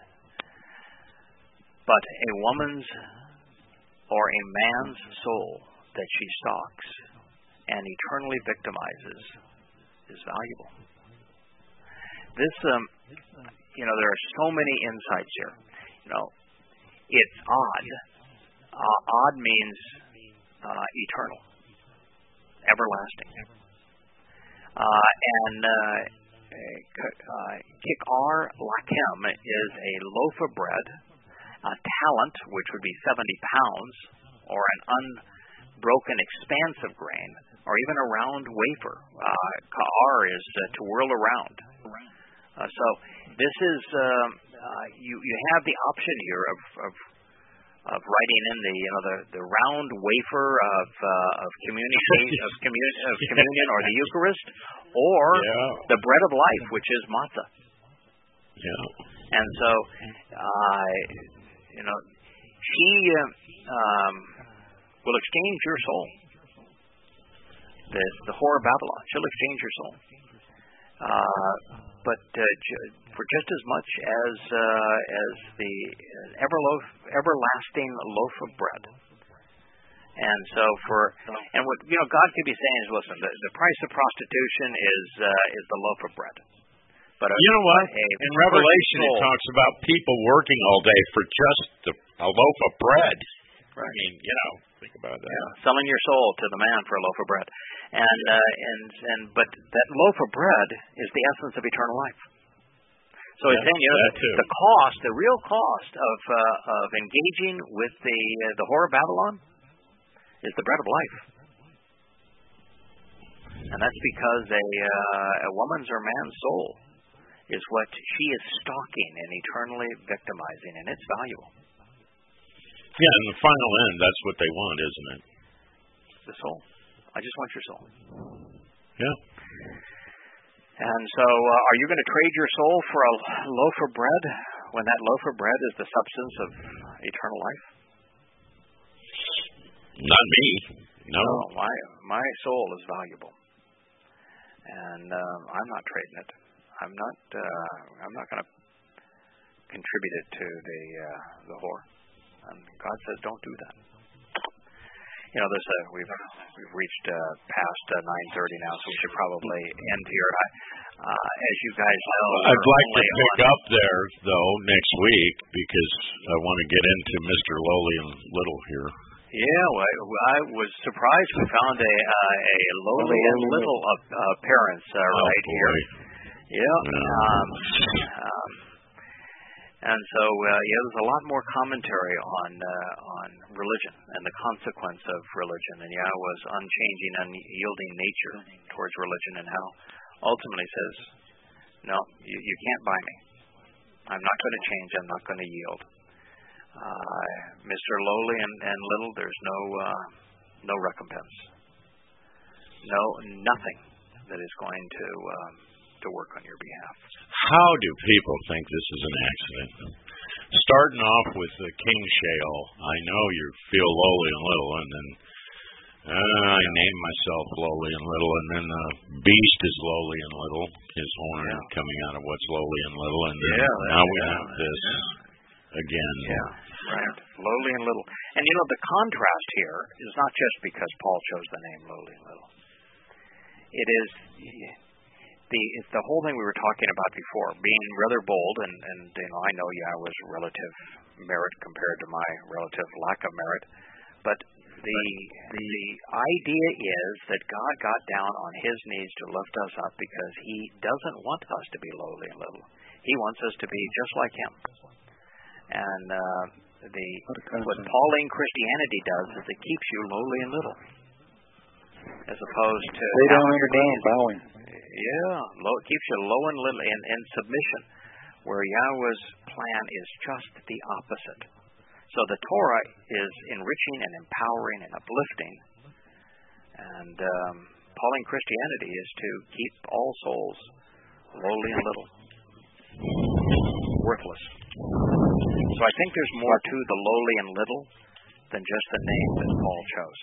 But a woman's or a man's soul that she stalks and eternally victimizes is valuable. This, um, you know, there are so many insights here. You know, it's odd. Uh, odd means uh, eternal, everlasting. Uh, and uh, uh, kikar lakem is a loaf of bread, a talent, which would be seventy pounds, or an unbroken expanse of grain, or even a round wafer. Uh, ka'ar is uh, to whirl around. Uh, so this is, uh, uh, you, you have the option here of, of of writing in the you know the, the round wafer of uh, of communication of, commun- of communion or the Eucharist, or yeah. the bread of life, which is matzah. Yeah. And so, uh, you know, she uh, um, will exchange your soul. The the whore of Babylon, she'll exchange your soul. Uh, but uh, j- for just as much as uh, as the everloaf, everlasting loaf of bread. And so for and what you know God could be saying is, listen, the, the price of prostitution is uh, is the loaf of bread. But a, you know what? A, in Revelation soul, it talks about people working all day for just a, a loaf of bread. Right. I mean, you know, think about that. Yeah, selling your soul to the man for a loaf of bread. And uh, and and but that loaf of bread is the essence of eternal life. So he's yeah, saying, you know, the, the cost, the real cost of uh, of engaging with the uh, the whore of Babylon is the bread of life, and that's because a uh, a woman's or man's soul is what she is stalking and eternally victimizing, and it's valuable. Yeah, in the final end, that's what they want, isn't it? The soul. I just want your soul. Yeah. And so, uh, are you going to trade your soul for a loaf of bread when that loaf of bread is the substance of eternal life? Not me. No. no my my soul is valuable, and um, I'm not trading it. I'm not. Uh, I'm not going to contribute it to the uh, the whore. And God says, don't do that. You know, there's a, we've we've reached uh, past uh, nine thirty now, so we should probably end here. I, uh, as you guys know, I'd like to pick up there though next week because I want to get into Mister Lowly and Little here. Yeah, well, I, I was surprised we found a uh, a Lowly and Little uh, appearance uh, oh, right boy. here. Yeah. yeah. Um, um, And so, uh, yeah, there's a lot more commentary on uh, on religion and the consequence of religion, and Yahweh's unchanging, unyielding nature towards religion, and how ultimately says, no, you, you can't buy me. I'm not going to change. I'm not going to yield. Uh, Mister Lowly and, and Little, there's no uh, no recompense, no nothing that is going to um, to work on your behalf. How do people think this is an accident? Starting off with the King Shale, I know you feel lowly and little, and then uh, I name myself lowly and little, and then the beast is lowly and little, his horn yeah. coming out of what's lowly and little, and then yeah, now we yeah, have this yeah. again. Yeah, right. Lowly and little. And you know, the contrast here is not just because Paul chose the name lowly and little. It is the it's the whole thing we were talking about before, being rather bold, and, and you know, I know Yahweh's relative merit compared to my relative lack of merit, but the the idea is that God got down on His knees to lift us up because He doesn't want us to be lowly and little. He wants us to be just like Him. And uh, the what Pauline Christianity does is it keeps you lowly and little, as opposed to they don't understand bowing. Yeah, low, it keeps you low and little in, in submission, where Yahweh's plan is just the opposite. So the Torah is enriching and empowering and uplifting, and um, Pauline Christianity is to keep all souls lowly and little, worthless. So I think there's more to the lowly and little than just the name that Paul chose.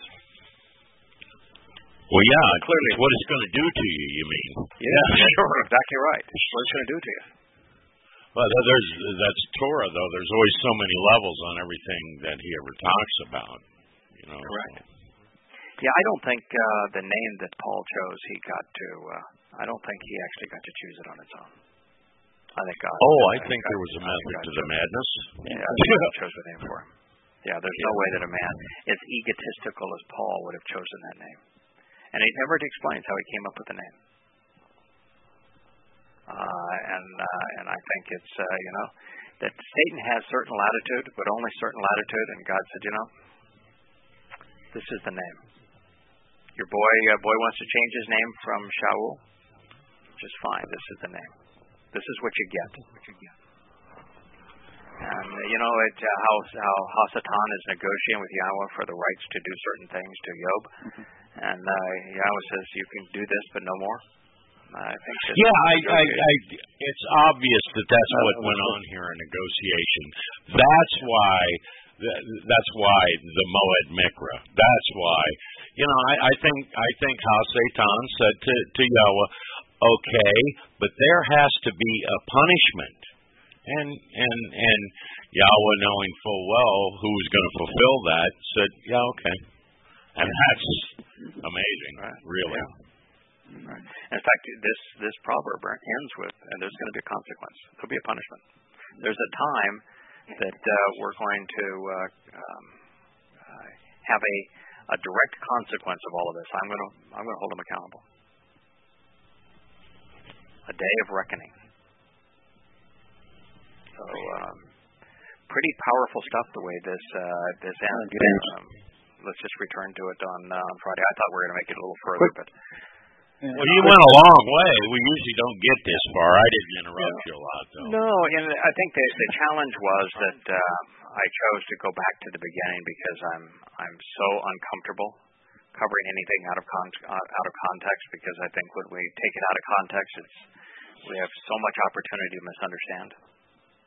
Well, yeah, clearly it's what it's going to do to you, you mean? Yeah, sure, exactly right. What it's going to do to you. Well, there's that's Torah, though. There's always so many levels on everything that he ever talks about. You know. Correct. Yeah, I don't think uh, the name that Paul chose, he got to. Uh, I don't think he actually got to choose it on its own. I think God. Oh, I God, think God, there was a method to the madness. Yeah, I think God chose the name for him. Yeah, there's yeah. no way that a man as egotistical as Paul would have chosen that name. And he never explains how he came up with the name. Uh, and uh, and I think it's uh, you know that Satan has certain latitude, but only certain latitude. And God said, you know, this is the name. Your boy uh, boy wants to change his name from Shaul. Just fine. This is the name. This is what you get. What you get. And uh, you know it, uh, how how Hasatan is negotiating with Yahweh for the rights to do certain things to Job. Mm-hmm. And uh, Yahweh says, you can do this, but no more. I think yeah, I, I, I, it's obvious that that's what went on here in negotiation. That's why, that's why the Moed Mikra. That's why, you know, I, I think, I think how Satan said to, to Yahweh, okay, but there has to be a punishment, and and and Yahweh, knowing full well who was going to fulfill that, said, yeah, okay, and that's amazing, right? Really. Yeah. Right. In fact, this this proverb ends with, and there's going to be a consequence. There'll be a punishment. There's a time that uh, we're going to uh, um, uh, have a a direct consequence of all of this. I'm going to I'm going to hold them accountable. A day of reckoning. So, um, pretty powerful stuff. The way this uh, this ends. Um, let's just return to it on uh, on Friday. I thought we were going to make it a little further, but. Well, you went a long way. We usually don't get this far. I didn't interrupt yeah. you a lot, though. No, and I think the, the challenge was that uh, I chose to go back to the beginning because I'm I'm so uncomfortable covering anything out of con- out of context, because I think when we take it out of context, it's we have so much opportunity to misunderstand.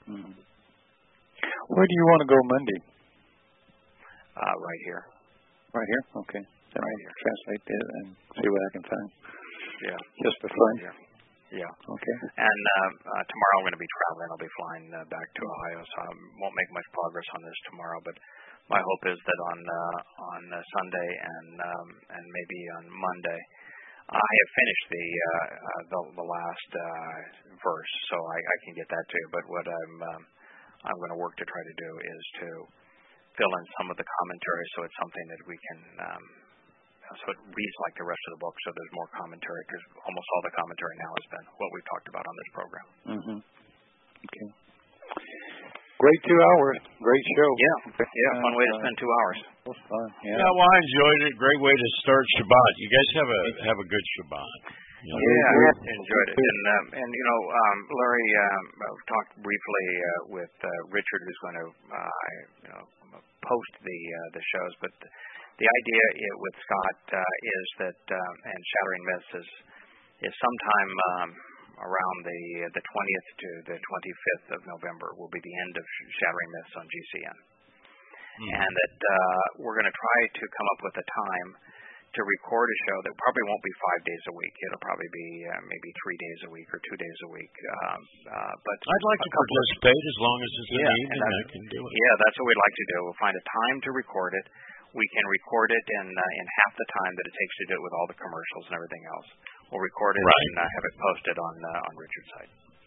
Mm-hmm. Where do you want to go Monday? Uh, right here. Right here? Okay. Then right I'll here. translate it and see what I can find. Yeah. Just for fun? Yeah. Yeah. Okay. And uh, uh, tomorrow I'm going to be traveling. I'll be flying uh, back to Ohio, so I won't make much progress on this tomorrow. But my hope is that on uh, on uh, Sunday and um, and maybe on Monday, I have finished the uh, uh, the, the last uh, verse, so I, I can get that to you. But what I'm um, I'm going to work to try to do is to fill in some of the commentary, so it's something that we can. Um, So it reads like the rest of the book, so there's more commentary, because almost all the commentary now has been what we've talked about on this program. Mm-hmm. Okay. Great two hours. Great show. Yeah, yeah, fun way to spend two hours. That was fun. Yeah. Yeah, well, I enjoyed it. Great way to start Shabbat. You guys have a have a good Shabbat. You know? Yeah, I enjoyed it. And, um, and you know, um, Larry um, talked briefly uh, with uh, Richard, who's going to uh, you know, post the uh, the shows, but the idea with Scott uh, is that, um, and Shattering Myths is, is sometime um, around the the twentieth to the twenty-fifth of November will be the end of Shattering Myths on G C N. Mm-hmm. And that uh, we're going to try to come up with a time to record a show that probably won't be five days a week. It'll probably be uh, maybe three days a week or two days a week. Um, uh, but I'd like to participate as long as it's in yeah, the evening. I can do it. Yeah, that's what we'd like to do. We'll find a time to record it. We can record it in uh, in half the time that it takes to do it with all the commercials and everything else. We'll record it right. and uh, have it posted on uh, on Richard's site.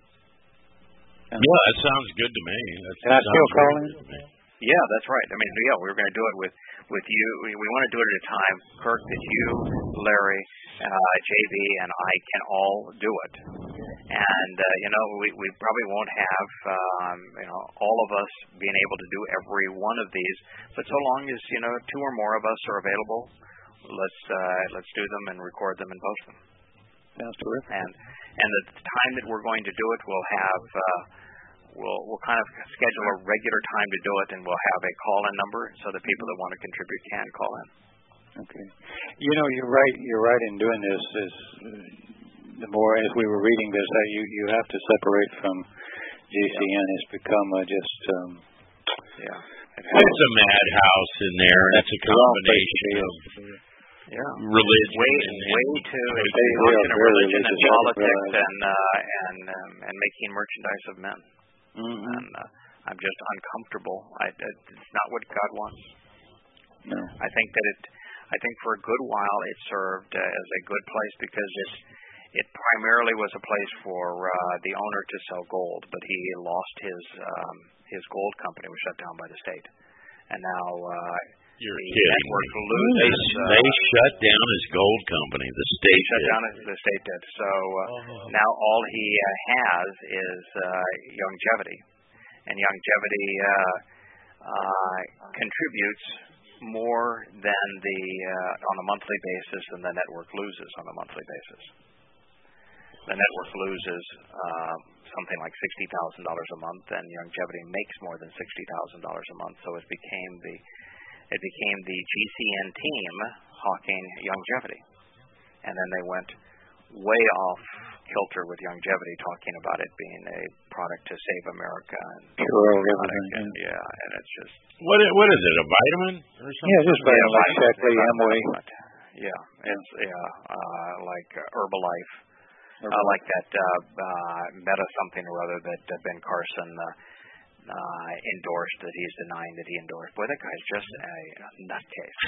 Yeah, that sounds good to me. That Can I still call in? Yeah, that's right. I mean, yeah, we were going to do it with with you. We, we want to do it at a time, Kirk, that you, Larry, uh, J V, and I can all do it. And uh, you know, we we probably won't have um, you know all of us being able to do every one of these, but so long as you know two or more of us are available, let's uh, let's do them and record them and post them. Sounds terrific. And and the time that we're going to do it, we'll have. Uh, We'll we'll kind of schedule a regular time to do it, and we'll have a call-in number so that people that want to contribute can call in. Okay. You know, you're right. You're right in doing this. Is uh, the more as we were reading this, uh, you you have to separate from G C N. Yeah. It's become uh, just um, yeah. It's a madhouse in there. It's a combination of yeah religion, way and, way too explosion of religion and politics and uh, and um, and making merchandise of men. Mm-hmm. And uh, I'm just uncomfortable. I, it's not what God wants. No. I think that it. I think for a good while it served uh, as a good place because it it primarily was a place for uh, the owner to sell gold, but he lost his um, his gold company was shut down by the state, and now uh, You're the kidding. network loses. They, uh, they shut down his gold company. The state shut did. down the state did. So uh, oh. now all he uh, has is uh, Youngevity, and Youngevity uh, uh, contributes more than the uh, on a monthly basis than the network loses on a monthly basis. The network loses uh, something like sixty thousand dollars a month, and Youngevity makes more than sixty thousand dollars a month. So it became the It became the G C N team hawking Youngevity. And then they went way off kilter with Youngevity, talking about it being a product to save America. And sure, and, yeah, and it's just... What is, what is it, a vitamin or something? Yeah, just vitamin, like exactly, Amway. Yeah, it's yeah, uh, like uh, Herbalife. Herbalife. Uh, like that uh, uh, Meta something or other that uh, Ben Carson... Uh, Uh, endorsed that he's denying that he endorsed. Boy, that guy's just a, a nutcase.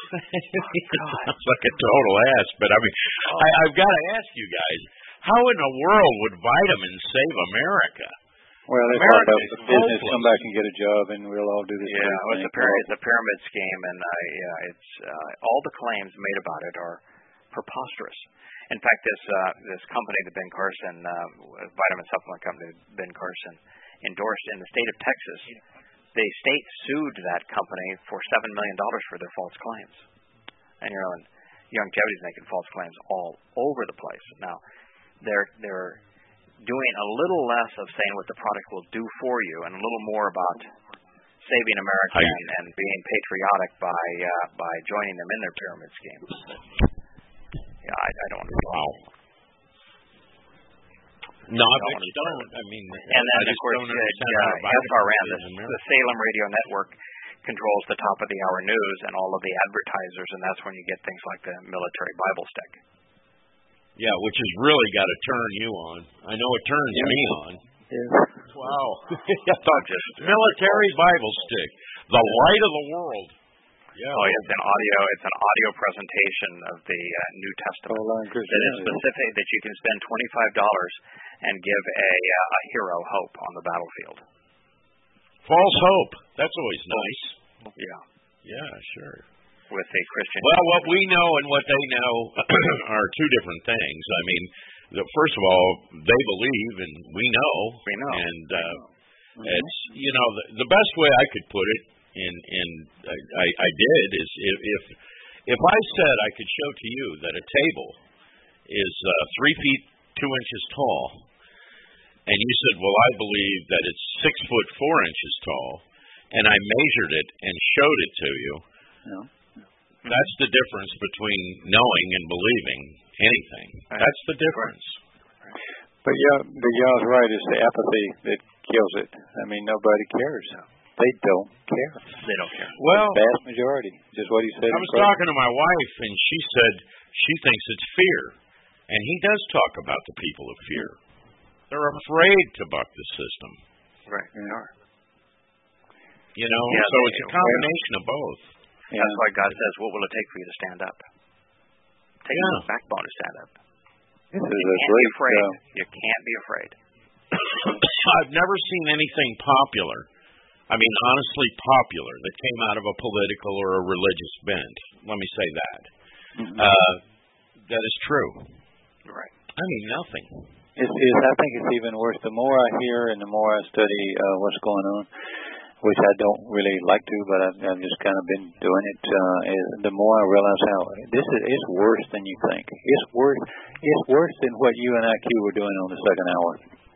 Oh, sounds like a total ass. But I mean, oh. I, I've got to ask you guys: how in the world would vitamins save America? Well, they talk about the business. Come back and get a job, and we'll all do this. Yeah, well, it's a pyramid. It's a pyramid scheme, and uh, yeah, it's uh, all the claims made about it are preposterous. In fact, this uh, this company, the Ben Carson uh, vitamin supplement company, Ben Carson. endorsed in the state of Texas, the state sued that company for seven million dollars for their false claims. And you know, and Youngevity is making false claims all over the place. Now, they're they're doing a little less of saying what the product will do for you, and a little more about saving America and, and being patriotic by uh, by joining them in their pyramid scheme. Yeah, I, I don't know. Wow. No, I don't. I mean, and then I of course, uh, uh, S R N, the, the Salem Radio Network, controls the top of the hour news and all of the advertisers, and that's when you get things like the military Bible stick. Yeah, which has really got to turn you on. I know it turns yeah. me on. Yeah. Wow. I thought just military Bible stick, the light of the world. Yeah. Oh, yeah, it's an audio. It's an audio presentation of the uh, New Testament oh, that is specific. That you can spend twenty-five dollars and give a uh, a hero hope on the battlefield. False hope. That's always nice. Yeah. Yeah, sure. With a Christian. Well, what we know and what they know are two different things. I mean, the, first of all, they believe and we know. We know. And uh, mm-hmm. it's you know the, the best way I could put it, in in I, I did is if, if if I said I could show to you that a table is uh, three feet two inches tall, and you said, well, I believe that it's six foot four inches tall, and I measured it and showed it to you. Yeah. That's the difference between knowing and believing anything. That's the difference. But yeah, but y'all's right. It's the apathy that kills it. I mean, nobody cares. They don't care. They don't care. Well, the vast majority. Just what he said. I was talking to my wife, and she said she thinks it's fear, and he does talk about the people of fear. They're afraid to buck the system. Right. They are. You know, yeah, so it's a combination of both. Yeah. That's why God says, what will it take for you to stand up? Take yeah. a backbone to stand up. This you is can't a great, be afraid. Uh, you can't be afraid. I've never seen anything popular, I mean, honestly popular, that came out of a political or a religious bent. Let me say that. Mm-hmm. Uh, that is true. Right. I mean, nothing. It's, it's, I think it's even worse. The more I hear and the more I study uh, what's going on, which I don't really like to, but I've, I've just kind of been doing it. Uh, is, the more I realize how this is, it's worse than you think. It's worse. It's worse than what you and I Q were doing on the second hour.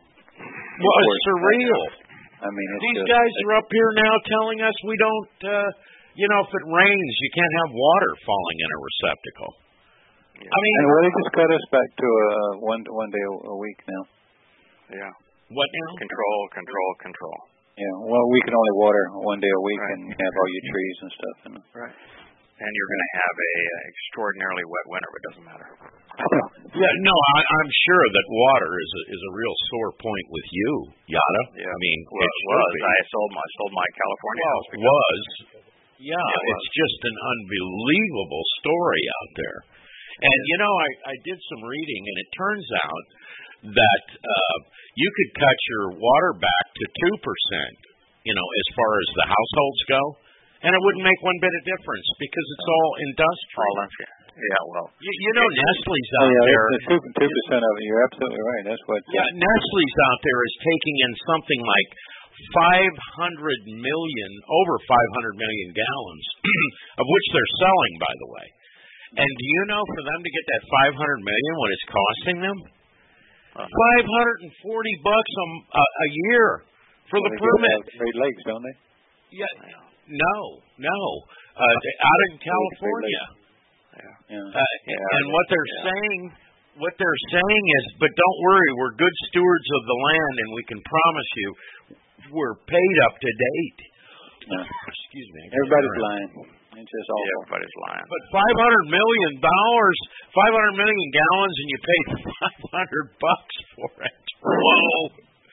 It's well, it's surreal. I mean, it's these just, guys are up here now telling us we don't. Uh, you know, if it rains, you can't have water falling in a receptacle. Yeah. I mean, and well, they just cut us back to uh, one one day a week now. Yeah. What now? Control, control, control. Yeah, well, we can only water one day a week right. and have all your trees and stuff. And right. And you're going to have a uh, extraordinarily wet winter, but it doesn't matter. Yeah, no, I, I'm sure that water is a, is a real sore point with you, Yada. Yeah. I mean, well, it was. Be. I sold my sold my California well, house. Was. Yeah, it it's was. just an unbelievable story out there. And, you know, I, I did some reading, and it turns out that uh, you could cut your water back to two percent, you know, as far as the households go, and it wouldn't make one bit of difference because it's all industrial. All industrial. Yeah, well. You, you know, Nestle's out oh, yeah, there. two, two percent of it, you're absolutely right. That's what. Yeah, Nestle's out there is taking in something like five hundred million, over five hundred million gallons, of which they're selling, by the way. And do you know, for them to get that five hundred million, what it's costing them? Uh, five hundred forty bucks a, a, a year for well, the they permit. Great Lakes, don't they? Yeah, no, no. Uh, out in California. Yeah. Yeah. Uh, yeah. And what they're yeah. saying, what they're saying is, but don't worry, we're good stewards of the land, and we can promise you, we're paid up to date. Yeah. Excuse me. Everybody's lying. It's just awful. Yeah, everybody's lying. But five hundred million dollars, five hundred million gallons, and you pay five hundred bucks for it. Whoa,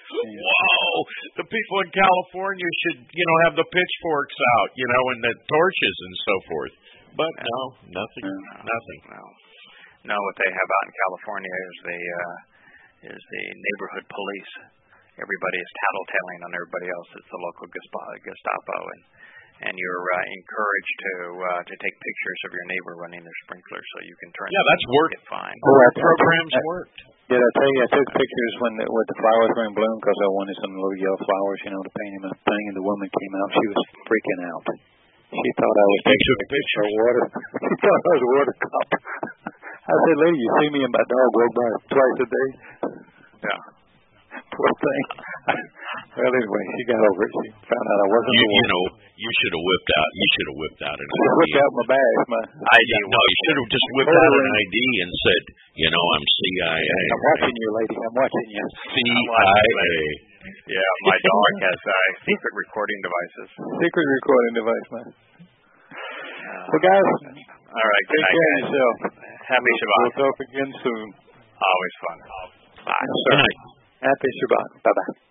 whoa! The people in California should, you know, have the pitchforks out, you know, and the torches and so forth. But no, nothing, no, nothing. No, no. What they have out in California is the uh, is the neighborhood police. Everybody is tattletaling on everybody else. It's the local Gestapo, and and you're uh, encouraged to uh, to take pictures of your neighbor running their sprinklers so you can turn. Yeah, that's worked. Fine. Oh, our programs I, worked. Did I tell you I took pictures when the, with the flowers were in bloom because I wanted some little yellow flowers, you know, to paint him a thing, and the woman came out. She was freaking out. She thought I was taking a picture of water. She thought I was a water cop. I said, lady, you see me and my dog walk by twice a day? Yeah. Poor thing. Well, anyway, she got over it. She found out I wasn't you, the one. You know, you should have whipped out. You should have whipped out an I whipped out my bag. My I D. No, you should have just whipped out an I D and said, you know, I'm C I A. I'm watching you, lady. I'm watching you. C I A. Yeah, my dog has uh, secret recording devices. Secret recording device, man. Uh, well, guys, all right, take care of yourself. Happy Shabbat. We'll talk again soon. Always fun. Bye. Yes, sir. Happy Shabbat. Bye-bye.